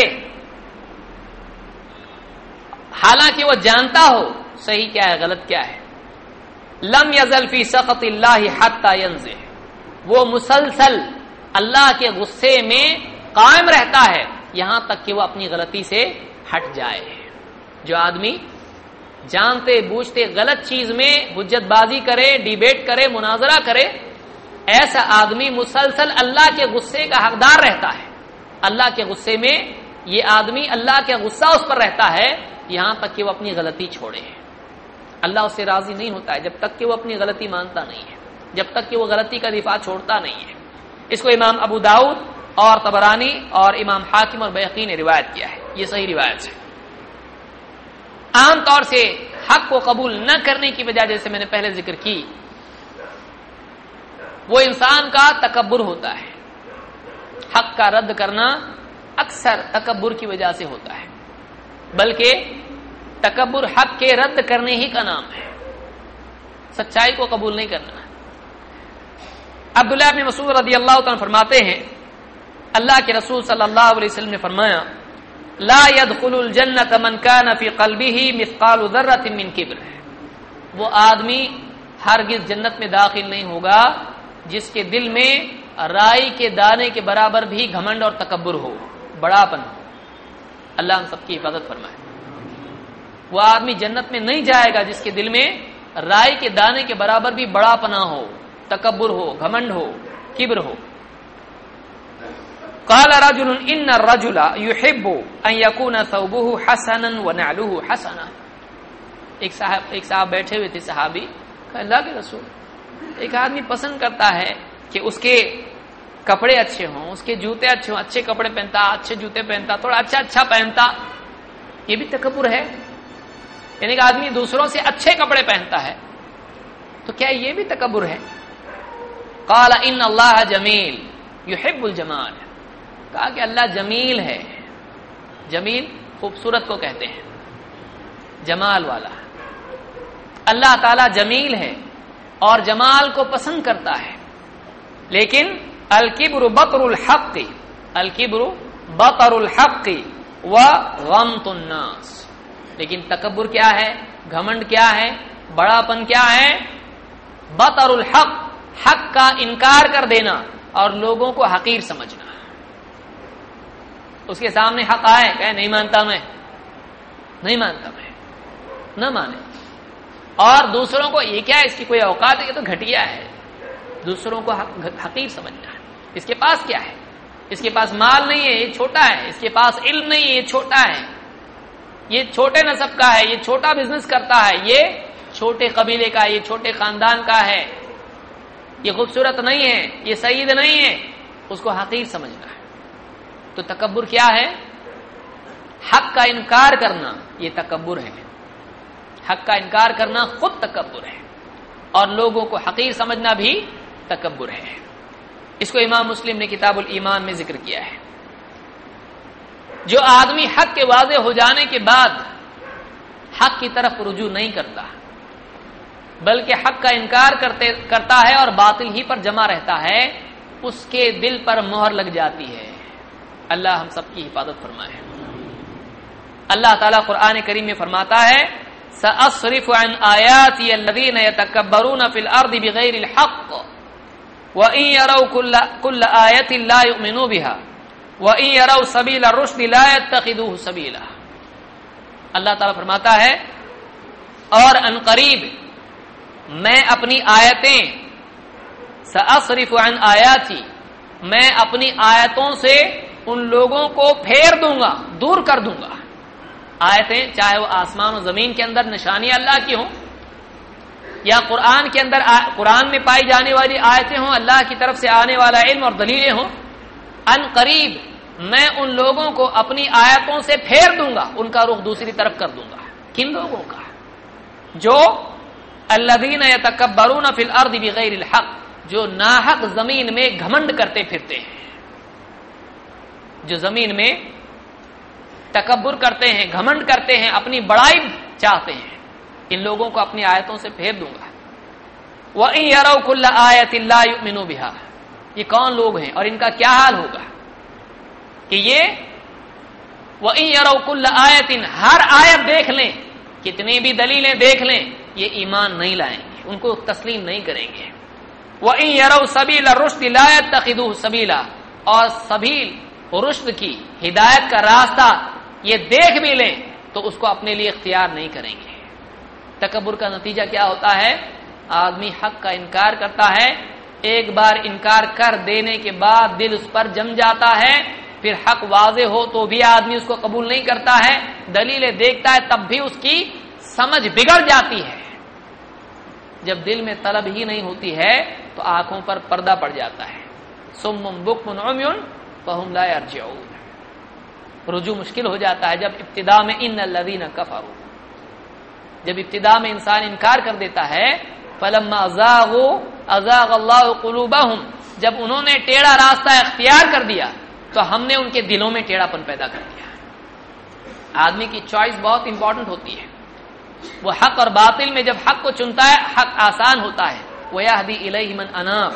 حالانکہ وہ جانتا ہو صحیح کیا ہے غلط کیا ہے، لم یزل فی سخط اللہ حتی ینزح، وہ مسلسل اللہ کے غصے میں قائم رہتا ہے یہاں تک کہ وہ اپنی غلطی سے ہٹ جائے. جو آدمی جانتے بوجھتے غلط چیز میں حجت بازی کرے، ڈیبیٹ کرے، مناظرہ کرے، ایسا آدمی مسلسل اللہ کے غصے کا حقدار رہتا ہے. اللہ کے غصے میں یہ آدمی، اللہ کا غصہ اس پر رہتا ہے یہاں تک کہ وہ اپنی غلطی چھوڑے. اللہ اس سے راضی نہیں ہوتا ہے جب تک کہ وہ اپنی غلطی مانتا نہیں ہے، جب تک کہ وہ غلطی کا دفاع چھوڑتا نہیں ہے. اس کو امام ابو داؤد اور طبرانی اور امام حاکم اور بیہقی نے روایت کیا ہے، یہ صحیح روایت ہے. عام طور سے حق کو قبول نہ کرنے کی وجہ، جیسے میں نے پہلے ذکر کی، وہ انسان کا تکبر ہوتا ہے. حق کا رد کرنا اکثر تکبر کی وجہ سے ہوتا ہے، بلکہ تکبر حق کے رد کرنے ہی کا نام ہے، سچائی کو قبول نہیں کرنا. عبداللہ بن مسعود رضی اللہ تعالیٰ فرماتے ہیں اللہ کے رسول صلی اللہ علیہ وسلم نے فرمایا لا يدخل الجنة من كان في قلبه مثقال ذرة من کبر، وہ آدمی ہرگز جنت میں داخل نہیں ہوگا جس کے دل میں رائی کے دانے کے برابر بھی گھمنڈ اور تکبر ہو، بڑاپن ہو. اللہ ہم سب کی حفاظت فرمائے. وہ آدمی جنت میں نہیں جائے گا جس کے دل میں رائی کے دانے کے برابر بھی بڑا پنا ہو، تکبر ہو، گھمنڈ ہو، کبر ہو. قال رجل ان الرجل يحب ان يكون ثوبه حسنا ونعله حسنا، ایک صاحب بیٹھے ہوئے تھے، صحابی، کہ اللہ کے رسول، ایک آدمی پسند کرتا ہے کہ اس کے کپڑے اچھے ہوں، اس کے جوتے اچھے ہوں، اچھے کپڑے پہنتا، اچھے جوتے پہنتا، تھوڑا اچھا پہنتا. یہ بھی تکبر ہے، یعنی کہ آدمی دوسروں سے اچھے کپڑے پہنتا ہے، تو کیا یہ بھی تکبر ہے؟ قال ان اللہ جمیل يحب الجمال، کہا کہ اللہ جمیل ہے. جمیل خوبصورت کو کہتے ہیں، جمال والا. اللہ تعالی جمیل ہے اور جمال کو پسند کرتا ہے. لیکن الکبر بطر الحق، الکبر بطر الحق وغمط الناس، لیکن تکبر کیا ہے، گھمنڈ کیا ہے، بڑاپن کیا ہے؟ بطر الحق، حق کا انکار کر دینا اور لوگوں کو حقیر سمجھنا. اس کے سامنے حق آئے کہ نہیں مانتا میں، نہیں مانتا میں، نہ مانے. اور دوسروں کو یہ کیا ہے، اس کی کوئی اوقات ہے، یہ تو گھٹیا ہے. دوسروں کو حقیر سمجھنا ہے. اس کے پاس کیا ہے، اس کے پاس مال نہیں ہے، یہ چھوٹا ہے. اس کے پاس علم نہیں ہے، یہ چھوٹا ہے. یہ چھوٹے نسب کا ہے، یہ چھوٹا بزنس کرتا ہے، یہ چھوٹے قبیلے کا ہے، یہ چھوٹے خاندان کا ہے، یہ خوبصورت نہیں ہے، یہ سعید نہیں ہے. اس کو حقیر سمجھنا ہے. تو تکبر کیا ہے؟ حق کا انکار کرنا، یہ تکبر ہے. حق کا انکار کرنا خود تکبر ہے، اور لوگوں کو حقیر سمجھنا بھی تکبر ہے. اس کو امام مسلم نے کتاب الایمان میں ذکر کیا ہے. جو آدمی حق کے واضح ہو جانے کے بعد حق کی طرف رجوع نہیں کرتا، بلکہ حق کا انکار کرتا ہے اور باطل ہی پر جمع رہتا ہے، اس کے دل پر مہر لگ جاتی ہے. اللہ ہم سب کی حفاظت فرمائے. اللہ تعالیٰ قرآن کریم میں فرماتا ہے سأصرف عن آیاتی الذین یتکبرون فی الارض بغیر الحق وإن يروا كل آیۃ لا یؤمنوا بها وإن يروا سبیل الرشد لا يتخذوه سبیلا. اللہ تعالیٰ فرماتا ہے اور ان قریب میں اپنی آیتیں سأصرف عن آیاتی میں اپنی آیتوں سے ان لوگوں کو پھیر دوں گا، دور کر دوں گا. آیتیں چاہے وہ آسمان و زمین کے اندر نشانی اللہ کی ہوں یا قرآن کے اندر قرآن میں پائی جانے والی آیتیں ہوں، اللہ کی طرف سے آنے والا علم اور دلیلیں ہوں، ان قریب میں ان لوگوں کو اپنی آیتوں سے پھیر دوں گا، ان کا رخ دوسری طرف کر دوں گا. کن لوگوں کا؟ جو الذین یتکبرون فی الارض بغیر الحق، جو ناحق زمین میں گھمنڈ کرتے پھرتے ہیں، جو زمین میں تکبر کرتے ہیں، گھمنڈ کرتے ہیں، اپنی بڑائی چاہتے ہیں، ان لوگوں کو اپنی آیتوں سے پھیر دوں گا. وَإِن يَرَوْا كُلَّ آیَةٍ لَا يُؤْمِنُوا بِهَا. یہ کون لوگ ہیں اور ان کا کیا حال ہوگا کہ یہ وَإِن يَرَوْا كُلَّ آیَةٍ ہر آیت دیکھ لیں، کتنی بھی دلیلیں دیکھ لیں، یہ ایمان نہیں لائیں گے، ان کو تسلیم نہیں کریں گے. وَإِن يَرَوْا سَبِيلَ الرُّشْدِ لَا يَتَّخِذُوهُ سَبِيلًا. اور سبیل رشد کی، ہدایت کا راستہ یہ دیکھ بھی لیں تو اس کو اپنے لیے اختیار نہیں کریں گے. تکبر کا نتیجہ کیا ہوتا ہے؟ آدمی حق کا انکار کرتا ہے، ایک بار انکار کر دینے کے بعد دل اس پر جم جاتا ہے، پھر حق واضح ہو تو بھی آدمی اس کو قبول نہیں کرتا ہے، دلیلیں دیکھتا ہے تب بھی اس کی سمجھ بگڑ جاتی ہے. جب دل میں طلب ہی نہیں ہوتی ہے تو آنکھوں پر پردہ پڑ جاتا ہے. صم بکم عمی فہم لا یرجعون. رجوع مشکل ہو جاتا ہے جب ابتدا میں ان الذین کفروا، جب ابتدا میں انسان انکار کر دیتا ہے. فلما ازاغوا ازاغ اللہ قلوبہم، جب انہوں نے ٹیڑھا راستہ اختیار کر دیا تو ہم نے ان کے دلوں میں ٹیڑھا پن پیدا کر دیا. آدمی کی چوائس بہت امپورٹنٹ ہوتی ہے. وہ حق اور باطل میں جب حق کو چنتا ہے حق آسان ہوتا ہے، وَيَهْدِي إِلَيْهِ مَنْ أَنَابَ.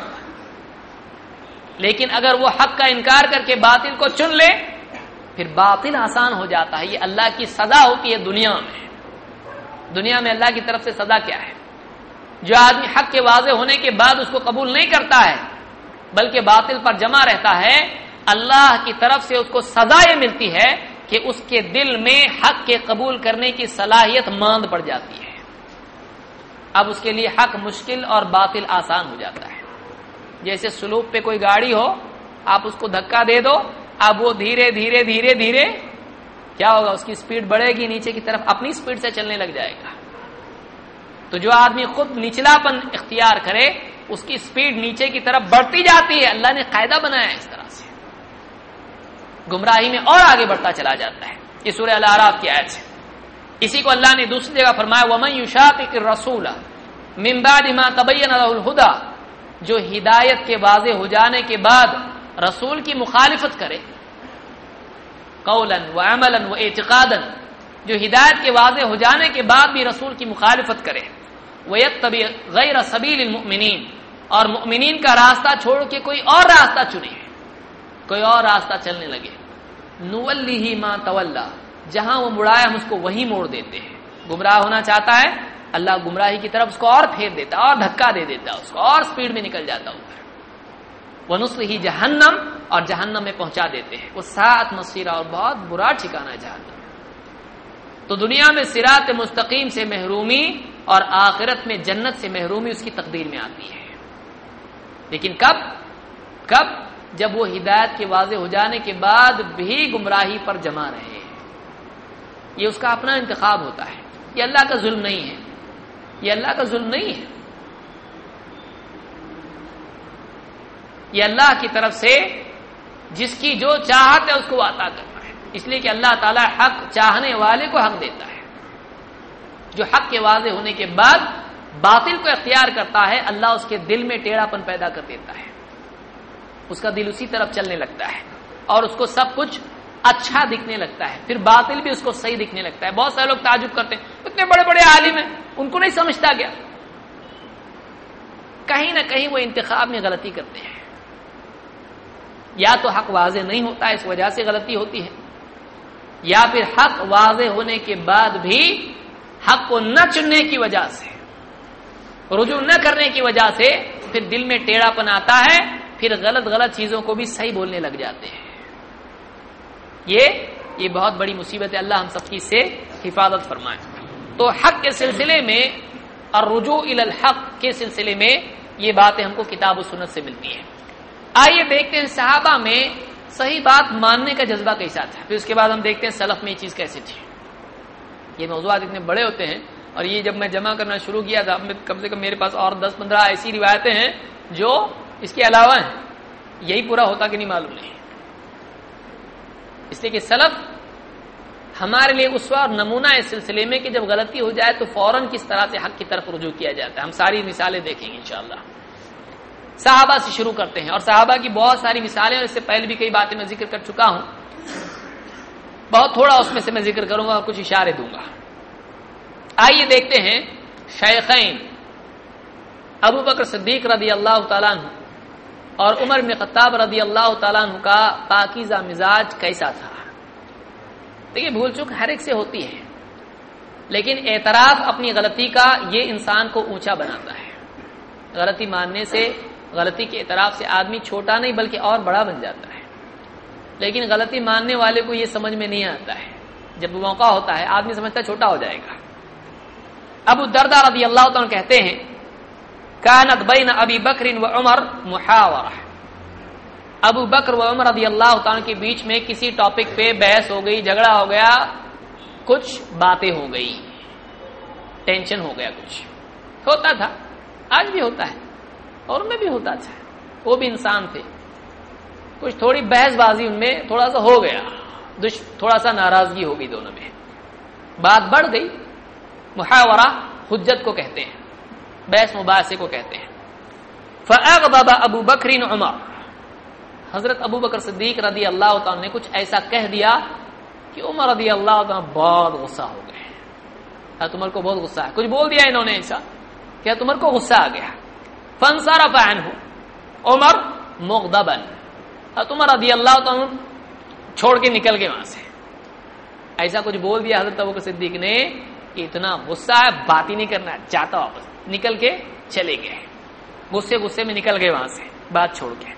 لیکن اگر وہ حق کا انکار کر کے باطل کو چن لے پھر باطل آسان ہو جاتا ہے. یہ اللہ کی سزا ہوتی ہے دنیا میں. دنیا میں اللہ کی طرف سے سزا کیا ہے؟ جو آدمی حق کے واضح ہونے کے بعد اس کو قبول نہیں کرتا ہے بلکہ باطل پر جمع رہتا ہے، اللہ کی طرف سے اس کو سزا یہ ملتی ہے کہ اس کے دل میں حق کے قبول کرنے کی صلاحیت ماند پڑ جاتی ہے. اب اس کے لیے حق مشکل اور باطل آسان ہو جاتا ہے. جیسے سلوک پہ کوئی گاڑی ہو، آپ اس کو دھکا دے دو، اب وہ دھیرے دھیرے دھیرے دھیرے کیا ہوگا، اس کی سپیڈ بڑھے گی، نیچے کی طرف اپنی سپیڈ سے چلنے لگ جائے گا. تو جو آدمی خود نچلا پن اختیار کرے اس کی سپیڈ نیچے کی طرف بڑھتی جاتی ہے. اللہ نے قاعدہ بنایا ہے اس طرح سے، گمراہی میں اور آگے بڑھتا چلا جاتا ہے. یہ سورہ الاعراف کی آیت ہے. اسی کو اللہ نے دوسری جگہ فرمایا وَمَن يُشَاقِقِ الرَّسُولَ مِن بَعْدِ مَا تَبَيَّنَ لَهُ الْهُدَى. جو ہدایت کے واضح ہو جانے کے بعد رسول کی مخالفت کرے، قولا وعملا واعتقادا، جو ہدایت کے واضح ہو جانے کے بعد بھی رسول کی مخالفت کرے، وَيَتَّبِعْ غَيْرَ سَبِيلِ الْمُؤْمِنِينَ، اور مؤمنین کا راستہ چھوڑ کے کوئی اور راستہ چنے، کوئی اور راستہ چلنے لگے، نُوَلِّهِ مَا تَوَلَّى، جہاں وہ مڑایا ہم اس کو وہی موڑ دیتے ہیں. گمراہ ہونا چاہتا ہے، اللہ گمراہی کی طرف اس کو اور پھیر دیتا ہے اور دھکا دے دیتا ہے، اس کو اور سپیڈ میں نکل جاتا ہے. وَنُصْلِهِ جہنم، اور جہنم میں پہنچا دیتے ہیں. وہ ساعت مصیرہ، اور بہت برا ٹھکانہ ہے جہنم. تو دنیا میں صراط مستقیم سے محرومی اور آخرت میں جنت سے محرومی اس کی تقدیر میں آتی ہے. لیکن کب جب وہ ہدایت کے واضح ہو جانے کے بعد بھی گمراہی پر جمع رہے. یہ اس کا اپنا انتخاب ہوتا ہے، یہ اللہ کا ظلم نہیں ہے، یہ اللہ کا ظلم نہیں ہے. یہ اللہ کی طرف سے جس کی جو چاہت ہے اس کو عطا کرتا ہے. اس لیے کہ اللہ تعالیٰ حق چاہنے والے کو حق دیتا ہے. جو حق کے واضح ہونے کے بعد باطل کو اختیار کرتا ہے اللہ اس کے دل میں ٹیڑھا پن پیدا کر دیتا ہے. اس کا دل اسی طرف چلنے لگتا ہے اور اس کو سب کچھ اچھا دکھنے لگتا ہے، پھر باطل بھی اس کو صحیح دکھنے لگتا ہے. بہت سارے لوگ تعجب کرتے ہیں اتنے بڑے بڑے عالم ہیں ان کو نہیں سمجھتا کیا؟ کہیں نہ کہیں وہ انتخاب میں غلطی کرتے ہیں. یا تو حق واضح نہیں ہوتا ہے اس وجہ سے غلطی ہوتی ہے، یا پھر حق واضح ہونے کے بعد بھی حق کو نہ چننے کی وجہ سے، رجوع نہ کرنے کی وجہ سے پھر دل میں ٹیڑھا پن آتا ہے، پھر غلط چیزوں کو بھی صحیح بولنے لگ جاتے ہیں۔ یہ بہت بڑی مصیبت ہے، اللہ ہم سب کی سے حفاظت فرمائے۔ تو حق کے سلسلے میں اور رجوع الی الحق کے سلسلے میں یہ باتیں ہم کو کتاب و سنت سے ملتی ہیں۔ آئیے دیکھتے ہیں صحابہ میں صحیح بات ماننے کا جذبہ کیسا تھا، پھر اس کے بعد ہم دیکھتے ہیں سلف میں یہ چیز کیسے تھی۔ یہ موضوعات اتنے بڑے ہوتے ہیں، اور یہ جب میں جمع کرنا شروع کیا تھا، کم سے کم میرے پاس اور 10-15 ایسی روایتیں ہیں جو اس کے علاوہ ہیں، یہی پورا ہوتا کہ نہیں معلوم نہیں۔ اس لیے کہ سلف ہمارے لیے اسوہ اور نمونہ اس سلسلے میں کہ جب غلطی ہو جائے تو فوراً کس طرح سے حق کی طرف رجوع کیا جاتا ہے۔ ہم ساری مثالیں دیکھیں گے انشاءاللہ۔ صحابہ سے شروع کرتے ہیں، اور صحابہ کی بہت ساری مثالیں، اور اس سے پہلے بھی کئی باتیں میں ذکر کر چکا ہوں، بہت تھوڑا اس میں سے میں ذکر کروں گا اور کچھ اشارے دوں گا۔ آئیے دیکھتے ہیں شیخین ابو بکر صدیق رضی اللہ تعالیٰ عنہ اور عمر بن خطاب رضی اللہ تعالیٰ عنہ کا پاکیزہ مزاج کیسا تھا۔ دیکھیے بھول چک ہر ایک سے ہوتی ہے، لیکن اعتراف اپنی غلطی کا یہ انسان کو اونچا بناتا ہے۔ غلطی ماننے سے، غلطی کے اعتراف سے آدمی چھوٹا نہیں بلکہ اور بڑا بن جاتا ہے، لیکن غلطی ماننے والے کو یہ سمجھ میں نہیں آتا ہے، جب موقع ہوتا ہے آدمی سمجھتا ہے چھوٹا ہو جائے گا۔ ابو الدرداء رضی اللہ تعالیٰ کہتے ہیں کانت بین ابی بکر و عمر محاورہ، ابو بکر و عمر رضی اللہ تعالیٰ کے بیچ میں کسی ٹاپک پہ بحث ہو گئی، جھگڑا ہو گیا، کچھ باتیں ہو گئی، ٹینشن ہو گیا، کچھ ہوتا تھا، آج بھی ہوتا ہے اور ان میں بھی ہوتا تھا، وہ بھی انسان تھے، کچھ تھوڑی بحث بازی ان میں تھوڑا سا ہو گیا، تھوڑا سا ناراضگی ہو گئی دونوں میں، بات بڑھ گئی۔ محاورہ حجت کو کہتے ہیں، بحث مباحثے کو کہتے ہیں۔ فاغضب ابو بکر عمر، حضرت ابو بکر صدیق رضی اللہ تعالیٰ نے کچھ ایسا کہہ دیا کہ عمر رضی اللہ تعالیٰ بہت غصہ ہو گئے۔ حضرت عمر کو بہت غصہ ہے، کچھ بول دیا انہوں نے ایسا کہ حضرت عمر کو غصہ آ گیا۔ فانصرف عنہ عمر مغضبا، حضرت عمر رضی اللہ تعالیٰ چھوڑ کے نکل گئے وہاں سے، ایسا کچھ بول دیا حضرت ابو بکر صدیق نے کہ اتنا غصہ ہے، بات ہی نہیں کرنا چاہتا، واپس نکل کے چلے گئے، غصے میں نکل گئے وہاں سے بات چھوڑ کے۔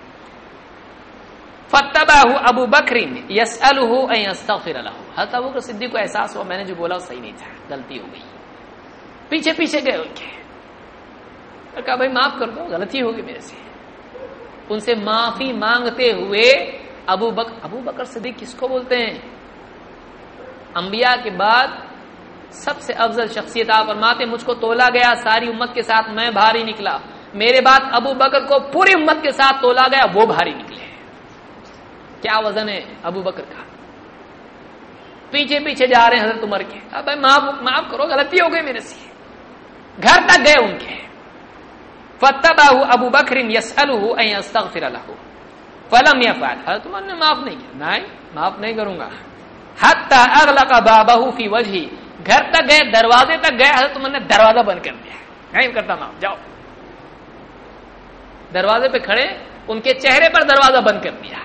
فاتبعه ابو بکر يسأله ان يستغفر له، حضرت ابو بکر صدیق کو احساس ہوا میں نے جو بولا صحیح نہیں تھا، غلطی ہو گئی، پیچھے گئے ان کے، کہا بھائی معاف کر دو، غلطی ہو گئی میرے سے۔ ان سے معافی مانگتے ہوئے ابو بکر صدیق کس کو بولتے ہیں؟ انبیاء کے بعد سب سے افضل شخصیت آپ فرماتے ہیں مجھ کو تولا گیا ساری امت کے ساتھ میں بھاری نکلا، میرے بعد ابو بکر کو پوری امت کے ساتھ تولا گیا وہ بھاری نکلے۔ کیا وزن ہے ابو بکر کا؟ پیچھے جا رہے ہیں حضرت عمر کے، اب معاف کرو غلطی ہو گئی میرے سے، گھر تک گئے ان کے۔ فاتبعه ابو بکر يسأله ان يستغفر له فلم يفعل، حضرت عمر نے معاف نہیں کیا، نہیں معاف نہیں کروں گا، حتى اغلق بابه في وجهه، گھر تک گئے، دروازے تک گئے، حضرت عمر نے دروازہ بند کر دیا، نہیں کرتا معاف، جاؤ۔ دروازے پہ کھڑے ان کے چہرے پر دروازہ بند کر دیا۔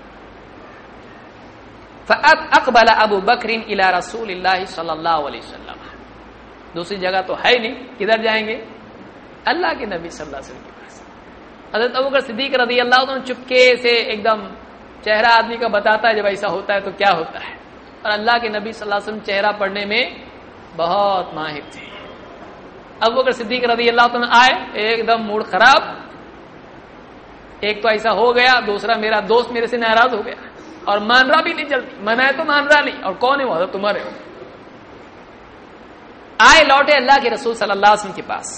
فاقبل ابو بکر الى رسول اللہ صلی اللہ علیہ وسلم، دوسری جگہ تو ہے نہیں، کدھر جائیں گے؟ اللہ کے نبی صلی اللہ علیہ وسلم کے پاس۔ حضرت ابو بکر صدیق رضی اللہ عنہ چپکے سے ایک دم چہرہ آدمی کا بتاتا ہے جب ایسا ہوتا ہے تو کیا ہوتا ہے، اور اللہ کے نبی صلی اللہ علیہ وسلم چہرہ پڑھنے میں بہت ماہر تھے۔ ابو بکر صدیق رضی اللہ عنہ آئے، ایک دم موڈ خراب، ایک تو ایسا ہو گیا، دوسرا میرا دوست میرے سے ناراض ہو گیا اور مان رہا بھی نہیں جلدی، منائے تو مان رہا نہیں، اور کون ہے وہ؟ حضرت عمر ہے۔ آئے لوٹے اللہ کے رسول صلی اللہ علیہ وسلم کے پاس۔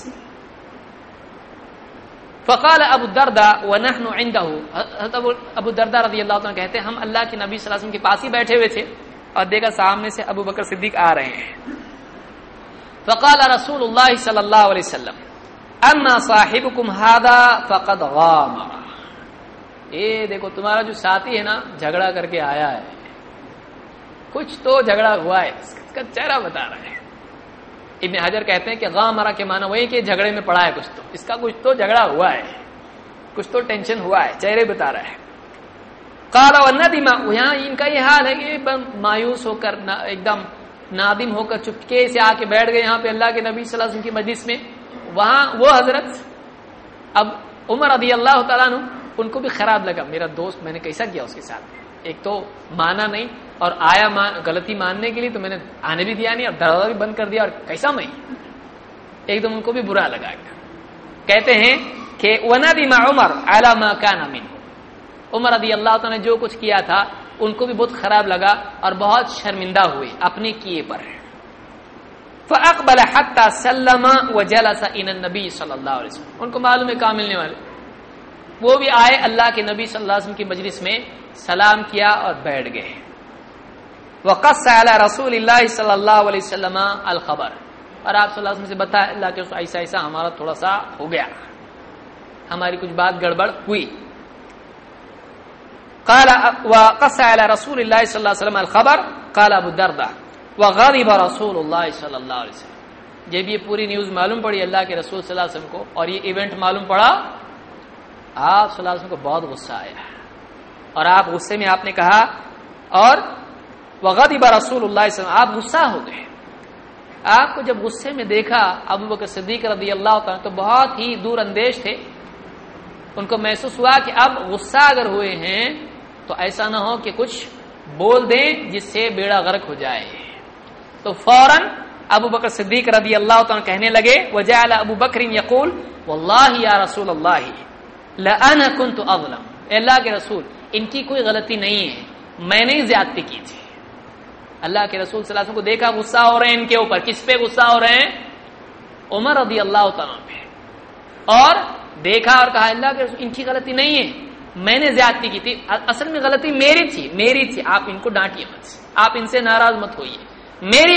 فقال ابو الدرداء ونحن عنده، حضرت ابو الدرداء رضی اللہ عنہ کہتے ہیں ہم اللہ کے نبی صلی اللہ علیہ وسلم کے پاس ہی بیٹھے ہوئے تھے اور دیکھا سامنے سے ابو بکر صدیق آ رہے ہیں۔ فقال رسول اللہ صلی اللہ علیہ وسلم اما صاحبکم هذا فقد غامر، دیکھو تمہارا جو ساتھی ہے نا جھگڑا کر کے آیا ہے، کچھ تو جھگڑا ہوا ہے، اس کا چہرہ بتا رہا ہے۔ ابن حجر کہتے ہیں کہ غامرہ کے معنی وہی کہ جھگڑے میں پڑا ہے، کچھ تو اس کا کچھ تو جھگڑا ہوا ہے، کچھ تو ٹینشن ہوا ہے، چہرے بتا رہا ہے۔ قال وندم، یہاں ان کا یہ حال ہے کہ مایوس ہو کر ایک دم نادم ہو کر چپکے سے آ کے بیٹھ گئے یہاں پہ اللہ کے نبی صلی اللہ علیہ وسلم کی مجلس میں. وہاں وہ حضرت اب عمر رضی اللہ تعالیٰ عنہ ان کو بھی خراب لگا, میرا دوست میں نے کیسا کیا اس کے ساتھ, ایک تو مانا نہیں اور آیا غلطی ماننے کے لیے تو میں نے آنے بھی دیا نہیں اور دروازہ بھی بند کر دیا, اور کیسا میں, ایک دم ان کو بھی برا لگا. کہتے ہیں کہ وندم عمر علی ما کان منه, عمر رضی اللہ تعالیٰ نے جو کچھ کیا تھا ان کو بھی بہت خراب لگا اور بہت شرمندہ ہوئے اپنے کیے پر. فاقبل حتى سلم وجلس الى النبي صلی اللہ علیہ وسلم, ان کو معلوم ہے کہاں ملنے والے, وہ بھی آئے اللہ کے نبی صلی اللہ علیہ وسلم کی مجلس میں, سلام کیا اور بیٹھ گئے. وقص على رسول اللہ صلی اللہ علیہ وسلم الخبر, اور آپ صلی اللہ علیہ وسلم سے بتایا اللہ کے ایسا ایسا ہمارا تھوڑا سا ہو گیا, ہماری کچھ بات گڑبڑ ہوئی. قال وقص على رسول اللہ صلی اللہ علیہ وسلم الخبر قال ابو الدرداء وغضب رسول اللہ صلی اللہ علیہ وسلم. جب یہ پوری نیوز معلوم پڑی اللہ کے رسول صلی اللہ علیہ وسلم کو اور یہ ایونٹ معلوم پڑا, آپ صلی اللہ علیہ وسلم کو بہت غصہ آیا, اور آپ غصے میں آپ نے کہا, اور وغضب رسول اللہ صلی اللہ علیہ وسلم, آپ غصہ ہو گئے. آپ کو جب غصے میں دیکھا ابو بکر صدیق رضی اللہ تعالیٰ تو بہت ہی دور اندیش تھے, ان کو محسوس ہوا کہ اب غصہ اگر ہوئے ہیں تو ایسا نہ ہو کہ کچھ بول دیں جس سے بیڑا غرق ہو جائے. تو فوراً ابو بکر صدیق رضی اللہ تعالیٰ کہنے لگے, وجعل ابو بکر یقول واللہ یا رسول اللہ لأنا كنت اظلم, اے اللہ کے رسول ان کی کوئی غلطی نہیں ہے, میں نے زیادتی کی تھی. اللہ کے رسول صلی اللہ علیہ وسلم کو دیکھا غصہ ہو رہے ہیں ان کے اوپر, کس پہ غصہ ہو رہے ہیں, عمر رضی اللہ تعالیٰ پہ, اور دیکھا اور کہا اللہ کے رسول ان کی غلطی نہیں ہے, میں نے زیادتی کی تھی, اصل میں غلطی میری تھی, آپ ان کو ڈانٹیے مت, آپ ان سے ناراض مت ہوئیے, میری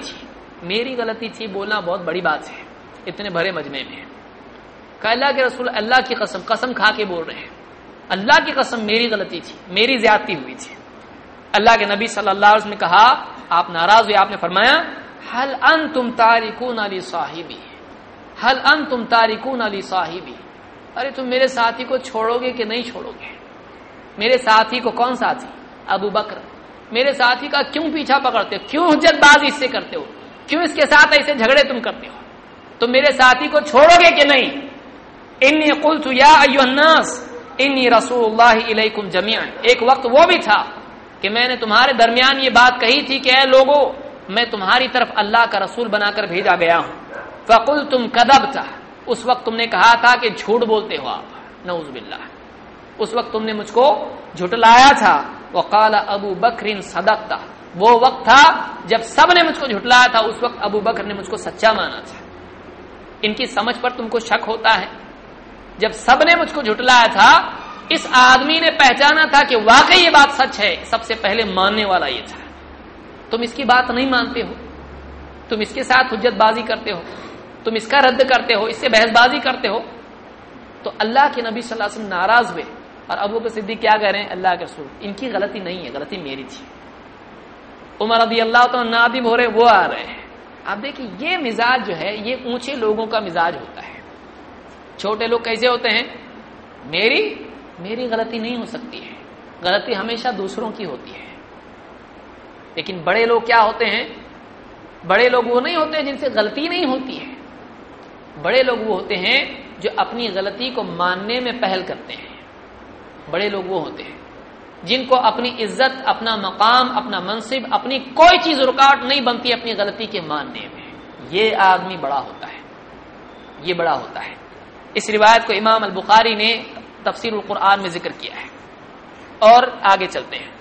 غلطی تھی بولنا بہت بڑی بات ہے اتنے بڑے مجمع میں. کہا اللہ کے رسول اللہ کی قسم کھا کے بول رہے ہیں, اللہ کی قسم میری غلطی تھی, میری زیادتی ہوئی تھی. اللہ کے نبی صلی اللہ علیہ وسلم نے کہا, آپ ناراض ہوئے, آپ نے فرمایا هل انتم تارکون لصاحبی, هل انتم تارکون لصاحبی, ارے تم میرے ساتھی کو چھوڑو گے کہ نہیں چھوڑو گے. میرے ساتھی کو, کون ساتھی, ابو بکر, میرے ساتھی کا کیوں پیچھا پکڑتے ہو, کیوں حجت بازی اس سے کرتے ہو, کیوں اس کے ساتھ ایسے جھگڑے تم کرتے ہو, تم میرے ساتھی کو چھوڑو گے کہ نہیں. انی قلت یا ایھا الناس انی رسول اللہ الیکم جمیعا, ایک وقت وہ بھی تھا کہ میں نے تمہارے درمیان یہ بات کہی تھی کہ اے لوگو میں تمہاری طرف اللہ کا رسول بنا کر بھیجا گیا ہوں. فقلتم کذبت, اس وقت تم نے کہا تھا کہ جھوٹ بولتے ہو آپ, نعوذ باللہ, اس وقت تم نے مجھ کو جھٹلایا تھا. وقال ابو بکر صدقت, وہ وقت تھا جب سب نے مجھ کو جھٹلایا تھا, اس وقت ابو بکر نے مجھ کو سچا مانا تھا. ان کی سمجھ پر تم کو شک ہوتا ہے, جب سب نے مجھ کو جھٹلایا تھا اس آدمی نے پہچانا تھا کہ واقعی یہ بات سچ ہے, سب سے پہلے ماننے والا یہ تھا. تم اس کی بات نہیں مانتے ہو, تم اس کے ساتھ حجت بازی کرتے ہو, تم اس کا رد کرتے ہو, اس سے بحث بازی کرتے ہو. تو اللہ کے نبی صلی اللہ علیہ وسلم ناراض ہوئے, اور ابو بکر صدیق کیا کہہ رہے ہیں, اللہ کے رسول ان کی غلطی نہیں ہے, غلطی میری تھی. عمر رضی اللہ تعالیٰ نادم ہو رہے, وہ آ رہے ہیں. آپ دیکھیں یہ مزاج جو ہے یہ اونچے لوگوں کا مزاج ہوتا ہے. چھوٹے لوگ کیسے ہوتے ہیں, میری غلطی نہیں ہو سکتی ہے, غلطی ہمیشہ دوسروں کی ہوتی ہے. لیکن بڑے لوگ کیا ہوتے ہیں, بڑے لوگ وہ نہیں ہوتے جن سے غلطی نہیں ہوتی ہے. بڑے لوگ وہ ہوتے ہیں جو اپنی غلطی کو ماننے میں پہل کرتے ہیں. بڑے لوگ وہ ہوتے ہیں جن کو اپنی عزت, اپنا مقام, اپنا منصب, اپنی کوئی چیز رکاوٹ نہیں بنتی اپنی غلطی کے ماننے میں. یہ آدمی بڑا ہوتا ہے, یہ بڑا ہوتا ہے. اس روایت کو امام البخاری نے تفسیر القرآن میں ذکر کیا ہے. اور آگے چلتے ہیں.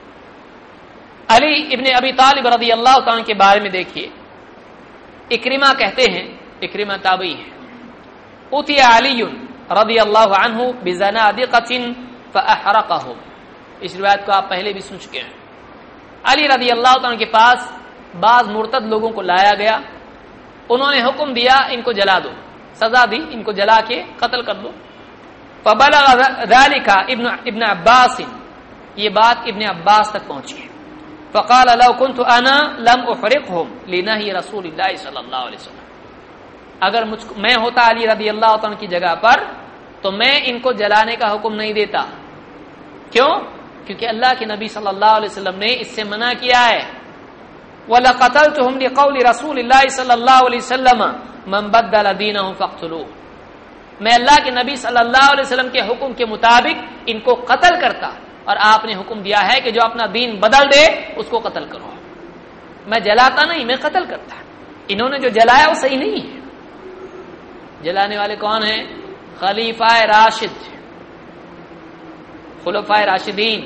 علی ابن ابی طالب رضی اللہ تعالیٰ کے بارے میں دیکھیے, اکرمہ کہتے ہیں, اکرمہ تابعی ہے, اتی علی رضی اللہ عنہ بزنادقۃ فاحرقهم. اس روایت کو آپ پہلے بھی سن چکے ہیں. علی رضی اللہ تعالیٰ کے پاس بعض مرتد لوگوں کو لایا گیا, انہوں نے حکم دیا ان کو جلا دو, سزا دی ان کو جلا کے قتل کر دو. فبلغ ذلك ابن عباس, یہ بات ابن عباس تک پہنچی. فقال لو كنت انا لم احرقهم لنهي رسول الله صلی اللہ علیہ وسلم, اگر میں ہوتا علی رضی اللہ عنہ کی جگہ پر تو میں ان کو جلانے کا حکم نہیں دیتا. کیوں؟ کیونکہ اللہ کے نبی صلی اللہ علیہ وسلم نے اس سے منع کیا ہے. وَلَقَتَلْتُهُمْ لِقَوْلِ رَسُولِ اللَّهِ صلی اللہ علیہ وسلم مَنْ بَدَّلَ دِينَهُ فَاقْتُلُوهُ، میں اللہ کے نبی صلی اللہ علیہ وسلم کے حکم کے مطابق ان کو قتل کرتا، اور آپ نے حکم دیا ہے کہ جو اپنا دین بدل دے اس کو قتل کرو۔ میں جلاتا نہیں، میں قتل کرتا۔ انہوں نے جو جلایا وہ صحیح نہیں ہے۔ جلانے والے کون ہیں؟ خلیفہ راشد، خلفائے راشدین،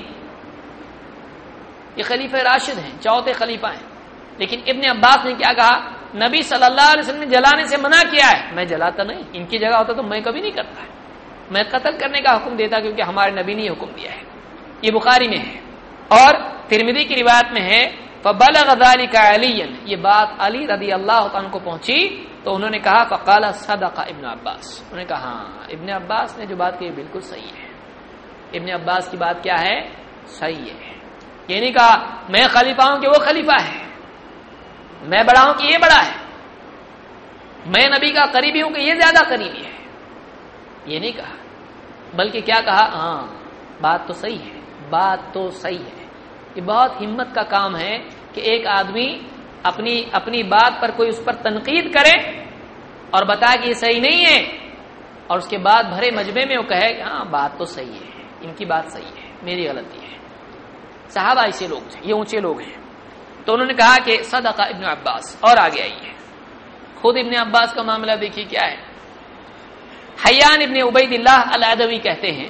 یہ خلیفہ راشد ہیں، چوتھے خلیفہ ہیں۔ لیکن ابن عباس نے کیا کہا؟ نبی صلی اللہ علیہ وسلم نے جلانے سے منع کیا ہے، میں جلاتا نہیں، ان کی جگہ ہوتا تو میں کبھی نہیں کرتا، میں قتل کرنے کا حکم دیتا کیونکہ ہمارے نبی نے حکم دیا ہے۔ یہ بخاری میں ہے، اور ترمذی کی روایت میں ہے فبلغ ذلك عليا، یہ بات علی رضی اللہ عنہ کو پہنچی تو انہوں نے کہا فقال صدق ابن عباس، انہوں نے کہا ہاں ابن عباس نے جو بات کی بالکل صحیح ہے، ابن عباس کی بات کیا ہے؟ صحیح ہے۔ یہ نہیں کہا میں خلیفہ ہوں کہ وہ خلیفہ ہے، میں بڑا ہوں کہ یہ بڑا ہے، میں نبی کا قریبی ہوں کہ یہ زیادہ قریبی ہے، یہ نہیں کہا، بلکہ کیا کہا؟ ہاں بات تو صحیح ہے، بات تو صحیح ہے۔ یہ بہت ہمت کا کام ہے کہ ایک آدمی اپنی بات پر کوئی اس پر تنقید کرے اور بتا کہ یہ صحیح نہیں ہے، اور اس کے بعد بھرے مجمع میں وہ کہے کہ ہاں بات تو صحیح ہے، ان کی بات صحیح ہے، میری غلطی ہے۔ صحابہ ایسے لوگ تھے، یہ اونچے لوگ ہیں۔ تو انہوں نے کہا کہ صدق ابن عباس، اور آگے آئیے خود ابن عباس کا معاملہ دیکھیے کیا ہے۔ حیان ابن عبید اللہ العدوی کہتے ہیں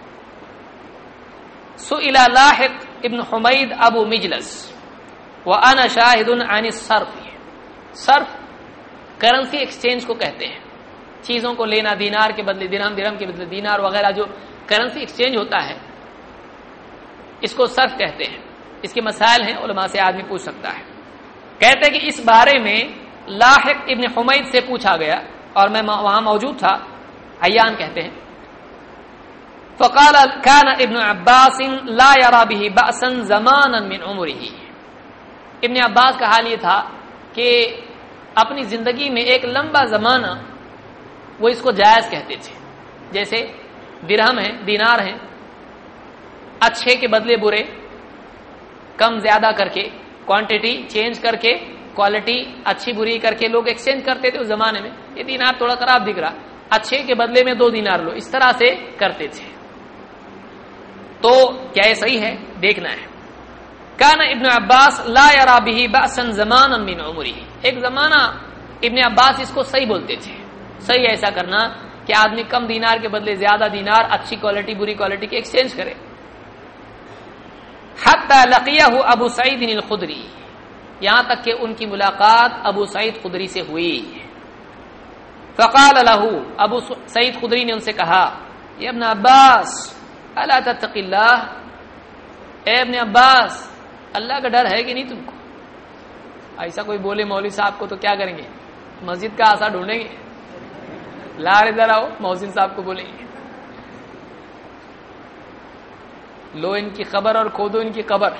سئل لاحق ابن حمید ابو مجلس وانا شاہد عن الصرف، صرف کرنسی ایکسچینج کو کہتے ہیں، چیزوں کو لینا، دینار کے بدلے درہم، درہم کے بدلے دینار وغیرہ، جو کرنسی ایکسچینج ہوتا ہے اس کو صرف کہتے ہیں۔ اس کے مسائل ہیں، علماء سے آدمی پوچھ سکتا ہے۔ کہتے ہیں کہ اس بارے میں لاحق ابن حمید سے پوچھا گیا اور میں وہاں موجود تھا، حیان کہتے ہیں فقال كان ابن عباس لا يرى به بأسا زمانا من عمره، ابن عباس کا حال یہ تھا کہ اپنی زندگی میں ایک لمبا زمانہ وہ اس کو جائز کہتے تھے، جیسے درہم ہیں، دینار ہیں، اچھے کے بدلے برے، کم زیادہ کر کے، کوانٹٹی چینج کر کے، کوالٹی اچھی بری کر کے لوگ ایکسچینج کرتے تھے اس زمانے میں۔ یہ دینار تھوڑا خراب دکھ رہا، اچھے کے بدلے میں 2 دینار لو، اس طرح سے کرتے تھے۔ تو کیا یہ صحیح ہے؟ دیکھنا ہے۔ کان ابن عباس لا یرا به بأسا زمانا من عمره، ایک زمانہ ابن عباس اس کو صحیح بولتے تھے، صحیح ایسا کرنا کہ آدمی کم دینار کے بدلے زیادہ دینار، اچھی کوالٹی بری کوالٹی کی ایکسچینج کرے۔ حتی لقیہ ابو سعید الخدری، یہاں تک کہ ان کی ملاقات ابو سعید خدری سے ہوئی۔ فقال له، ابو سعید خدری نے ان سے کہا یا ابن عباس الا تتق اللہ، اے ابن عباس اللہ کا ڈر ہے کہ نہیں تم کو؟ ایسا کوئی بولے مولوی صاحب کو تو کیا کریں گے؟ مسجد کا آسا ڈھونڈیں گے، لا ادھر آؤ، محسن صاحب کو بولیں گے لو ان کی خبر اور کھودو ان کی قبر۔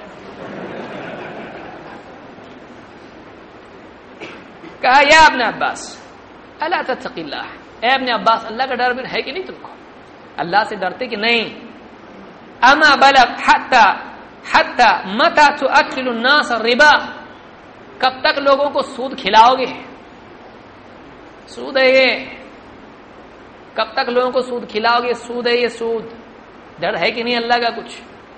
کہا یا ابن عباس الا تتق اللہ، اے ابن عباس اللہ کا ڈر ہے کہ نہیں تم کو؟ اللہ سے ڈرتے کہ نہیں؟ اما بلغ حتی متی تؤکل الناس الربا، کب تک لوگوں کو سود کھلاؤ گے؟ سود ہے یہ، کب تک لوگوں کو سود کھلاؤ گے؟ سود ہے یہ، سود۔ ڈر ہے کہ نہیں اللہ کا کچھ؟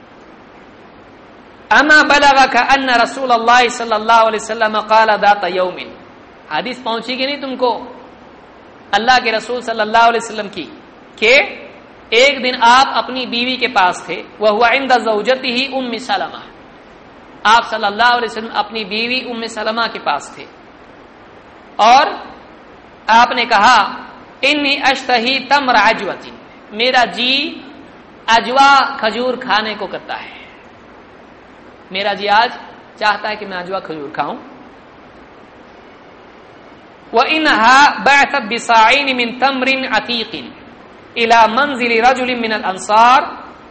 اما بلغک ان رسول اللہ صلی اللہ علیہ وسلم قال ذات یوم، حدیث پہنچی کہ نہیں تم کو اللہ کے رسول صلی اللہ علیہ وسلم کی کہ ایک دن آپ اپنی بیوی کے پاس تھے، وہو عند زوجته ام سلمہ، آپ صلی اللہ علیہ وسلم اپنی بیوی ام سلمہ کے پاس تھے، اور آپ نے کہا انی اشتہی تمر عجوۃ، میرا جی اجوا کھجور کھانے کو کرتا ہے، میرا جی آج چاہتا ہے کہ میں اجوا کھجور کھاؤں۔ وَإِنَّهَا بَعْثَتْ بِصَاعَيْنِ مِنْ تَمْرٍ عَتِيقٍ إِلَى مَنْزِلِ رَجُلٍ مِنَ الْأَنصَارِ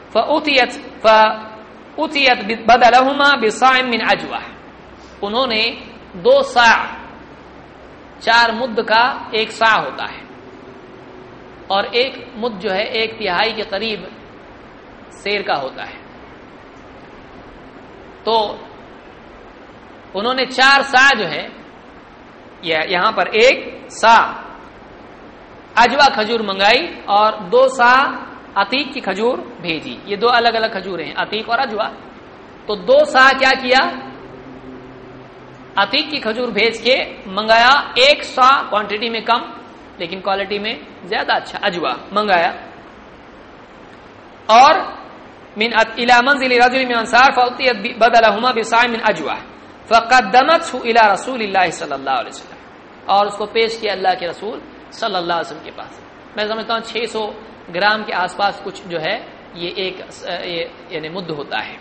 فَأُتِيَتْ بَدَلَهُمَا بِصَاعٍ مِنْ عَجْوَةٍ، انہوں نے 2 صاع، 4 مد کا 1 صاع ہوتا ہے، اور 1 مد جو ہے 1/3 کے قریب سیر کا ہوتا ہے، تو انہوں نے 4 سا جو ہے یہاں پر 1 سا اجوا کھجور منگائی اور 2 سا عتیق کی کھجور بھیجی. یہ 2 الگ الگ کھجور ہیں، عتیق اور اجوا. تو 2 سا کیا کیا، عتیق کی کھجور بھیج کے منگایا. 1 سا کوانٹٹی میں کم لیکن کوالٹی میں زیادہ اچھا اجوا منگایا. اور من الى منزل رجل من انصار فاعطيت بدلهما بصاع من اجوا فقدمته الى رسول الله صلی اللہ علیہ وسلم، اور اس کو پیش کیا اللہ کے رسول صلی اللہ علیہ وسلم کے پاس. میں سمجھتا ہوں 600 گرام کے آس پاس کچھ جو ہے یہ ایک یعنی مد ہوتا ہے.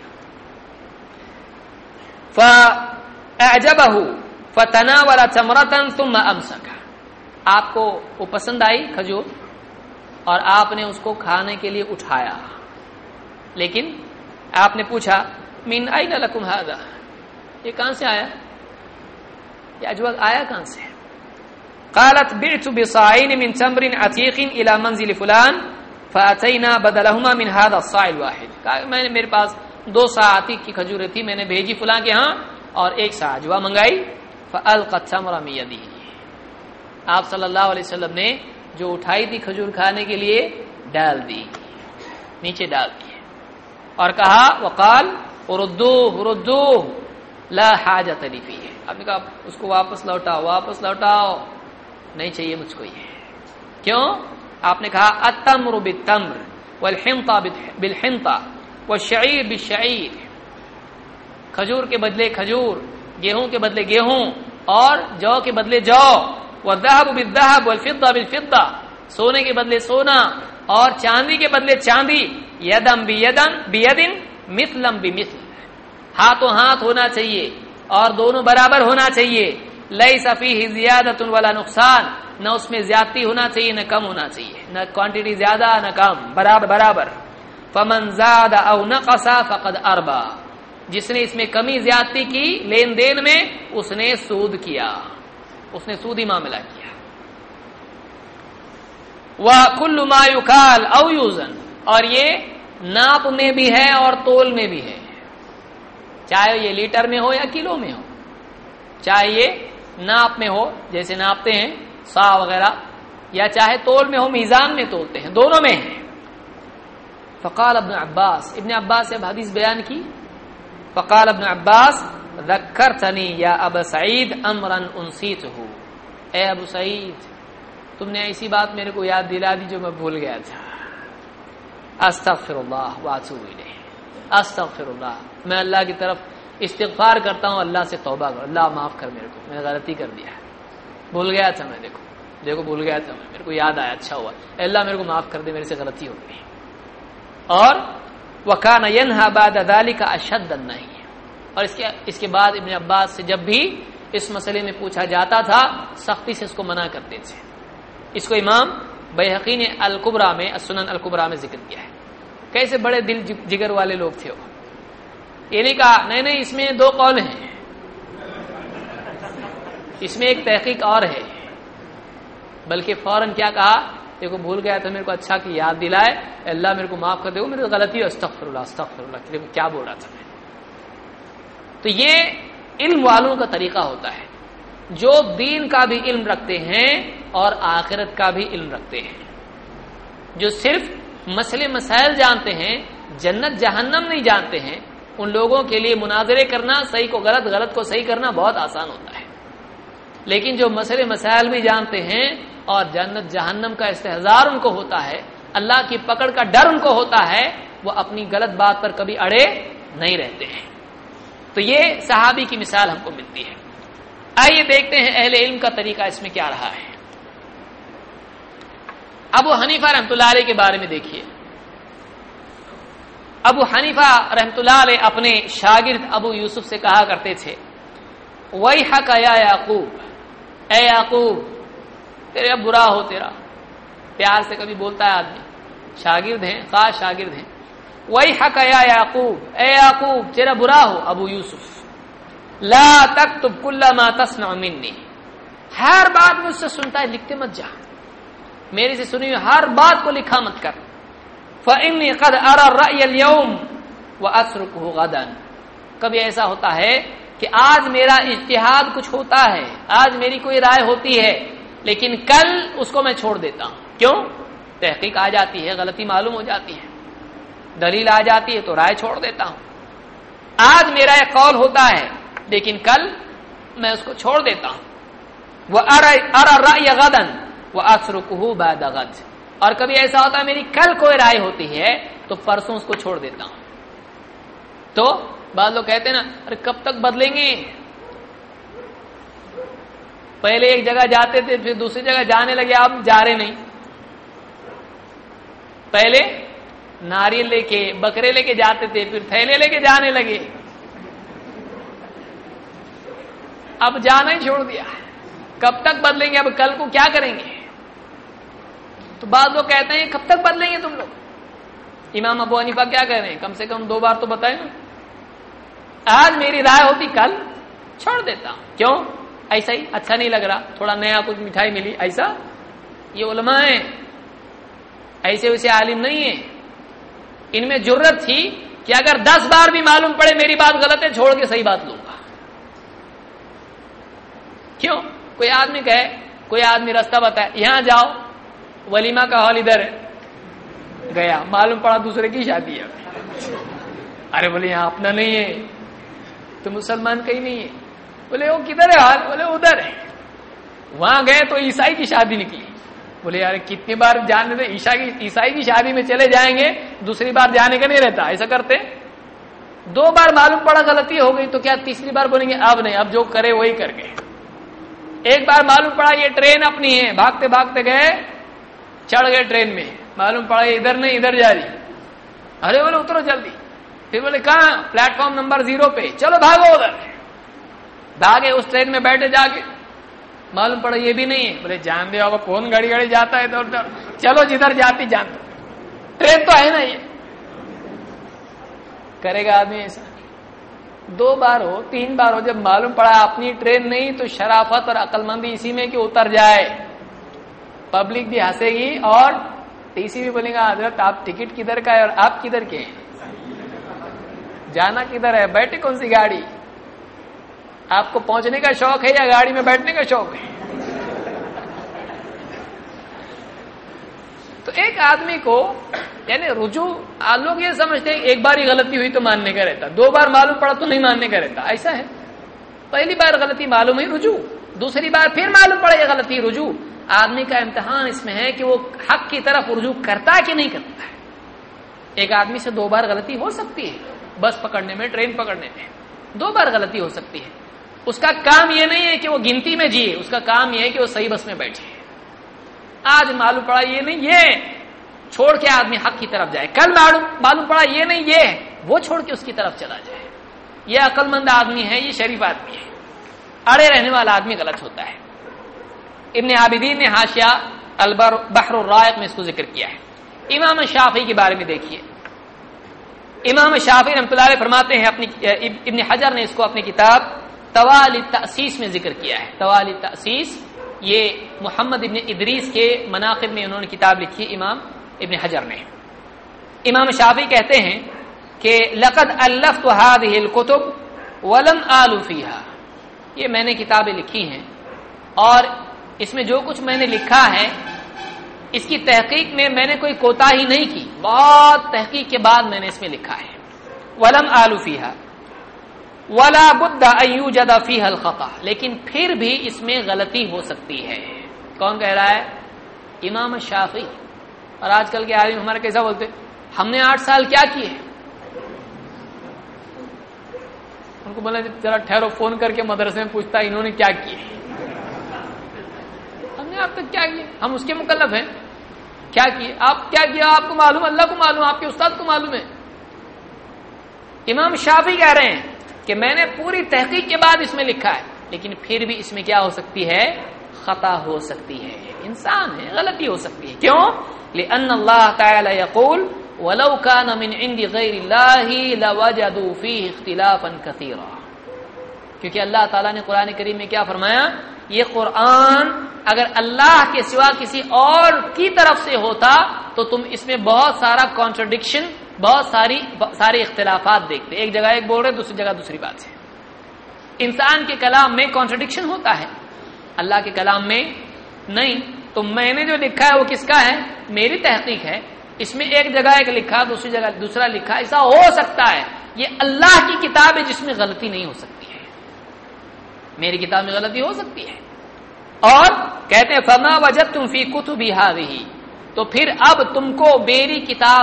فاعجبه فتناول تمرة ثم امسك، آپ کو وہ پسند آئی کھجور اور آپ نے اس کو کھانے کے لیے اٹھایا، لیکن آپ نے پوچھا من اين لكم هذا، یہ کہاں سے آیا، یہ اجوا آیا کہاں سے؟ قالت بعت بصاعين من تمر عتيق الى منزل فلان فاتينا بدلهما من هذا الصاع الواحد. میں نے میرے پاس 2 سا عتیق کی کھجوریں تھی، میں نے بھیجی فلاں کے ہاں اور 1 سا اجوا منگائی. فالقى التمر من يده، آپ صلی اللہ علیہ وسلم نے جو اٹھائی تھی کھجور کھانے کے لیے ڈال دی، نیچے ڈال دی اور کہا وقال ردوه لا حاجت لی فیہ، آپ نے کہا اس کو واپس لوٹاؤ، نہیں چاہیے مجھ کو یہ. کیوں؟ آپ نے کہا التمر بالتمر والحنطہ بالحنطہ والشعیر بالشعیر، کھجور کے بدلے کھجور، گیہوں کے بدلے گیہوں اور جو کے بدلے جو، والذهب بالذهب والفضة بالفضة، سونے کے بدلے سونا اور چاندی کے بدلے چاندی. یدم بیدن مثلم بمثل، ہاتھوں ہاتھ ہونا چاہیے اور دونوں برابر ہونا چاہیے. لیس فیہ زیادۃ ولا نقصان، نہ اس میں زیادتی ہونا چاہیے نہ کم ہونا چاہیے، نہ کوانٹٹی زیادہ نہ کم، برابر. فمن زاد او نقص فقد اربا، جس نے اس میں کمی زیادتی کی لین دین میں اس نے سود کیا، اس نے سودی معاملہ کیا. وَكُلُّ مَا يُكَالْ أَوْ يُوزَنْ، اور یہ ناپ میں بھی ہے اور تول میں بھی ہے، چاہے یہ لیٹر میں ہو یا کلو میں ہو، چاہے یہ ناپ میں ہو جیسے ناپتے ہیں سا وغیرہ، یا چاہے تول میں ہو میزان میں تولتے ہیں، دونوں میں ہے. فقال ابن عباس سے اب حدیث بیان کی. فقال ابن عباس ذکرتنی یا ابا سعید امرا انسیتہ، اے ابو سعید تم نے ایسی بات میرے کو یاد دلا دی جو میں بھول گیا تھا. استغفر اللہ واتوب الیہ، استغفر اللہ، میں اللہ کی طرف استغفار کرتا ہوں، اللہ سے توبہ کر، اللہ معاف کر میرے کو، میں غلطی کر دیا، بھول گیا تھا میں، دیکھو بھول گیا تھا میں، میرے کو یاد آیا، اچھا ہوا، اللہ میرے کو معاف کر دے، میرے سے غلطی ہو گئی. اور وکان ینہا بعد ذلک اشد النہی، اور اس کے بعد ابن عباس سے جب بھی اس مسئلے میں پوچھا جاتا تھا سختی سے اس کو منع کرتے تھے. اس کو امام بیہقی نے الکبریٰ میں، السنن الکبریٰ میں ذکر کیا ہے. کیسے بڑے دل جگر والے لوگ تھے وہ. یہ نہیں کہا نہیں اس میں 2 قول ہیں، اس میں ایک تحقیق اور ہے، بلکہ فوراً کیا کہا، دیکھو بھول گیا تھا، میرے کو اچھا کہ یاد دلائے، اللہ میرے کو معاف کر دے، میرے غلطی ہے، استغفر اللہ، دیکھو کیا بول رہا تھا میں. تو یہ علم والوں کا طریقہ ہوتا ہے، جو دین کا بھی علم رکھتے ہیں اور آخرت کا بھی علم رکھتے ہیں. جو صرف مسئلے مسائل جانتے ہیں، جنت جہنم نہیں جانتے ہیں، ان لوگوں کے لیے مناظرے کرنا، صحیح کو غلط، غلط کو صحیح کرنا بہت آسان ہوتا ہے. لیکن جو مسئلے مسائل بھی جانتے ہیں اور جنت جہنم کا استحضار ان کو ہوتا ہے، اللہ کی پکڑ کا ڈر ان کو ہوتا ہے، وہ اپنی غلط بات پر کبھی اڑے نہیں رہتے ہیں. تو یہ صحابی کی مثال ہم کو ملتی ہے. آئیے دیکھتے ہیں اہل علم کا طریقہ اس میں کیا رہا ہے. ابو حنیفہ رحمۃ اللہ علیہ کے بارے میں دیکھیے. ابو حنیفہ رحمۃ اللہ علیہ اپنے شاگرد ابو یوسف سے کہا کرتے تھے ویحک یا یعقوب، اے یعقوب تیرا برا ہو، تیرا پیار سے کبھی بولتا ہے آدمی، شاگرد ہیں، خاص شاگرد ہیں. ویحک یا یعقوب، اے یعقوب تیرا برا ہو ابو یوسف، لا تکتب کل ما تسمع منی، ہر بات مجھ سے سنتا ہے لکھتے مت جا، میرے سے سنی ہوئی ہر بات کو لکھا مت کر. فإنی قد ارى الرأي اليوم وأتركه غدا، کبھی ایسا ہوتا ہے کہ آج میرا اجتہاد کچھ ہوتا ہے، آج میری کوئی رائے ہوتی ہے، لیکن کل اس کو میں چھوڑ دیتا ہوں. کیوں؟ تحقیق آ جاتی ہے، غلطی معلوم ہو جاتی ہے، دلیل آ جاتی ہے تو رائے چھوڑ دیتا ہوں. آج میرا یہ قول ہوتا ہے لیکن کل میں اس کو چھوڑ دیتا ہوں. وَأَرَى الرَّأْيَ غَدًا وَأَتْرُكُهُ بَعْدَ غَدٍ. اور کبھی ایسا ہوتا ہے میری کل کوئی رائے ہوتی ہے تو پرسوں اس کو چھوڑ دیتا ہوں. تو بعض لوگ کہتے ہیں نا، ارے کب تک بدلیں گے؟ پہلے ایک جگہ جاتے تھے پھر دوسری جگہ جانے لگے، اب جا رہے نہیں. پہلے ناریل لے کے بکرے لے کے جاتے تھے، پھر تھیلے لے کے جانے لگے، اب جانا ہی چھوڑ دیا. کب تک بدلیں گے؟ اب کل کو کیا کریں گے؟ تو بعض لوگ کہتے ہیں کب تک بدلیں گے تم لوگ؟ امام ابو حنیفہ کیا کہہ رہے ہیں؟ کم سے کم 2 بار تو بتائیں نا. آج میری رائے ہوتی کل چھوڑ دیتا ہوں. کیوں؟ ایسا ہی اچھا نہیں لگ رہا، تھوڑا نیا کچھ مٹھائی ملی ایسا. یہ علماء ہیں، ایسے ویسے عالم نہیں ہیں. ان میں جرت تھی کہ اگر 10 بار بھی معلوم پڑے میری بات غلط ہے، چھوڑ کے صحیح بات لوں گا. کیوں؟ کوئی آدمی کہے، کوئی آدمی راستہ بتائے یہاں جاؤ، ولیمہ کا ہال ادھر ہے، گیا معلوم پڑا دوسرے کی شادی ہے. ارے بولے یہاں اپنا نہیں ہے، تو مسلمان کہیں نہیں ہے. بولے وہ کدھر ہے حال؟ بولے ادھر ہے. وہاں گئے تو عیسائی کی شادی نکلی. بولے یار کتنی بار جانے دے، عیسائی کی شادی میں چلے جائیں گے، دوسری بار جانے کا نہیں رہتا. ایسا کرتے 2 بار معلوم پڑا غلطی ہو گئی تو کیا تیسری بار بولیں گے اب نہیں، اب جو کرے وہی کر گئے. ایک بار معلوم پڑا یہ ٹرین اپنی ہے، بھاگتے بھاگتے گئے، چڑھ گئے ٹرین میں، معلوم پڑا یہ ادھر نہیں ادھر جا رہی. ارے بولے اترو جلدی. پھر بولے کہاں؟ پلیٹ فارم نمبر 0 پہ. چلو بھاگو ادھر. بھاگے اس ٹرین میں بیٹھے، جا کے معلوم پڑا یہ بھی نہیں ہے. بولے جان دے اب کون گاڑی جاتا ہے ادھر ادھر، چلو جدھر جاتی جان دو، ٹرین تو ہے نا. یہ کرے گا آدمی ایسا؟ 2 بار ہو 3 بار ہو، جب معلوم پڑا اپنی ٹرین نہیں تو شرافت اور عقل مندی اسی میں کہ اتر جائے. پبلک بھی ہنسے گی اور ٹی سی بھی بولے گا حضرت آپ ٹکٹ کدھر کا ہے اور آپ کدھر کے ہیں، جانا کدھر ہے، بیٹھے کون سی گاڑی؟ آپ کو پہنچنے کا شوق ہے یا گاڑی میں بیٹھنے کا شوق ہے؟ تو ایک آدمی کو یعنی رجوع، لوگ یہ سمجھتے ہیں ایک بار ہی غلطی ہوئی تو ماننے کا رہتا، 2 بار معلوم پڑا تو نہیں ماننے کا رہتا. ایسا ہے؟ پہلی بار غلطی معلوم ہوئی رجوع، دوسری بار پھر معلوم پڑا یہ غلطی رجوع. آدمی کا امتحان اس میں ہے کہ وہ حق کی طرف رجوع کرتا ہے کہ نہیں کرتا ہے. ایک آدمی سے 2 بار غلطی ہو سکتی ہے، بس پکڑنے میں، ٹرین پکڑنے میں 2 بار غلطی ہو سکتی ہے. اس کا کام یہ نہیں ہے کہ وہ گنتی میں جیے، اس کا کام یہ ہے کہ وہ صحیح بس میں بیٹھے. آج معلوم پڑا یہ نہیں، یہ چھوڑ کے آدمی حق کی طرف جائے. کل معلوم پڑا یہ نہیں، یہ وہ چھوڑ کے اس کی طرف چلا جائے. یہ عقل مند آدمی ہے، یہ شریف آدمی ہے. اڑے رہنے والا آدمی غلط ہوتا ہے. ابن عابدین نے حاشیہ البحر الرائق میں اس کو ذکر کیا ہے. امام شافعی کے بارے میں دیکھیے. امام شافعی رحمۃ اللہ علیہ فرماتے ہیں، ابن حجر نے اس کو اپنی کتاب طوال التأسیس میں ذکر کیا ہے. طوال التأسیس یہ محمد ابن ادریس کے مناقب میں انہوں نے کتاب لکھی امام ابن حجر نے. امام شافعی کہتے ہیں کہ لقد الفت هذه الكتب ولم آل فيها، یہ میں نے کتابیں لکھی ہیں اور اس میں جو کچھ میں نے لکھا ہے اس کی تحقیق میں نے کوئی کوتاہی نہیں کی، بہت تحقیق کے بعد میں نے اس میں لکھا ہے. ولم آل فيها ولا بد ان يوجد فيها الخطأ، لیکن پھر بھی اس میں غلطی ہو سکتی ہے. کون کہہ رہا ہے؟ امام شافعی. اور آج کل کے عالم ہمارے کیسا بولتے، ہم نے 8 سال کیا کیے. ان کو بولا ذرا ٹھہرو، فون کر کے مدرسے میں پوچھتا انہوں نے کیا کیے، ہم نے اب تک کیا کیے، ہم اس کے مکلف ہیں. کیا کیے آپ، کیا کیا آپ کو معلوم، اللہ کو معلوم، آپ کے استاد کو معلوم ہے. امام شافعی کہہ رہے ہیں کہ میں نے پوری تحقیق کے بعد اس میں لکھا ہے، لیکن پھر بھی اس میں کیا ہو سکتی ہے، خطا ہو سکتی ہے. انسان ہے، غلطی ہو سکتی ہے. کیوں؟ لأن اللہ تعالی یقول وَلَوْ كَانَ مِنْ عِنْدِ غَيْرِ اللَّهِ لَوَجَدُوا فِيهِ اخْتِلَافًا كَثِيرًا. کیونکہ اللہ تعالیٰ نے قرآن کریم میں کیا فرمایا، یہ قرآن اگر اللہ کے سوا کسی اور کی طرف سے ہوتا تو تم اس میں بہت سارا کانٹرڈکشن، بہت سارے اختلافات دیکھتے. ایک جگہ ایک بول رہے، دوسری جگہ دوسری بات ہے. انسان کے کلام میں کانٹرڈکشن ہوتا ہے، اللہ کے کلام میں نہیں. تو میں نے جو لکھا ہے وہ کس کا ہے؟ میری تحقیق ہے. اس میں ایک جگہ ایک لکھا، دوسری جگہ دوسرا لکھا، ایسا ہو سکتا ہے. یہ اللہ کی کتاب ہے جس میں غلطی نہیں ہو سکتی ہے، میری کتاب میں غلطی ہو سکتی ہے. اور کہتے ہیں فما وجدتم فی کتبی ہذہ، تو پھر اب تم کو میری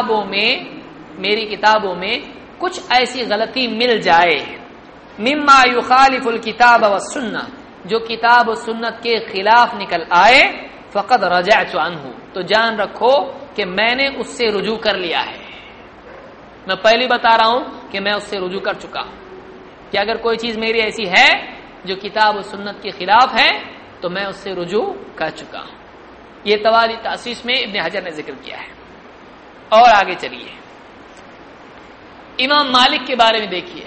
کتابوں میں کچھ ایسی غلطی مل جائے، مما یخالف الکتاب والسنہ، جو کتاب و سنت کے خلاف نکل آئے، فقد رجعت عنہ، تو جان رکھو کہ میں نے اس سے رجوع کر لیا ہے. میں پہلے بتا رہا ہوں کہ میں اس سے رجوع کر چکا ہوں کہ اگر کوئی چیز میری ایسی ہے جو کتاب و سنت کے خلاف ہے تو میں اس سے رجوع کر چکا ہوں. یہ توالی تاسیس میں ابن حجر نے ذکر کیا ہے. اور آگے چلیے، امام مالک کے بارے میں دیکھیے.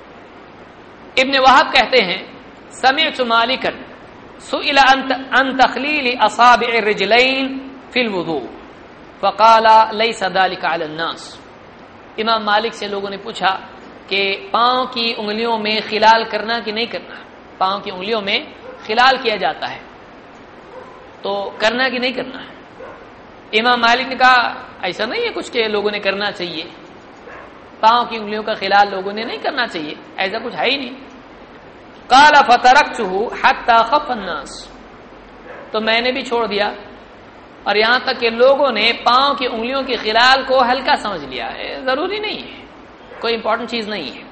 ابن وہب کہتے ہیں سمعت مالکا سئل عن تخلیل اصابع الرجلین فی الوضوء فقال لیس ذلك علی الناس. امام مالک سے لوگوں نے پوچھا کہ پاؤں کی انگلیوں میں خلال کرنا کہ نہیں کرنا، پاؤں کی انگلیوں میں خلال کیا جاتا ہے تو کرنا کہ نہیں کرنا. امام مالک نے کہا ایسا نہیں ہے کچھ کہ لوگوں نے کرنا چاہیے، پاؤں کی انگلیوں کا خلال لوگوں نے نہیں کرنا چاہیے، ایسا کچھ ہے ہی نہیں. قال فترکته حتى خف الناس، تو میں نے بھی چھوڑ دیا اور یہاں تک کہ لوگوں نے پاؤں کی انگلیوں کے خلال کو ہلکا سمجھ لیا ہے، ضروری نہیں ہے، کوئی امپورٹنٹ چیز نہیں ہے.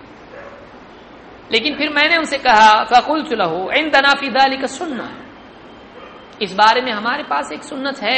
لیکن پھر میں نے ان سے کہا فقلت له عندنا في ذلك سنة، اس بارے میں ہمارے پاس ایک سنت ہے.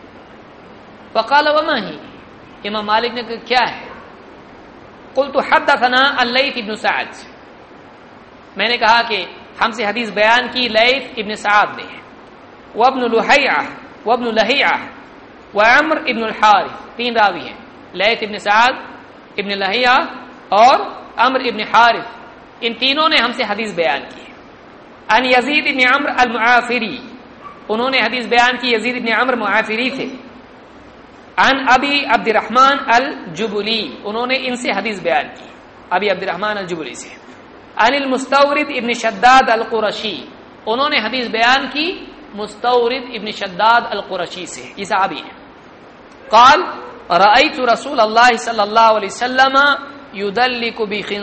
فقال وما هي، امام مالک نے کہا کیا ہے؟ قلت حدثنا الليث بن سعد، میں نے کہا کہ ہم سے حدیث بیان کی لیث ابن سعد نے، وابن لہیعہ وابن لہیعہ وعمر ابن الحارث، تین راوی ہیں، لیث ابن سعد، ابن لہیعہ اور عمر ابن حارث، ان تینوں نے ہم سے حدیث بیان کی. ان یزید ابن عمر المعافری، انہوں نے حدیث بیان کی، یزید ابن عمر معافری تھے. عن ابی عبد الرحمن الجبلی، انہوں نے ان سے حدیث بیان کی، ابی عبد الرحمن الجبلی سے. عن المستورد ابن شداد القرشی، انہوں نے حدیث بیان کی مستورد ابن شداد القرشی سے، یہ صحابی ہیں. قال رأيت رسول اللہ صلی اللہ علیہ وسلم يدلك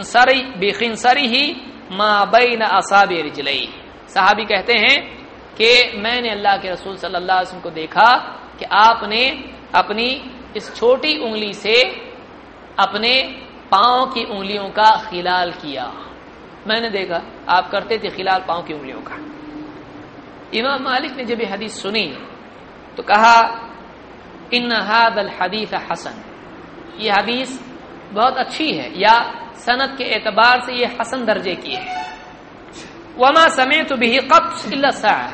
بخنصره ما بين اصابع رجليه، صحابی کہتے ہیں کہ میں نے اللہ کے رسول صلی اللہ علیہ وسلم کو دیکھا کہ آپ نے اپنی اس چھوٹی انگلی سے اپنے پاؤں کی انگلیوں کا خلال کیا. میں نے دیکھا آپ کرتے تھے خلال پاؤں کی انگلیوں کا. امام مالک نے جب یہ حدیث سنی تو کہا ان هذا الحديث حسن، یہ حدیث بہت اچھی ہے یا سند کے اعتبار سے یہ حسن درجے کی ہے. وما سمعت به قط الا ساعة،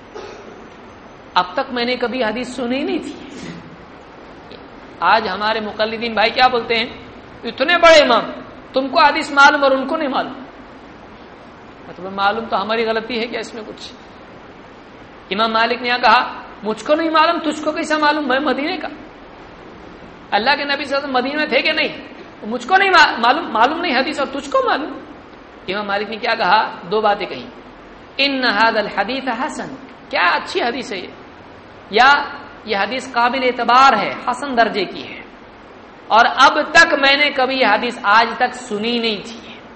اب تک میں نے کبھی حدیث سنی نہیں تھی. آج ہمارے مقلدین بھائی کیا بولتے ہیں، اتنے بڑے امام تم کو حدیث معلوم اور ان کو نہیں معلوم. مطلب معلوم تو ہماری غلطی ہے کیا اس میں کچھ؟ امام مالک نے کہا مجھ کو نہیں معلوم، تجھ کو کیسا معلوم؟ میں مدینے کا، اللہ کے نبی صلی اللہ علیہ وسلم مدینے میں تھے کہ نہیں؟ مجھ کو نہیں معلوم نہیں حدیث اور تجھ کو معلوم. امام مالک نے کیا کہا؟ دو باتیں کہیں. ان هذا الحديث حسن، کیا اچھی حدیث ہے یا یہ حدیث قابل اعتبار ہے، حسن درجے کی ہے، اور اب تک میں نے کبھی یہ حدیث آج تک سنی نہیں تھی.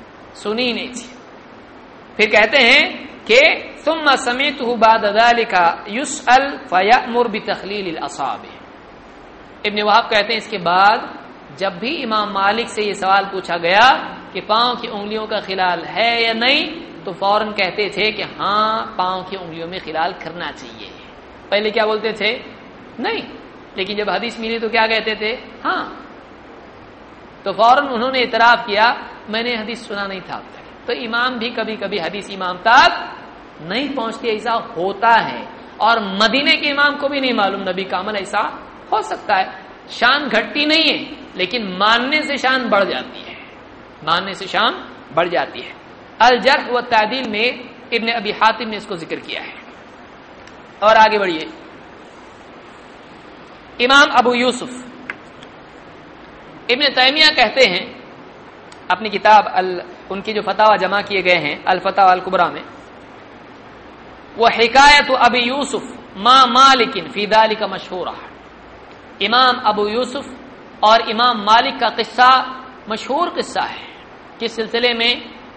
پھر کہتے ہیں کہ ثم سمعته بعد ذلك يسأل فيأمر بتخليل الاصابع. ابن وہب کہتے ہیں اس کے بعد جب بھی امام مالک سے یہ سوال پوچھا گیا کہ پاؤں کی انگلیوں کا خلال ہے یا نہیں تو فوراً کہتے تھے کہ ہاں پاؤں کی انگلیوں میں خلال کرنا چاہیے. پہلے کیا بولتے تھے؟ نہیں. لیکن جب حدیث ملی تو کیا کہتے تھے؟ ہاں. تو فوراً انہوں نے اعتراف کیا میں نے حدیث سنا نہیں تھا. تو امام بھی کبھی کبھی حدیث امام تک نہیں پہنچتی، ایسا ہوتا ہے. اور مدینے کے امام کو بھی نہیں معلوم نبی کا عمل ایسا ہو سکتا ہے. شان گھٹتی نہیں ہے لیکن ماننے سے شان بڑھ جاتی ہے، الجرح والتعدیل میں ابن ابی حاتم نے اس کو ذکر کیا ہے. اور آگے بڑھیے. امام ابو یوسف ابن تیمیہ کہتے ہیں اپنی کتاب ان کی جو فتاوا جمع کیے گئے ہیں الفتاوی الکبریٰ میں، وہ حکایت ابی یوسف ما مالک فی ذلک مشہورہ، امام ابو یوسف اور امام مالک کا قصہ مشہور قصہ ہے، کس سلسلے میں؟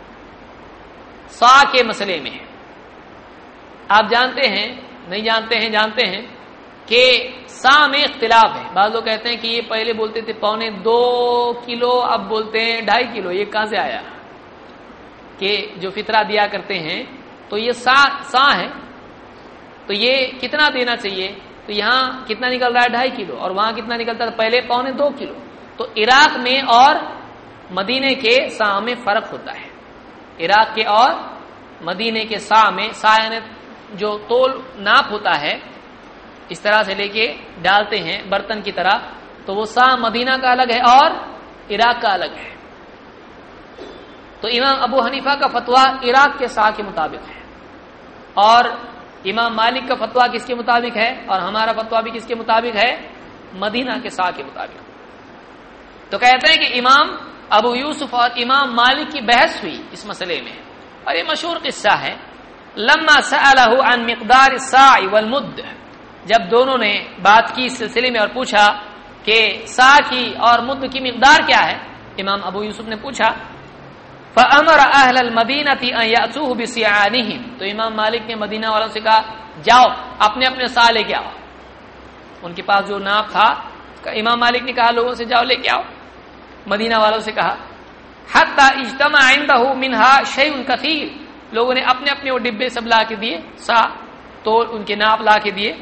سا کے مسئلے میں۔ آپ جانتے ہیں، نہیں جانتے ہیں، جانتے ہیں کہ سا میں اختلاف ہے، بعض لوگ کہتے ہیں کہ یہ پہلے بولتے تھے 1.25 کلو، اب بولتے ہیں 2.5 کلو، یہ کہاں سے آیا کہ جو فطرہ دیا کرتے ہیں تو یہ سا ہے، تو یہ کتنا دینا چاہیے؟ تو یہاں کتنا نکل رہا ہے 2.5 کلو، اور وہاں کتنا نکلتا ہے پہلے 1.25 کلو۔ تو عراق میں اور مدینے کے سا میں فرق ہوتا ہے، عراق کے اور مدینے کے سا میں، سا یعنی جو تول ناپ ہوتا ہے، اس طرح سے لے کے ڈالتے ہیں برتن کی طرح، تو وہ سا مدینہ کا الگ ہے اور عراق کا الگ ہے۔ تو امام ابو حنیفہ کا فتویٰ عراق کے سا کے مطابق ہے، اور امام مالک کا فتویٰ کس کے مطابق ہے، اور ہمارا فتویٰ بھی کس کے مطابق ہے؟ مدینہ کے سا کے مطابق۔ تو کہتے ہیں کہ امام ابو یوسف اور امام مالک کی بحث ہوئی اس مسئلے میں، اور یہ مشہور قصہ ہے۔ لما سألہ عن مقدار الساع والمد، جب دونوں نے بات کی اس سلسلے میں اور پوچھا کہ سا کی اور مد کی مقدار کیا ہے، امام ابو یوسف نے پوچھا، فأمر اہل المدینہ ان یأتوہ بسعانہم، تو امام مالک نے مدینہ والوں سے کہا جاؤ اپنے اپنے سا لے کے آؤ، ان کے پاس جو ناپ تھا، امام مالک نے کہا لوگوں سے جاؤ لے کے آؤ، مدینہ والوں سے کہا، حتی اجتمع عنده منها شیء کثیر، لوگوں نے اپنے اپنے وہ ڈبے سب لا کے دیے، سا تو ان کے ناپ لا کے دیے۔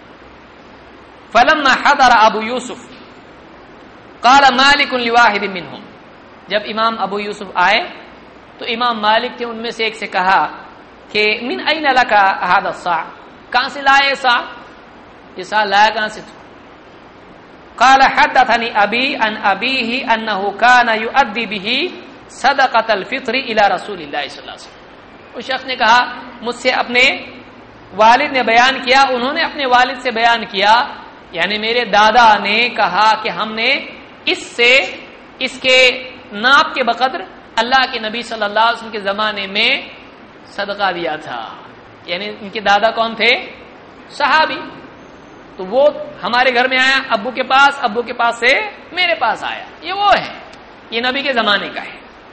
فلما حضر ابو یوسف قال مالک لواحد منهم، جب امام ابو یوسف آئے تو امام مالک نے ان میں سے ایک سے کہا کہ من این لک هذا الصاع، کہاں سے لائے سا، یہ سا لایا کہاں سے؟ قال حدثني ابي عن ابيه انه كان يؤدي به صدقه الفطر الى رسول الله صلی اللہ علیہ وسلم، اس شخص نے کہا مجھ سے اپنے والد نے بیان کیا، انہوں نے اپنے والد سے بیان کیا، یعنی میرے دادا نے کہا کہ ہم نے اس سے، اس کے ناپ کے بقدر اللہ کے نبی صلی اللہ علیہ وسلم کے زمانے میں صدقہ دیا تھا، یعنی ان کے دادا کون تھے؟ صحابی، تو وہ ہمارے گھر میں آیا ابو کے پاس، ابو کے پاس سے میرے پاس آیا، یہ وہ ہے، یہ نبی کے زمانے کا ہے۔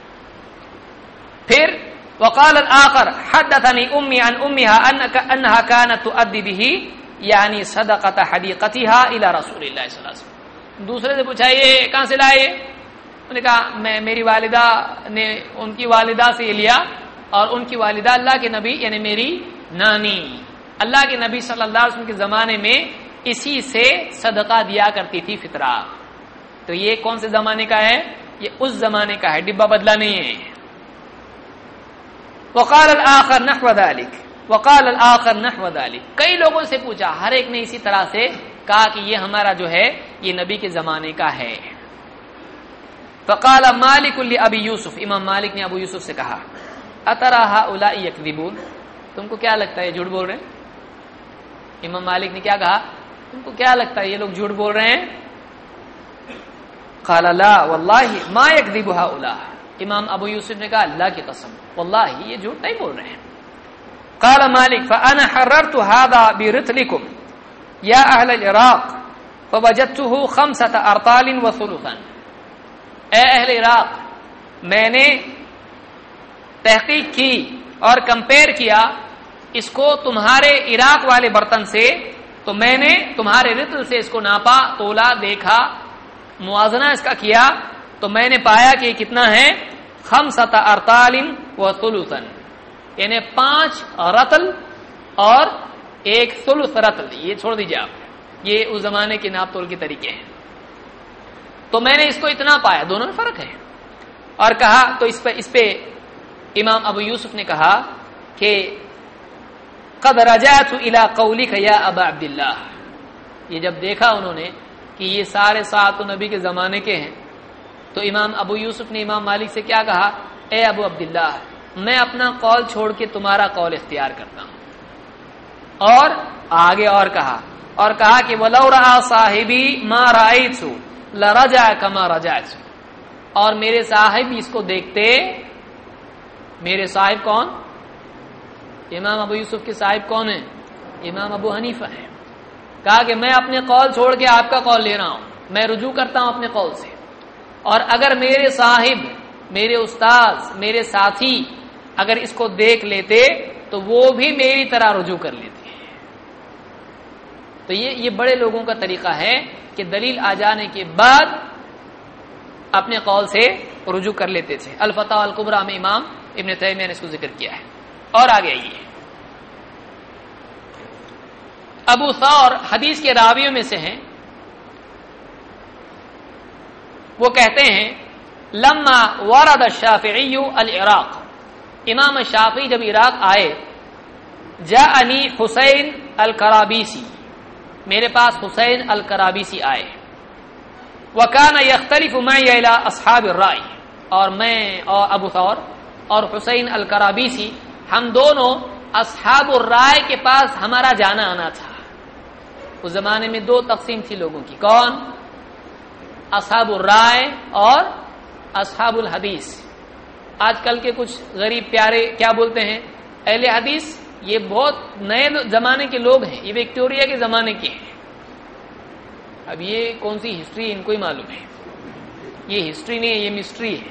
پھر وقال الآخر حدثني امي عن امها انها كانت تؤدي به یعنی صدقۃ حدیقتها الى رسول اللہ صلی اللہ علیہ وسلم، دوسرے سے پوچھا یہ کہاں سے لائے؟ انہوں نے کہا میں، میری والدہ نے ان کی والدہ سے لیا، اور ان کی والدہ اللہ کے نبی یعنی میری نانی اللہ کے نبی صلی اللہ علیہ وسلم کے زمانے میں اسی سے صدقہ دیا کرتی تھی فطرہ۔ تو یہ کون سے زمانے کا ہے؟ یہ اس زمانے کا ہے، ڈبہ بدلا نہیں ہے۔ وقال الآخر نحو ذلك، وقال الآخر نحو ذلك، کئی لوگوں سے پوچھا، ہر ایک نے اسی طرح سے کہا کہ یہ ہمارا جو ہے یہ نبی کے زمانے کا ہے۔ فقال مالک لابی یوسف، امام مالک نے ابو یوسف سے کہا اترى هؤلاء يكذبون، تم کو کیا لگتا ہے یہ جھوٹ بول رہے ہیں؟ امام مالک نے کیا کہا؟ تم کو کیا لگتا ہے یہ لوگ جھوٹ بول رہے ہیں؟ قال لا والله ما يكذب هؤلاء، امام ابو یوسف نے کہا اللہ کی قسم واللہ یہ جھوٹ نہیں بول رہے ہیں۔ قال مالک فانا حررت هذا برتلكم يا اهل العراق فوجدته 5 ارطال وثلثا، اے اہل عراق میں نے تحقیق کی اور کمپیئر کیا اس کو تمہارے عراق والے برتن سے، تو میں نے تمہارے رتل سے اس کو ناپا، تولا، دیکھا، موازنہ اس کا کیا، تو میں نے پایا کہ کتنا ہے 5 ارطال وثلثا، یعنی 5 رتل اور 1 ثلث رتل، یہ چھوڑ دیجیے آپ، یہ اس زمانے کے ناپ تول کے طریقے ہیں۔ تو میں نے اس کو اتنا پایا، دونوں میں فرق ہے۔ اور کہا تو اس پہ امام ابو یوسف نے کہا کہ قد رجعت الى قولك یا ابا عبداللہ، یہ جب دیکھا انہوں نے کہ یہ سارے سات تو نبی کے زمانے کے ہیں، تو امام ابو یوسف نے امام مالک سے کیا کہا؟ اے ابو عبداللہ میں اپنا قول چھوڑ کے تمہارا قول اختیار کرتا ہوں۔ اور آگے اور کہا کہ ولو رأى صاحبی ما رأيت لرجع كما رجعت، اور میرے صاحب اس کو دیکھتے میرے صاحب کون؟ امام ابو یوسف کے صاحب کون ہیں؟ امام ابو حنیفہ ہیں. کہا کہ میں اپنے قول چھوڑ کے آپ کا قول لے رہا ہوں، میں رجوع کرتا ہوں اپنے قول سے، اور اگر میرے صاحب، میرے استاذ، میرے ساتھی اگر اس کو دیکھ لیتے تو وہ بھی میری طرح رجوع کر لیتے. تو یہ بڑے لوگوں کا طریقہ ہے کہ دلیل آ جانے کے بعد اپنے قول سے رجوع کر لیتے تھے. الفتاوی الکبریٰ میں امام ابن تیمیہ نے اس کو ذکر کیا ہے. اور آگے آئیے، ابو ثور حدیث کے راویوں میں سے ہیں، وہ کہتے ہیں لما ورد الشافعی العراق، امام شافعی جب عراق آئے، جاءنی حسین الکرابیسی، میرے پاس حسین الکرابیسی آئے، وکان یختلف معی الی اصحاب الرائے، اور میں اور ابو ثور اور حسین الکرابیسی ہم دونوں اصحاب الرائے کے پاس ہمارا جانا آنا تھا. اس زمانے میں دو تقسیم تھی لوگوں کی، کون؟ اصحاب الرائے اور اصحاب الحدیث. آج کل کے کچھ غریب پیارے کیا بولتے ہیں؟ اہل حدیث. یہ بہت نئے زمانے کے لوگ ہیں، یہ وکٹوریا کے زمانے کے ہیں. اب یہ کون سی ہسٹری ان کو ہی معلوم ہے، یہ ہسٹری نہیں ہے، یہ مسٹری ہے.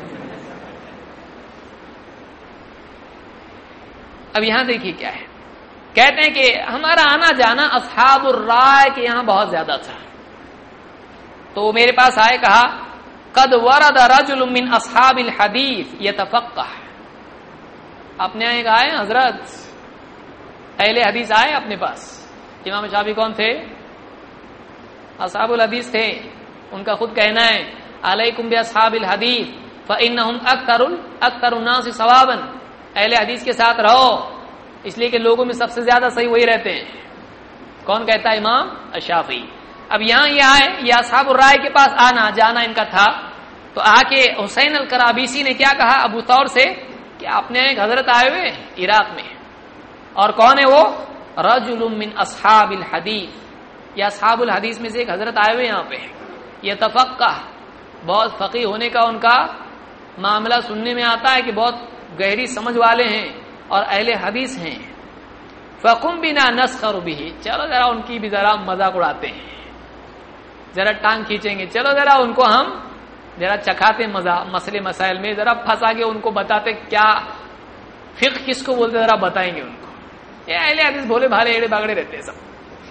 اب یہاں دیکھیے کیا ہے، کہتے ہیں کہ ہمارا آنا جانا اصحاب الرائے کے یہاں بہت زیادہ تھا. تو میرے پاس آئے، کہا قد ورد رجل من اصحاب الحدیث یتفقہ، اپنے آئے حضرت اہل حدیث آئے اپنے پاس. امام شافعی کون تھے؟ اصحاب الحدیث تھے. ان کا خود کہنا ہے علیکم باصحاب الحدیث فانہم اکثر الناس ثوابا، اہل حدیث کے ساتھ رہو، اس لیے کہ لوگوں میں سب سے زیادہ صحیح وہی رہتے ہیں. کون کہتا ہے؟ امام الشافعی. اب یہاں یہ آئے، یہ اصحاب الرائے کے پاس آنا جانا ان کا تھا. تو آ کے حسین الکرابیسی نے کیا کہا ابو ثور سے کہ آپ نے ایک حضرت آئے ہوئے عراق میں، اور کون ہے وہ؟ رجل من اصحاب الحدیث، یا اصحاب الحدیث میں سے ایک حضرت آئے ہوئے یہاں پہ. یہ تفقہ، بہت فقیہ ہونے کا ان کا معاملہ سننے میں آتا ہے کہ بہت گہری سمجھ والے ہیں اور اہل حدیث ہیں. فقم بنا نسخر به، چلو ذرا ان کی بھی ذرا مذاق اڑاتے ہیں، ذرا ٹانگ کھینچیں گے، چلو ذرا ان کو ہم ذرا چکھاتے مسئلے مسائل میں، ذرا پھنسا کے ان کو بتاتے کیا فقہ کس کو بولتے، ذرا بتائیں گے ان کو. یہ اہل حدیث بھولے بھالے ایڑے باگڑے رہتے ہیں سب.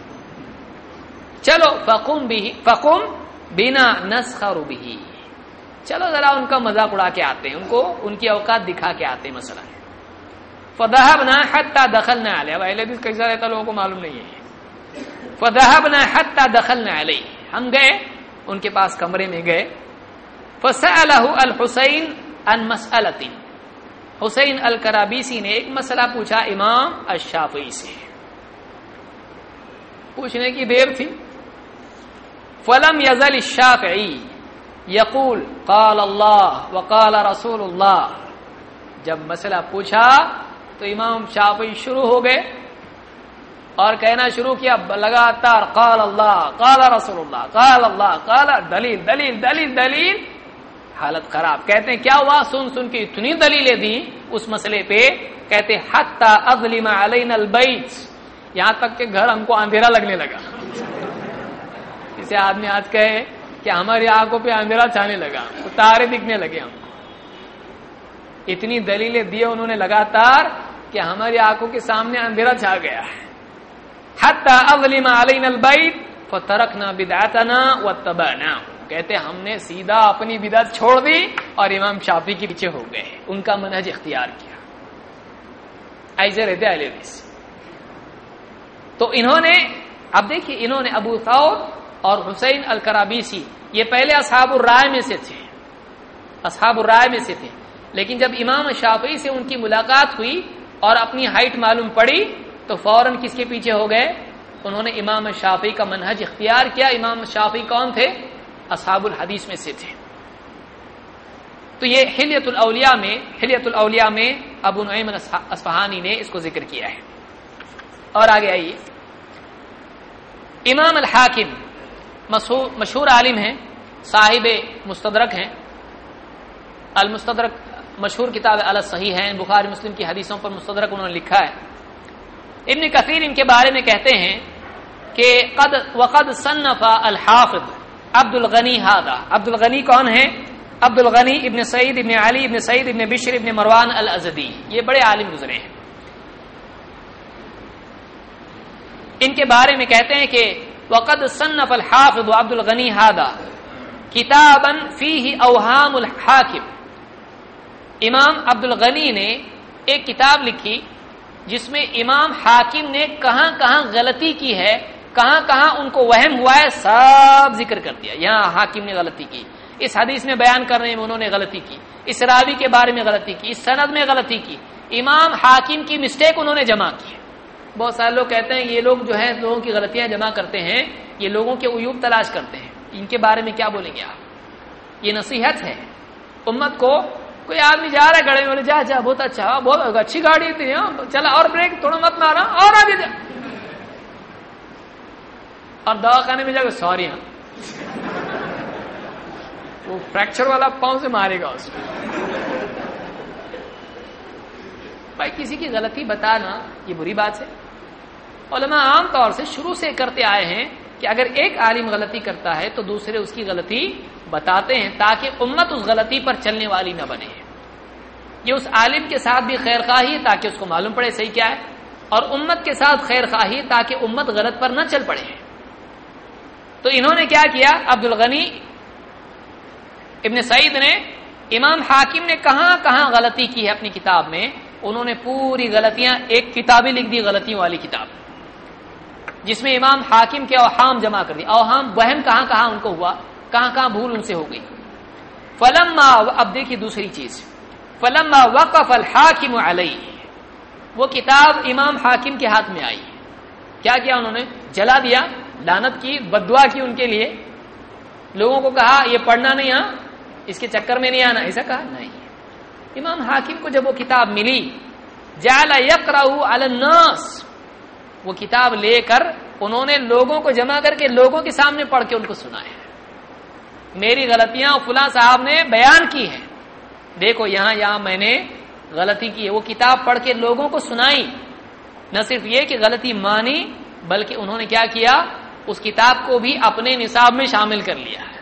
چلو فقم بنا نسخر به، چلو ذرا ان کا مذاق اڑا کے آتے ہیں، ان کو ان کی اوقات دکھا کے آتے ہیں. مثلا فذهبنا حتى دخلنا عليه، اب اہل حدیث کیسا رہتا لوگوں کو معلوم نہیں ہے. فذهبنا حتى دخلنا عليه، ہم گئے ان کے پاس، کمرے میں گئے. فسأله الحسین عن مسألة، حسین الکرابیسی نے ایک مسئلہ پوچھا امام الشافعی سے. پوچھنے کی دیر تھی. فلم يزل الشافعی یقول قال اللہ وقال رسول اللہ، جب مسئلہ پوچھا تو امام شافعی شروع ہو گئے اور کہنا شروع کیا لگاتار قال اللہ قال رسول اللہ قال اللہ قال، دلیل دلیل دلیل دلیل. حالت خراب. کہتے ہیں کیا ہوا؟ سن کے اتنی دلیلیں دی اس مسئلے پہ، کہتے حتی اظلم علینا البیت، یہاں تک کہ گھر ہم کو اندھیرا لگنے لگا. اسے آدمی آج کہے کہ ہماری آنکھوں پہ اندھیرا چھانے لگا، تارے دکھنے لگے ہم. اتنی دلیلیں دی انہوں نے لگاتار کہ ہماری آنکھوں کے سامنے اندھیرا چھا گیا. حتی اظلم علینا البیت فترکنا بدعتنا واتبعناہ، کہتے ہم نے سیدھا اپنی بدعت چھوڑ دی اور امام شافعی کے پیچھے ہو گئے، ان کا منہج اختیار کیا. ایسے رہتے اہل حدیث. تو انہوں نے، اب دیکھیے، انہوں نے ابو ثور اور حسین الکرابیسی یہ پہلے اصحاب الرائے میں سے تھے، اصحاب الرائے میں سے تھے. لیکن جب امام شافعی سے ان کی ملاقات ہوئی اور اپنی ہائٹ معلوم پڑی تو فوراً کس کے پیچھے ہو گئے؟ انہوں نے امام شافعی کا منہج اختیار کیا. امام شافعی کون تھے؟ اصحاب الحدیث میں سے تھے. تو یہ حلیۃ الاولیاء میں ابو نعیم اصفہانی نے اس کو ذکر کیا ہے. اور آگے آئیے، امام الحاکم مشہور عالم ہیں، صاحب مستدرک ہیں. المستدرک مشہور کتاب الصحیحین بخاری مسلم کی حدیثوں پر مستدرک انہوں نے لکھا ہے. ابن کثیر ان کے بارے میں کہتے ہیں کہ وقد صنف الحافظ عبد الغنی هذا. عبد الغنی کون ہے؟ عبد الغنی ابن سعید ابن علی ابن سعید ابن بشر ابن مروان الازدی، یہ بڑے عالم گزرے ہیں. ان کے بارے میں کہتے ہیں کہ وقد صنف الحافظ عبد الغنی هذا کتابا فیہ اوہام الحاکم. امام عبد الغنی نے ایک کتاب لکھی جس میں امام حاکم نے کہاں کہاں غلطی کی ہے، کہاں کہاں ان کو وہم ہوا ہے، سب ذکر کر دیا. یہاں حاکم نے غلطی کی، اس حدیث میں بیان کرنے میں انہوں نے غلطی کی، اس راوی کے بارے میں غلطی کی، اس سند میں غلطی کی. امام حاکم کی مسٹیک انہوں نے جمع کی. بہت سارے لوگ کہتے ہیں یہ لوگ جو ہے لوگوں کی غلطیاں جمع کرتے ہیں، یہ لوگوں کے عیوب تلاش کرتے ہیں. ان کے بارے میں کیا بولیں گے آپ؟ یہ نصیحت ہے امت کو. کوئی آدمی جا رہا ہے گاڑی میں، جا جا بہت اچھا، بہت اچھی گاڑی تھی، چلا اور بریک تھوڑا مت مارا اور آگے جا، اور دوا خانے میں جا کے سوری ہاں وہ فریکچر والا پاؤں سے مارے گا اس کو. بھائی کسی کی غلطی بتانا یہ بری بات ہے. علماء عام طور سے شروع سے کرتے آئے ہیں کہ اگر ایک عالم غلطی کرتا ہے تو دوسرے اس کی غلطی بتاتے ہیں تاکہ امت اس غلطی پر چلنے والی نہ بنے. یہ اس عالم کے ساتھ بھی خیر خواہی ہے تاکہ اس کو معلوم پڑے صحیح کیا ہے، اور امت کے ساتھ خیر خواہی تاکہ امت غلط پر نہ چل پڑے. تو انہوں نے کیا کیا، عبد الغنی ابن سعید نے امام حاکم نے کہاں کہاں غلطی کی ہے اپنی کتاب میں، انہوں نے پوری غلطیاں ایک کتابیں لکھ دی، غلطیوں والی کتاب، جس میں امام حاکم کے اوہام جمع کر دی. اوہام وہم کہاں کہاں ان کو ہوا، کہاں کہاں بھول ان سے ہو گئی. فلما، اب دیکھیے دوسری چیز، فلما وقف الحاکم علیہ، وہ کتاب امام حاکم کے ہاتھ میں آئی، کیا کیا انہوں نے؟ جلا دیا، لعنت کی، بددعا کی ان کے لیے. لوگوں کو کہا یہ پڑھنا نہیں، ہاں اس کے چکر میں نہیں آنا، ایسا کہا نہیں. امام حاکم کو جب وہ کتاب ملی، جعل یقرأ علی الناس، وہ کتاب لے کر انہوں نے لوگوں کو جمع کر کے لوگوں کے سامنے پڑھ کے ان کو سنایا. میری غلطیاں فلاں صاحب نے بیان کی ہیں، دیکھو یہاں میں نے غلطی کی ہے. وہ کتاب پڑھ کے لوگوں کو سنائی. نہ صرف یہ کہ غلطی مانی، بلکہ انہوں نے کیا کیا، اس کتاب کو بھی اپنے نصاب میں شامل کر لیا ہے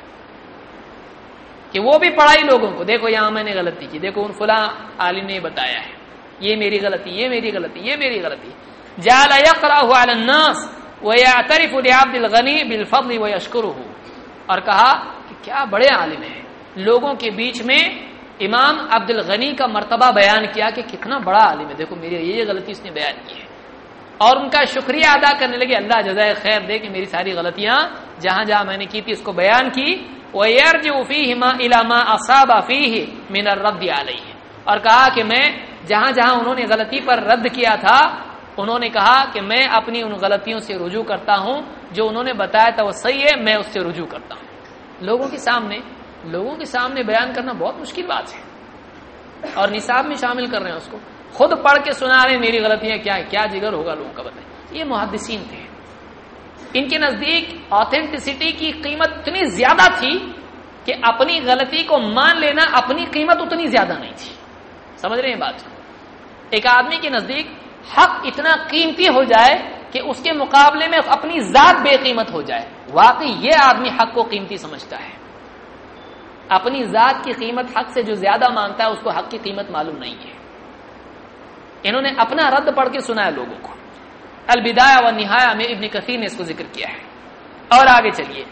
کہ وہ بھی پڑھائی لوگوں کو، دیکھو یہاں میں نے غلطی کی، دیکھو ان فلاں عالم نے بتایا ہے، یہ میری غلطی، یہ میری غلطی، یہ میری غلطی. جعل یقرأ علی الناس ویعترف لعبد الغنی بالفضل ویشکرہ، اور کہا کہ کیا بڑے عالم ہیں. لوگوں کے بیچ میں امام عبد الغنی کا مرتبہ بیان کیا کہ کتنا بڑا عالم ہے، دیکھو میری یہ غلطی اس نے بیان کی ہے، اور ان کا شکریہ ادا کرنے لگے، اللہ جزائے خیر دے کہ میری ساری غلطیاں جہاں جہاں میں نے کی تھی اس کو بیان کی. وَيَرْجِعُ فِيهِمَا إِلَى مَا أَصَابَ فِيهِ مِنَ الرَّدِّ عَلَيْهِ، اور کہا کہ میں جہاں جہاں انہوں نے غلطی پر رد کیا تھا، انہوں نے کہا کہ میں اپنی ان غلطیوں سے رجوع کرتا ہوں، جو انہوں نے بتایا تھا وہ صحیح ہے، میں اس سے رجوع کرتا ہوں. لوگوں کے سامنے بیان کرنا بہت مشکل بات ہے، اور نصاب میں شامل کر رہے ہیں اس کو، خود پڑھ کے سنا رہے ہیں میری غلطیاں کیا ہے. کیا جگر ہوگا لوگوں کا بتائیں. یہ محدثین تھے، ان کے نزدیک آتھینٹسٹی کی قیمت اتنی زیادہ تھی کہ اپنی غلطی کو مان لینا اپنی قیمت اتنی زیادہ نہیں تھی. سمجھ رہے ہیں بات کو؟ ایک آدمی کے نزدیک حق اتنا قیمتی ہو جائے کہ اس کے مقابلے میں اپنی ذات بے قیمت ہو جائے، واقعی یہ آدمی حق کو قیمتی سمجھتا ہے. اپنی ذات کی قیمت حق سے جو زیادہ مانتا ہے اس کو حق کی قیمت معلوم نہیں ہے. انہوں نے اپنا رد پڑھ کے سنایا لوگوں کو. البدایہ والنہایہ میں ابن کثیر نے اس کو ذکر کیا ہے. اور آگے چلیے،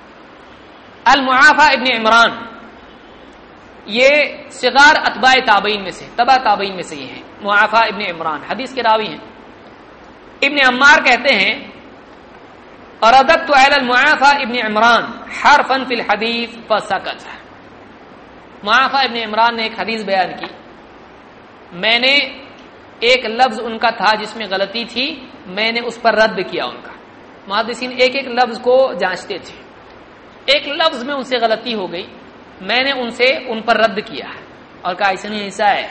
المعافی ابن عمران، یہ صغار اتباع تابعین میں سے، تبع تابعین میں سے یہ ہیں. معافی ابن عمران حدیث کے راوی ہیں. ابن عمار کہتے ہیں، ارددت علی المعافی ابن عمران حرفا فی الحدیث فسکت. معافی ابن عمران نے ایک حدیث بیان کی، میں نے ایک لفظ ان کا تھا جس میں غلطی تھی، میں نے اس پر رد کیا. ان کا محدثین ایک ایک لفظ کو جانچتے تھے، ایک لفظ میں ان سے غلطی ہو گئی، میں نے ان پر رد کیا اور کہا اس نے ایسا ہے.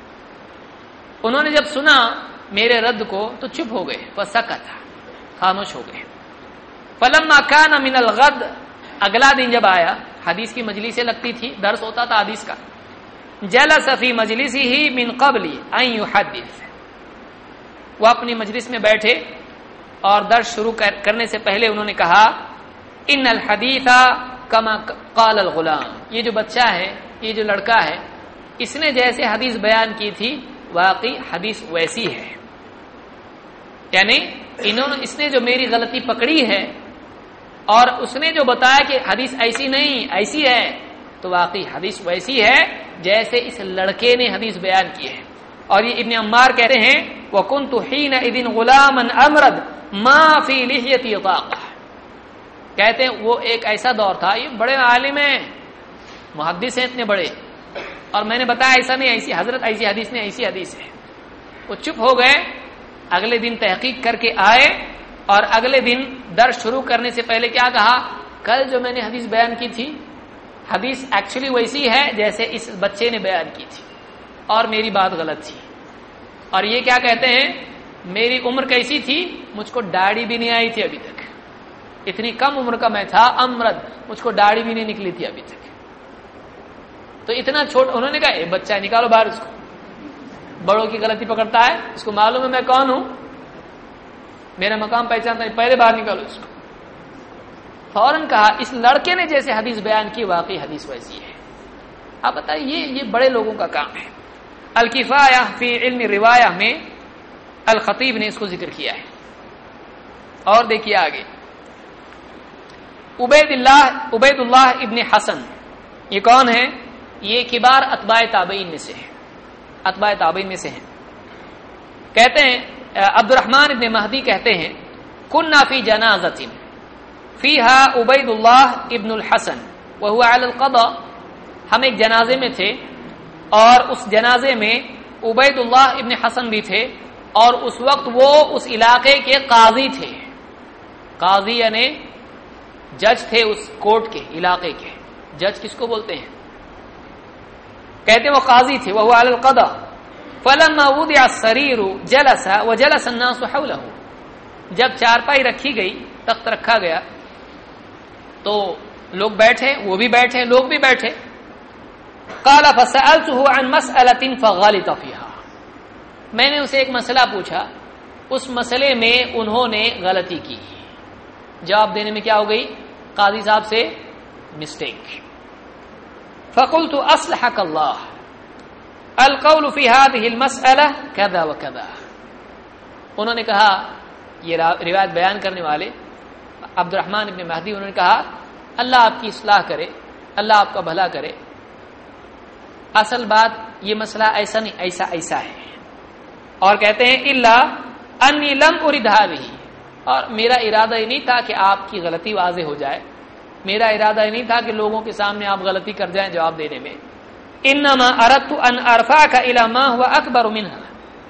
انہوں نے جب سنا میرے رد کو تو چپ ہو گئے، فسکت، خاموش ہو گئے. فلما کان من الغد، اگلا دن جب آیا، حدیث کی مجلسیں لگتی تھی، درس ہوتا تھا حدیث کا، جلس فی مجلسہ من قبل ان یحدث، وہ اپنی مجلس میں بیٹھے اور درس شروع کرنے سے پہلے انہوں نے کہا ان الحدیث کما قال الغلام، یہ جو بچہ ہے، یہ جو لڑکا ہے، اس نے جیسے حدیث بیان کی تھی واقعی حدیث ویسی ہے، یعنی اس نے جو میری غلطی پکڑی ہے اور اس نے جو بتایا کہ حدیث ایسی نہیں ایسی ہے، تو واقعی حدیث ویسی ہے جیسے اس لڑکے نے حدیث بیان کی ہے۔ اور یہ ابن عمار کہتے ہیں وَكُنْتُ حِينَئِذٍ غُلَامًا أَمْرَدَ مَا فِي لِحْيَتِي طَاقَةٌ، کہتے ہیں وہ ایک ایسا دور تھا، یہ بڑے عالم ہیں، محدث ہیں اتنے بڑے، اور میں نے بتایا ایسا نہیں، ایسی حضرت ایسی حدیث نہیں، ایسی حدیث ہے۔ وہ چپ ہو گئے، اگلے دن تحقیق کر کے آئے اور اگلے دن درس شروع کرنے سے پہلے کیا کہا، کل جو میں نے حدیث بیان کی تھی حدیث ایکچولی ویسی ہے جیسے اس بچے نے بیان کی تھی، اور میری بات غلط تھی۔ اور یہ کیا کہتے ہیں، میری عمر کیسی تھی، مجھ کو داڑھی بھی نہیں آئی تھی ابھی تک، اتنی کم عمر کا میں تھا، امرد، مجھ کو داڑھی بھی نہیں نکلی تھی ابھی تک۔ تو اتنا چھوٹا، انہوں نے کہا اے بچہ ہے، نکالو باہر اس کو، بڑوں کی غلطی پکڑتا ہے، اس کو معلوم ہے میں کون ہوں، میرا مقام پہچانتا ہے، پہلے باہر نکالو اس کو۔ فوراً کہا اس لڑکے نے جیسے حدیث بیان کی واقعی حدیث ویسی ہے۔ آپ بتائیے یہ بڑے لوگوں کا کام ہے۔ الکفایہ فی علم روایہ میں الخطیب نے اس کو ذکر کیا ہے۔ اور دیکھیے آگے، عبید اللہ ابن حسن، یہ کون ہے، یہ کبار اتباع تابعین میں سے ہے، اتباع تابعین میں سے ہیں۔ کہتے ہیں عبد الرحمن ابن مہدی کہتے ہیں کننا فی جنازۃ فیہا عبید اللہ ابن الحسن وہو علی القضاء، ہم ایک جنازے میں تھے اور اس جنازے میں عبید اللہ ابن حسن بھی تھے، اور اس وقت وہ اس علاقے کے قاضی تھے، قاضی یعنی جج تھے اس کورٹ کے، علاقے کے جج کس کو بولتے ہیں، کہتے وہ قاضی تھے، وہو علی القضاء فلما وضع السریر جلس وجلس الناس حوله، جب چارپائی رکھی گئی، تخت رکھا گیا تو لوگ بیٹھے، وہ بھی بیٹھے، لوگ بھی بیٹھے۔ قال فسألته عن مسألة فغلط فيها، میں نے اسے ایک مسئلہ پوچھا، اس مسئلے میں انہوں نے غلطی کی، جواب دینے میں کیا ہو گئی، قاضی صاحب سے مسٹیک۔ فقلت اصلحك اللہ القول في هذه المسألة كذا وكذا، انہوں نے کہا، یہ روایت بیان کرنے والے عبد الرحمن ابن مہدی، انہوں نے کہا اللہ آپ کی اصلاح کرے، اللہ آپ کا بھلا کرے، اصل بات یہ مسئلہ ایسا نہیں، ایسا ایسا ہے۔ اور کہتے ہیں الا انی لم ارد هذه، اور میرا ارادہ یہ نہیں تھا کہ آپ کی غلطی واضح ہو جائے، میرا ارادہ یہ نہیں تھا کہ لوگوں کے سامنے آپ غلطی کر جائیں جواب دینے میں، انما اردت ان ارفعك الى ما هو اکبر منها،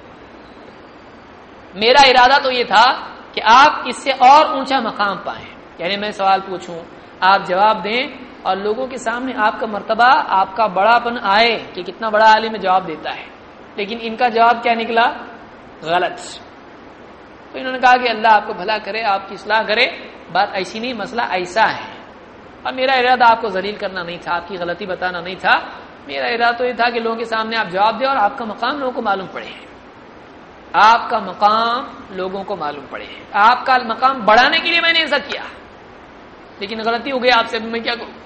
میرا ارادہ تو یہ تھا کہ آپ اس سے اور اونچا مقام پائیں، یعنی میں سوال پوچھوں، آپ جواب دیں اور لوگوں کے سامنے آپ کا مرتبہ، آپ کا بڑاپن آئے کہ کتنا بڑا عالم جواب دیتا ہے، لیکن ان کا جواب کیا نکلا، غلط۔ تو انہوں نے کہا کہ اللہ آپ کو بھلا کرے، آپ کی اصلاح کرے، بات ایسی نہیں، مسئلہ ایسا ہے، اور میرا ارادہ آپ کو ذلیل کرنا نہیں تھا، آپ کی غلطی بتانا نہیں تھا، میرا ارادہ تو یہ تھا کہ لوگوں کے سامنے آپ جواب دیں اور آپ کا مقام لوگوں کو معلوم پڑے، آپ کا مقام لوگوں کو معلوم پڑے، آپ کا مقام بڑھانے کے لیے میں نے ایسا کیا، لیکن غلطی ہو گئی آپ سے، میں کیا کروں۔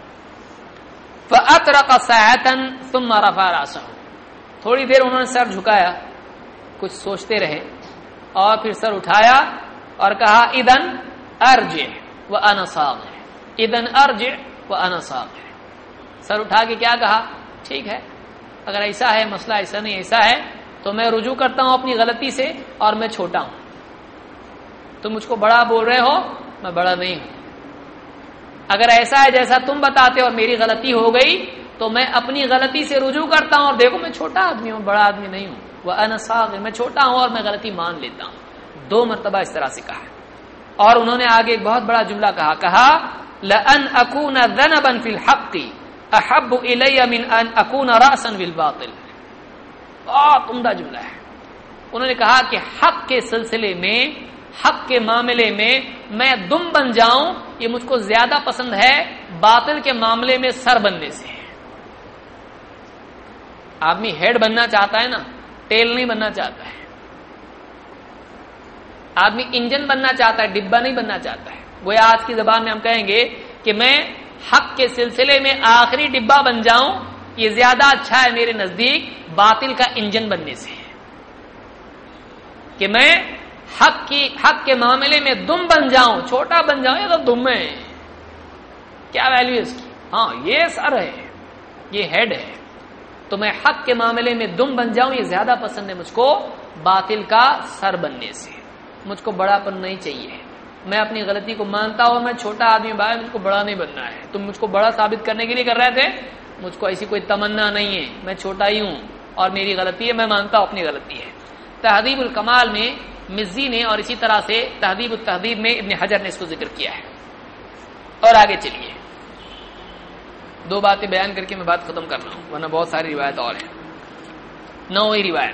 فأطرق ساعة ثم رفع رأسه، تھوڑی دیر انہوں نے سر جھکایا، کچھ سوچتے رہے، اور پھر سر اٹھایا اور کہا اذن ارجع وانا صاغر، اذن ارجع وانا صاغر، سر اٹھا کے کیا کہا، ٹھیک ہے اگر ایسا ہے مسئلہ، ایسا نہیں ایسا ہے تو میں رجوع کرتا ہوں اپنی غلطی سے، اور میں چھوٹا ہوں، تم مجھ کو بڑا بول رہے ہو، میں بڑا نہیں ہوں، اگر ایسا ہے جیسا تم بتاتے ہو اور میری غلطی ہو گئی تو میں اپنی غلطی سے رجوع کرتا ہوں، اور دیکھو میں چھوٹا آدمی ہوں، بڑا آدمی نہیں ہوں، وَأَنَا صَاغِرٌ، میں چھوٹا ہوں اور میں غلطی مان لیتا ہوں، 2 مرتبہ اس طرح سے کہا۔ اور انہوں نے آگے ایک بہت بڑا جملہ کہا لَأَنْ أَكُونَ ذَنَبًا فِي الْحَقِّ أَحَبُّ إِلَيَّ مِنْ أَنْ أَكُونَ رَأْسًا بِالْبَاطِلِ، بہت عمدہ جملہ ہے۔ انہوں نے کہا کہ حق کے سلسلے میں، حق کے معاملے میں میں دم بن جاؤں، یہ مجھ کو زیادہ پسند ہے باطل کے معاملے میں سر بننے سے۔ آدمی ہیڈ بننا چاہتا ہے نا، ٹیل نہیں بننا چاہتا ہے. آدمی انجن بننا چاہتا ہے، ڈبہ نہیں بننا چاہتا ہے. وہ آج کی زبان میں ہم کہیں گے کہ میں حق کے سلسلے میں آخری ڈبہ بن جاؤں، یہ زیادہ اچھا ہے میرے نزدیک باطل کا انجن بننے سے. کہ میں حق کے معاملے میں دم بن جاؤں، چھوٹا بن جاؤں، یہ تو دم ہے، کیا ویلیو اس کی؟ ہاں یہ سر ہے، یہ ہیڈ ہے. تو میں حق کے معاملے میں دم بن جاؤں، یہ زیادہ پسند ہے مجھ کو باطل کا سر بننے سے. مجھ کو بڑا پن نہیں چاہیے. میں اپنی غلطی کو مانتا ہوں، میں چھوٹا آدمی بھائی، مجھ کو بڑا نہیں بننا ہے. تم مجھ کو بڑا ثابت کرنے کے لیے کر رہے تھے، مجھ کو ایسی کوئی تمنا نہیں ہے. میں چھوٹا ہی ہوں اور میری غلطی ہے، میں مانتا ہوں اپنی غلطی ہے. تہذیب الکمال میں مزی نے اور اسی طرح سے تہذیب التہذیب میں ابن حجر نے اس کو ذکر کیا ہے. اور آگے چلیے، دو باتیں بیان کر کے میں بات ختم کر رہا ہوں، ورنہ بہت ساری روایت اور ہیں. 9ویں روایت،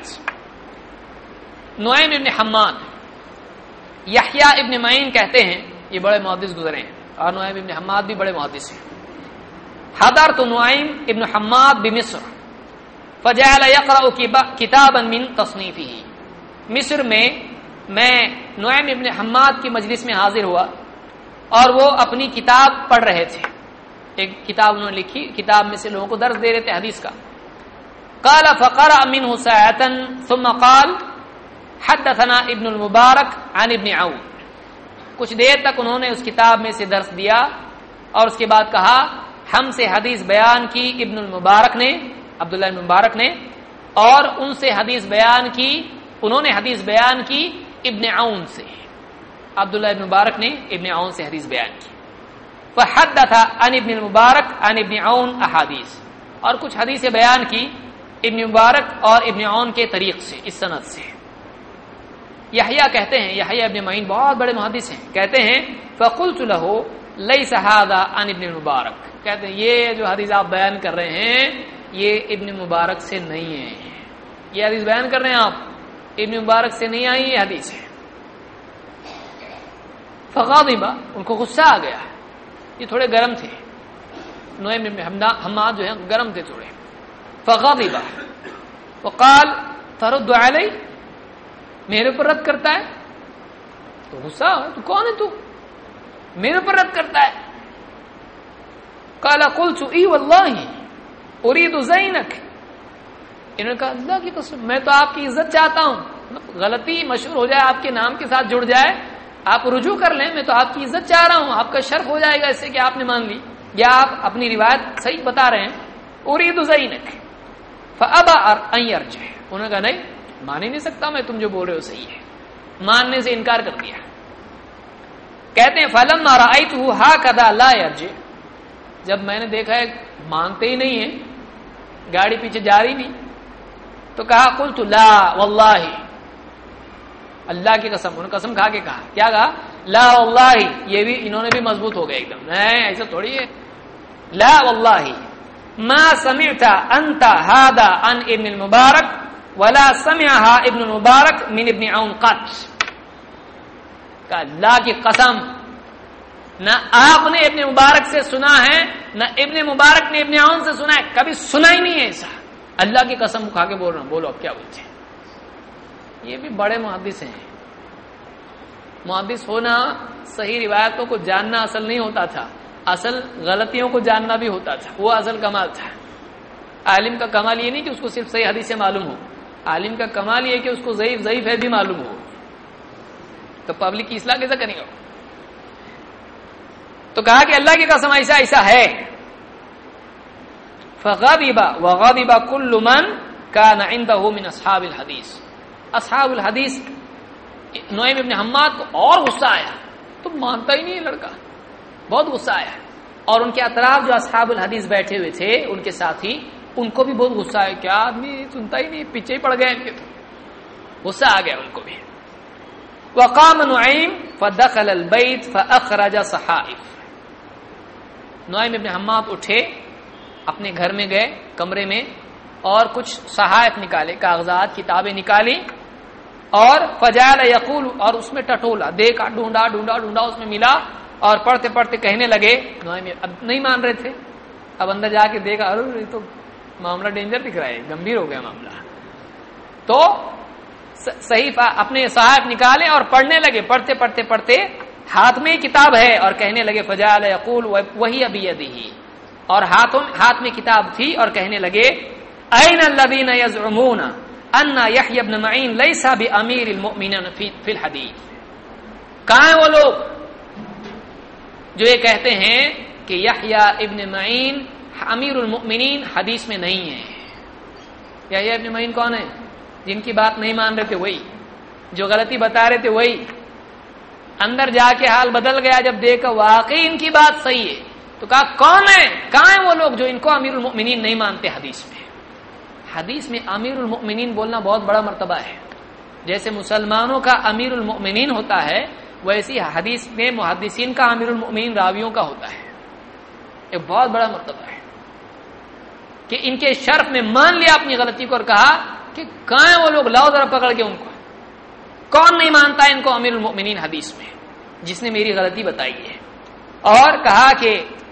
نعیم ابن حماد، یحییٰ ابن معین کہتے ہیں، یہ بڑے محدث گزرے ہیں اور نعیم ابن حماد بھی بڑے محدث ہیں. حضرت نعیم ابن حماد بمصر فجعل يقرأ کتابا من تصنیفه. مصر میں نعیم ابن حماد کی مجلس میں حاضر ہوا اور وہ اپنی کتاب پڑھ رہے تھے. ایک کتاب انہوں نے لکھی، کتاب میں سے لوگوں کو درس دے رہے تھے حدیث کا. قال فقرأ منه ساعة ثم قال حدثنا ابن المبارک عن ابن عون. کچھ دیر تک انہوں نے اس کتاب میں سے درس دیا اور اس کے بعد کہا ہم سے حدیث بیان کی ابن المبارک نے، عبداللہ بن مبارک نے، اور ان سے حدیث بیان کی، انہوں نے حدیث بیان کی ابن عون سے. عبداللہ بن مبارک نے ابن عون سے حدیث بیان کی. فحدث عن ابن المبارک عن ابن عون احادیث، اور کچھ حدیثیں بیان کی ابن مبارک اور ابن عون کے طریق سے، اس سند سے. یحییٰ کہتے ہیں، یحییٰ ابن معین بہت بڑے محدث ہیں، کہتے ہیں فقلت له ليس هذا عن ابن المبارک. کہتے ہیں یہ جو حدیث آپ بیان کر رہے ہیں یہ ابن مبارک سے نہیں ہے. یہ حدیث بیان کر رہے ہیں آپ، ابن مبارک سے نہیں آئی یہ حدیث ہے. فغضب، ان کو غصہ آ گیا. یہ تھوڑے گرم تھے، نعیم بن حماد جو ہیں گرم تھے تھوڑے. فغضب وقال ترد علی، میرے پر رد کرتا ہے. تو غصہ، تو کون ہے تو میرے پر رد کرتا ہے؟ قال قلت ای واللہ اريد زینک. انہوں نے کہا اللہ کی قسم میں تو آپ کی عزت چاہتا ہوں. غلطی مشہور ہو جائے، آپ کے نام کے ساتھ جڑ جائے، آپ رجوع کر لیں، میں تو آپ کی عزت چاہ رہا ہوں، آپ کا شرف ہو جائے گا اس سے کہ آپ نے مان لی یا آپ اپنی روایت صحیح بتا رہے ہیں. اريد زینک فابى ان يرجع. انہوں نے کہا نہیں، مان ہی نہیں سکتا میں، تم جو بول رہے ہو صحیح ہے. ماننے سے انکار کر دیا. کہتے ہیں فلما رأيته هكذا لا يرجع، جب میں نے دیکھا ہے مانتے ہی نہیں ہیں، گاڑی پیچھے جا رہی نہیں، تو کہا قلت لا واللہ، اللہ کی قسم، انہوں نے قسم کھا کے کہا. کیا کہا؟ لا واللہ. یہ بھی انہوں نے بھی مضبوط ہو گئے ایک دم. نہیں ایسا تھوڑی ہے. لا واللہ ما سمعت انت هذا عن ابن المبارک ولا سمعها ابن المبارک من ابن عون قط. کہ اللہ کی قسم نہ آپ نے ابن مبارک سے سنا ہے نہ ابن مبارک نے ابن عون سے سنا ہے، کبھی سنا ہی نہیں ہے ایسا. اللہ کی قسم کھا کے بول رہا ہوں. بولو اب کیا بولتے ہیں. یہ بھی بڑے محدث ہیں. محدث ہونا صحیح روایتوں کو جاننا اصل نہیں ہوتا تھا، اصل غلطیوں کو جاننا بھی ہوتا تھا. وہ اصل کمال تھا. عالم کا کمال یہ نہیں کہ اس کو صرف صحیح حدیث سے معلوم ہو، عالم کا کمال یہ کہ اس کو ضعیف ہے بھی معلوم ہو. تو پبلک کی اصلاح کیسے کرے گا؟ تو کہا کہ اللہ کی قسم ایسا ہے. فغضب وغضب كل من كان عنده من اصحاب الحديث. اصحاب الحدیث نعیم ابن حماد کو اور غصہ آیا. تو مانتا ہی نہیں لڑکا، بہت غصہ آیا. اور ان کے اطراف جو اصحاب الحدیث بیٹھے ہوئے تھے ان کے ساتھی، ان کو بھی بہت غصہ آیا. کیا آدمی سنتا ہی نہیں، پیچھے ہی پڑ گئے ان کے. غصہ آ گیا ان کو بھی. وقام نعیم فدخل البيت فاخرج صحائف. نعیم ابن حماد اٹھے، اپنے گھر میں گئے کمرے میں اور کچھ صحائف نکالے، کاغذات کتابیں نکالی اور فجعل یقول، اور اس میں ٹٹولا، دیکھا، ڈھونڈا اس میں ملا اور پڑھتے پڑھتے کہنے لگے. نعیم اب نہیں مان رہے تھے، اب اندر جا کے دیکھا ارے تو معاملہ ڈینجر دکھ رہا ہے، گمبھیر ہو گیا معاملہ. تو صحیفہ اپنے صحائف نکالے اور پڑھنے لگے. پڑھتے پڑھتے پڑھتے ہاتھ میں کتاب ہے اور کہنے لگے فجعل یقول وہی بیدہ، اور ہاتھ میں کتاب تھی اور کہنے لگے این الذین یزعمون ان یحیی بن معین لیس بامیر المؤمنین فی الحدیث. کہاں ہیں وہ لوگ جو یہ کہتے ہیں کہ یحیی ابن معین امیر المؤمنین حدیث میں نہیں ہے. یحیی ابن معین کون ہے؟ جن کی بات نہیں مان رہے تھے وہی، جو غلطی بتا رہے تھے وہی. اندر جا کے حال بدل گیا جب دیکھا واقعی ان کی بات صحیح ہے، تو کہا کون ہے، کہاں ہیں وہ لوگ جو ان کو امیر المؤمنین نہیں مانتے حدیث میں. حدیث میں امیر المؤمنین بولنا بہت بڑا مرتبہ ہے. جیسے مسلمانوں کا امیر المؤمنین ہوتا ہے، ویسی حدیث میں محدثین کا امیر المؤمنین راویوں کا ہوتا ہے. ایک بہت بڑا مرتبہ ہے کہ ان کے شرف میں مان لیا اپنی غلطی کو اور کہا کہ کہاں ہیں وہ لوگ، لاؤ ذرا پکڑ کے ان کو، کون نہیں مانتا ان کو امیر المؤمنین حدیث میں جس نے میری غلطی بتائی ہے. اور کہا کہ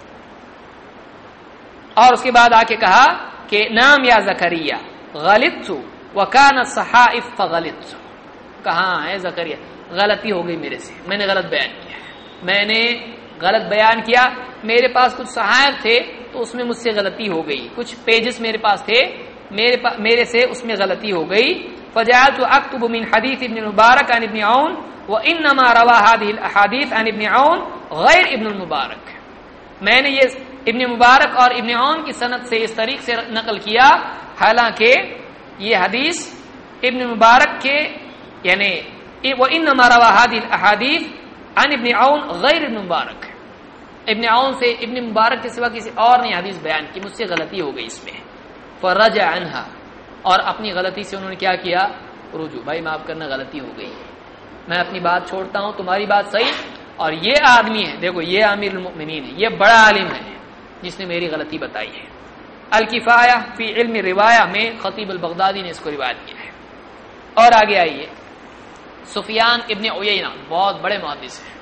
اور اس کے بعد آ کے کہا کہ نام یا زکریا غلطت وکان الصحائف فغلطت. کہاں ہے زکریا، غلطی ہو گئی میرے سے، میں نے غلط بیان کیا، میں نے غلط بیان کیا. میرے پاس کچھ صحائف تھے تو اس میں مجھ سے غلطی ہو گئی، کچھ پیجز میرے پاس تھے، میرے سے اس میں غلطی ہو گئی. فجعلت اكتب من حديث ابن المبارك عن ابن عون وانما روى هذه الاحاديث عن ابن عون غیر ابن المبارک. میں نے یہ ابن مبارک اور ابن عون کی سند سے اس طریق سے نقل کیا، حالانکہ یہ حدیث ابن مبارک کے یعنی وانما روى هذه الاحاديث عن ابن عون غیر ابن مبارک، ابن عون سے ابن مبارک کے سوا کسی اور نے حدیث بیان کی، مجھ سے غلطی ہو گئی اس میں. فرجع عنها، اور اپنی غلطی سے انہوں نے کیا کیا، رجوع، بھائی معاف کرنا، غلطی ہو گئی، میں اپنی بات چھوڑتا ہوں، تمہاری بات صحیح. اور یہ آدمی ہے، دیکھو یہ امیر المؤمنین ہے، یہ بڑا عالم ہے جس نے میری غلطی بتائی ہے. الکفایہ فی علم روایہ میں خطیب البغدادی نے اس کو روایت کیا ہے. اور آگے آئیے، سفیان ابن عیینہ بہت بڑے محدث ہیں.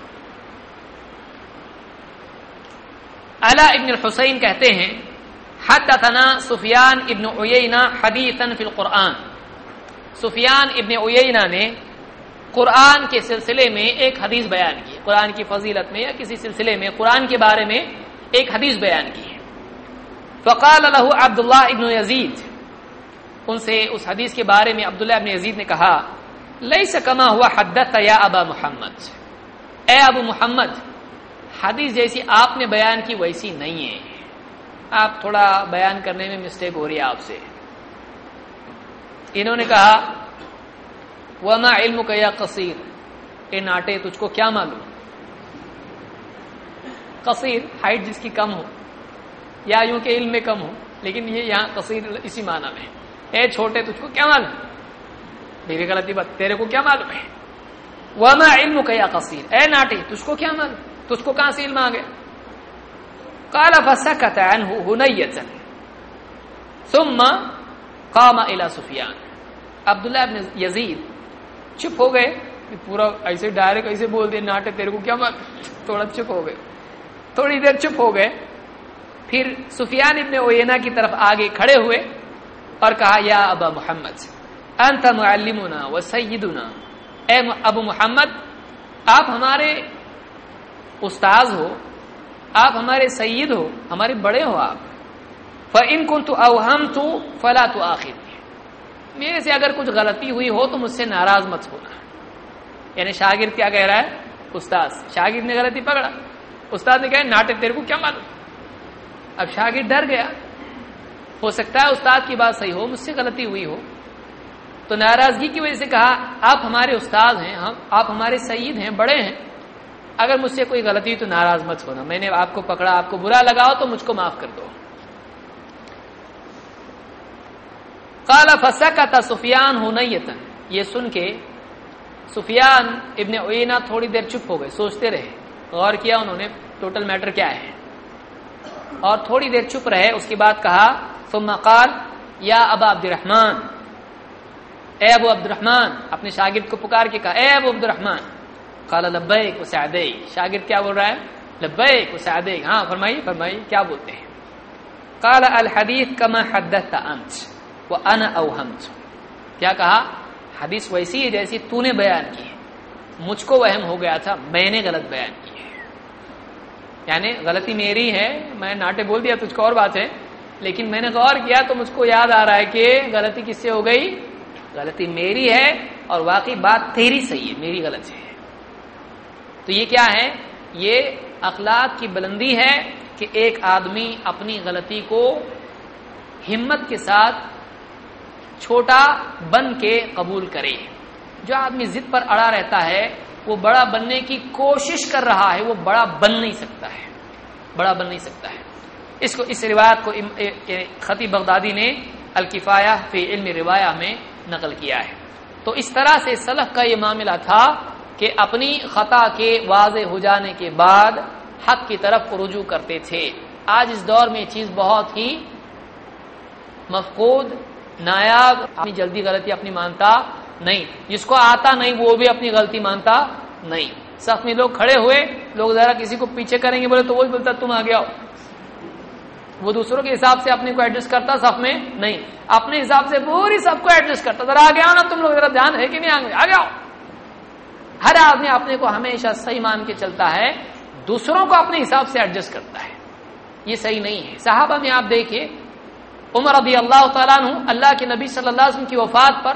علا ابن الحسین کہتے ہیں حدثنا سفیان ابن عیینہ حدیثا فی القرآن. سفیان ابن عیینہ نے قرآن کے سلسلے میں ایک حدیث بیان کی، قرآن کی فضیلت میں یا کسی سلسلے میں قرآن کے بارے میں ایک حدیث بیان کی ہے. فقال له عبداللہ ابن یزید، ان سے اس حدیث کے بارے میں عبداللہ ابن یزید نے کہا لیس کما ہوا حدث یا ابا محمد، اے ابو محمد حدیث جیسی آپ نے بیان کی ویسی نہیں ہے، آپ تھوڑا بیان کرنے میں مسٹیک ہو رہی ہے آپ سے. انہوں نے کہا وما علمک یا قصیر، اے ناٹے تجھ کو کیا معلوم. قصیر ہائٹ جس کی کم ہو یا یوں کہ علم میں کم ہو، لیکن یہ یہاں قصیر اسی معنی میں، اے چھوٹے تجھ کو کیا معلوم، میری غلطی بات تیرے کو کیا معلوم ہے. وما علمک یا قصیر، اے ناٹے تجھ کو کیا معلوم، تجھ کو کہاں سے علم آ گیا. قال فسكت عنه هنية ثم قام الى سفیان. عبداللہ ابن یزید چپ ہو گئے، پورا ایسے ڈائریکٹ ایسے بول دے ناٹے تیرے کو کیا معلوم، تھوڑا چپ ہو گئے، تھوڑی دیر چپ ہو گئے. پھر سفیان ابن عیینہ کی طرف آگے کھڑے ہوئے اور کہا یا ابا محمد انت معلمنا و سیدنا، اے ابو محمد آپ ہمارے استاذ ہو، آپ ہمارے سید ہو، ہمارے بڑے ہو آپ. فَإِن كُنْتُ أَوْهَمْتُ فَلَا تُؤَاخِذْنِي، میرے سے اگر کچھ غلطی ہوئی ہو تو مجھ سے ناراض مت ہونا. یعنی شاگرد کیا کہہ رہا ہے، استاد، شاگرد نے غلطی پکڑا، استاد نے کہا ناٹک تیرے کو کیا معلوم. اب شاگرد ڈر گیا، ہو سکتا ہے استاد کی بات صحیح ہو، مجھ سے غلطی ہوئی ہو، تو ناراضگی کی وجہ سے کہا آپ ہمارے استاد ہیں، آپ ہمارے سید ہیں، بڑے ہیں، اگر مجھ سے کوئی غلطی تو ناراض مت ہونا، میں نے آپ کو پکڑا، آپ کو برا لگاؤ تو مجھ کو معاف کر دو. قال فسكت سفیان هنية، یہ سن کے سفیان ابن عیینہ تھوڑی دیر چپ ہو گئے، سوچتے رہے، غور کیا انہوں نے ٹوٹل میٹر کیا ہے، اور تھوڑی دیر چپ رہے. اس کے بعد کہا ثم قال یا ابا عبد الرحمن، اے ابو عبد الرحمن، اپنے شاگرد کو پکار کے کہا اے ابو عبد الرحمن. قال لبیک وسعدیک، شاگرد کیا بول رہا ہے، لبیک وسعدیک، ہاں فرمائیے فرمائیے کیا بولتے ہیں. قال الحدیث کما حدثت انت وانا اوہمت، کیا کہا؟ حدیث ویسی ہے جیسی تو نے بیان کی ہے، مجھ کو وہم ہو گیا تھا، میں نے غلط بیان کی ہے، یعنی غلطی میری ہے، میں ناٹے بول دیا تجھ کو اور بات ہے، لیکن میں نے غور کیا تو مجھ کو یاد آ رہا ہے کہ غلطی کس سے ہو گئی؟ غلطی میری ہے، اور واقعی بات تیری صحیح ہے، میری غلط ہے۔ تو یہ کیا ہے؟ یہ اخلاق کی بلندی ہے کہ ایک آدمی اپنی غلطی کو ہمت کے ساتھ چھوٹا بن کے قبول کرے۔ جو آدمی ضد پر اڑا رہتا ہے وہ بڑا بننے کی کوشش کر رہا ہے، وہ بڑا بن نہیں سکتا ہے، بڑا بن نہیں سکتا ہے۔ اس روایت کو خطیب بغدادی نے الکفایہ فی علم روایہ میں نقل کیا ہے۔ تو اس طرح سے سلف کا یہ معاملہ تھا کہ اپنی خطا کے واضح ہو جانے کے بعد حق کی طرف رجوع کرتے تھے۔ آج اس دور میں یہ چیز بہت ہی مفقود، نایاب، اپنی جلدی غلطی اپنی مانتا نہیں، جس کو آتا نہیں وہ بھی اپنی غلطی مانتا نہیں۔ صف میں لوگ کھڑے ہوئے، لوگ ذرا کسی کو پیچھے کریں گے بولے تو وہ بولتا تم آگے آؤ، وہ دوسروں کے حساب سے اپنے کو ایڈجسٹ کرتا، صف میں نہیں، اپنے حساب سے پوری سب کو ایڈجسٹ کرتا، ذرا آگے آؤ نا تم لوگ، ذرا دھیان ہے کہ نہیں آگے آؤ۔ ہر آدمی اپنے کو ہمیشہ صحیح مان کے چلتا ہے، دوسروں کو اپنے حساب سے ایڈجسٹ کرتا ہے، یہ صحیح نہیں ہے۔ صحابہ میں آپ دیکھیے، عمر رضی اللہ تعالیٰ عنہ اللہ کے نبی صلی اللہ علیہ وسلم کی وفات پر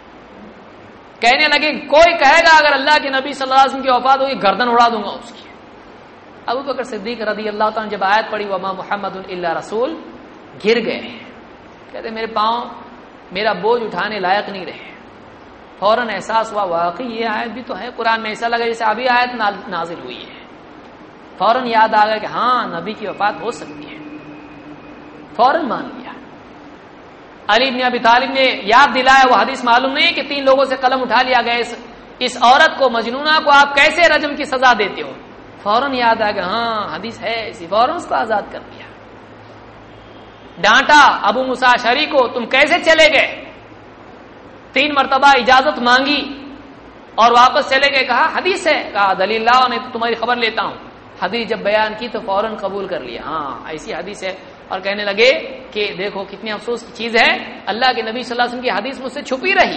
کہنے لگے کوئی کہے گا اگر اللہ کے نبی صلی اللہ علیہ وسلم کی وفات ہوگی گردن اڑا دوں گا اس کی۔ ابو بکر صدیق رضی اللہ تعالیٰ جب آیت پڑھی وما محمد الا رسول، گر گئے، کہتے میرے پاؤں میرا بوجھ اٹھانے لائق نہیں رہے۔ فوراً احساس ہوا واقعی یہ آیت بھی تو ہے قرآن میں، ایسا لگا جیسے ابھی آیت نازل ہوئی ہے۔ فوراً یاد آ گیا کہ ہاں نبی کی وفات ہو سکتی ہے، فوراً مان لیا۔ علی بن ابی طالب نے یاد دلایا، وہ حدیث معلوم نہیں ہے کہ 3 لوگوں سے قلم اٹھا لیا گیا، اس عورت کو مجنونہ کو آپ کیسے رجم کی سزا دیتے ہو؟ فوراً یاد آ گیا ہاں حدیث ہے ایسی، فوراً اس کو آزاد کر دیا۔ ڈانٹا ابو موسیٰ اشعری کو، تم کیسے چلے گئے؟ 3 مرتبہ اجازت مانگی اور واپس چلے گئے، کہا حدیث ہے، کہا دلیل لاؤ نہیں تو تمہاری خبر لیتا ہوں۔ حدیث جب بیان کی تو فوراً قبول کر لیا، ہاں ایسی حدیث ہے، اور کہنے لگے کہ دیکھو کتنی افسوس کی چیز ہے، اللہ کے نبی صلی اللہ علیہ وسلم کی حدیث مجھ سے چھپی رہی،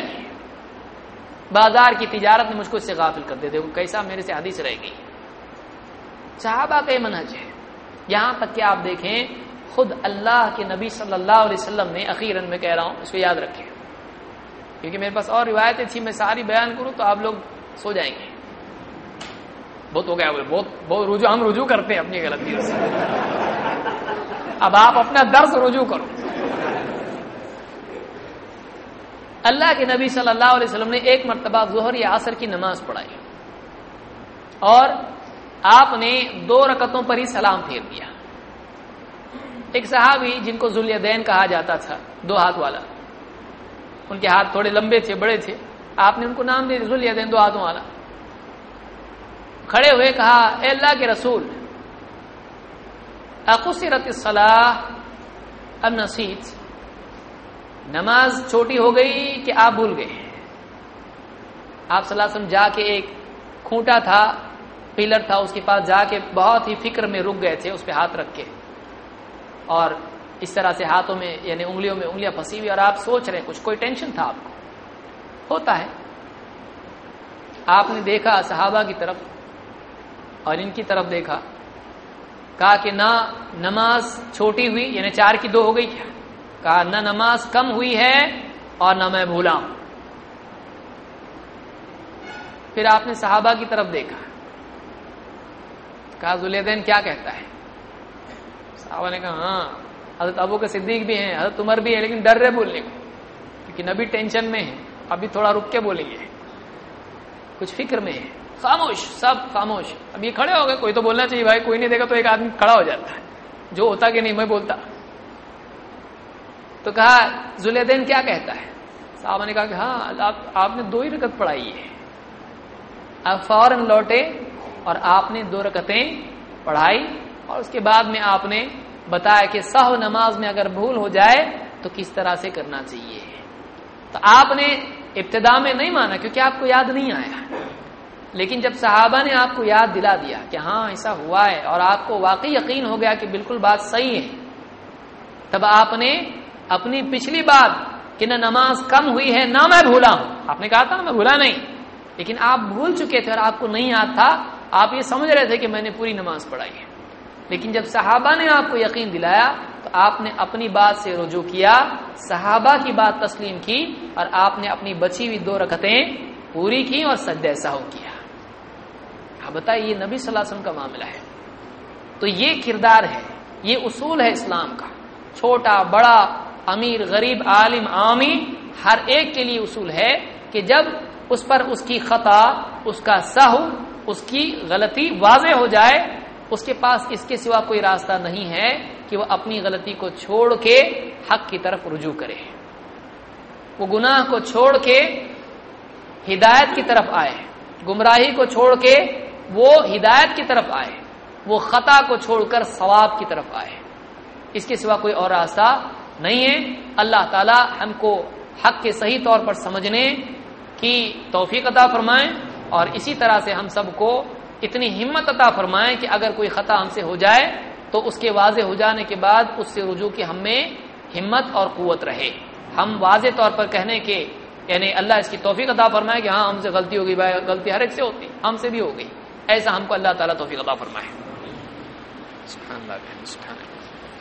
بازار کی تجارت نے مجھ کو اس سے غافل کر دے، دیکھو کیسا میرے سے حدیث رہ گئی۔ صحابہ کا یہ منہج ہے، یہاں تک کہ آپ دیکھیں خود اللہ کے نبی صلی اللہ علیہ وسلم نے، اخیراً میں کہہ رہا ہوں اس کو یاد رکھیں کیونکہ میرے پاس اور روایتیں تھیں، میں ساری بیان کروں تو آپ لوگ سو جائیں گے، بہت ہو گیا، بہت ہم رجوع کرتے ہیں اپنی غلطیوں سے، اب آپ اپنا درس رجوع کرو۔ اللہ کے نبی صلی اللہ علیہ وسلم نے ایک مرتبہ ظہر یا عصر کی نماز پڑھائی اور آپ نے 2 رکعتوں پر ہی سلام پھیر دیا۔ ایک صحابی جن کو ذوالیدین کہا جاتا تھا، 2 ہاتھ والا، ان کے ہاتھ تھوڑے لمبے تھے، بڑے تھے، آپ نے ان کو نام دیا ذوالیدین، 2 ہاتھوں والا، کھڑے ہوئے کہا اے اللہ کے رسول اقصرت الصلاۃ ام نسیت، نماز چھوٹی ہو گئی کہ آپ بھول گئے؟ آپ صلی اللہ علیہ وسلم جا کے ایک کھوٹا تھا، پلر تھا، اس کے پاس جا کے بہت ہی فکر میں رک گئے تھے، اس پہ ہاتھ رکھ کے، اور اس طرح سے ہاتھوں میں یعنی انگلیوں میں انگلیاں پھنسی ہوئی، اور آپ سوچ رہے ہیں کچھ، کوئی ٹینشن تھا آپ کو، ہوتا ہے۔ آپ نے دیکھا صحابہ کی طرف اور ان کی طرف دیکھا، کہا کہ نہ نماز چھوٹی ہوئی یعنی 4 کی 2 ہو گئی کیا؟ کہا نہ نماز کم ہوئی ہے اور نہ میں بھولا ہوں۔ پھر آپ نے صحابہ کی طرف دیکھا، کہا ذوالیدین کیا کہتا ہے؟ صحابہ نے کہا ہاں حضرت ابو بکر صدیق بھی ہیں، حضرت عمر بھی ہے، لیکن ڈر رہے بولنے کو کیونکہ نبی ٹینشن میں ہے، ابھی تھوڑا رک کے بولیں گے، کچھ فکر میں ہے، خاموش، سب خاموش۔ اب یہ کھڑے ہو گئے، کوئی تو بولنا چاہیے بھائی، کوئی نہیں دیکھا تو ایک آدمی کھڑا ہو جاتا ہے، جو ہوتا کہ نہیں میں بولتا۔ تو کہا ذوالیدین کیا کہتا ہے؟ صحابہ نے کہا کہ ہاں آپ نے 2 ہی رکعت پڑھائی ہے۔ اب فوراً لوٹے اور آپ نے 2 رکعتیں پڑھائی، اور اس کے بعد میں آپ نے بتایا کہ سہو نماز میں اگر بھول ہو جائے تو کس طرح سے کرنا چاہیے۔ تو آپ نے ابتدا میں نہیں مانا کیونکہ آپ کو یاد نہیں آیا، لیکن جب صحابہ نے آپ کو یاد دلا دیا کہ ہاں ایسا ہوا ہے اور آپ کو واقعی یقین ہو گیا کہ بالکل بات صحیح ہے، تب آپ نے اپنی پچھلی بات کہ نہ نماز کم ہوئی ہے نہ میں بھولا ہوں، آپ نے کہا تھا نا میں بھولا نہیں، لیکن آپ بھول چکے تھے اور آپ کو نہیں یاد تھا، آپ یہ سمجھ رہے تھے کہ میں نے پوری نماز پڑھائی ہے۔ لیکن جب صحابہ نے آپ کو یقین دلایا تو آپ نے اپنی بات سے رجوع کیا، صحابہ کی بات تسلیم کی، اور آپ نے اپنی بچی ہوئی 2 رکعتیں پوری کی اور سجدہ سہو کیا۔ آپ بتائیے یہ نبی صلی اللہ علیہ وسلم کا معاملہ ہے۔ تو یہ کردار ہے، یہ اصول ہے اسلام کا، چھوٹا بڑا امیر غریب عالم عامی ہر ایک کے لیے اصول ہے کہ جب اس پر اس کی خطا، اس کا سہو، اس کی غلطی واضح ہو جائے، اس کے پاس اس کے سوا کوئی راستہ نہیں ہے کہ وہ اپنی غلطی کو چھوڑ کے حق کی طرف رجوع کرے، وہ گناہ کو چھوڑ کے ہدایت کی طرف آئے، گمراہی کو چھوڑ کے وہ ہدایت کی طرف آئے، وہ خطا کو چھوڑ کر ثواب کی طرف آئے۔ اس کے سوا کوئی اور راستہ نہیں ہے۔ اللہ تعالی ہم کو حق کے صحیح طور پر سمجھنے کی توفیق عطا فرمائیں، اور اسی طرح سے ہم سب کو اتنی ہمت عطا فرمائیں کہ اگر کوئی خطا ہم سے ہو جائے تو اس کے واضح ہو جانے کے بعد اس سے رجوع کی ہم میں ہمت اور قوت رہے، ہم واضح طور پر کہنے کے، یعنی اللہ اس کی توفیق عطا فرمائے کہ ہاں ہم سے غلطی ہو گئی، بھائی غلطی ہر ایک سے ہوتی، ہم سے بھی ہو گئی، ایسا ہم کو اللہ تعالیٰ توفیق عطا فرمائے۔ سبحان اللہ سبحان اللہ۔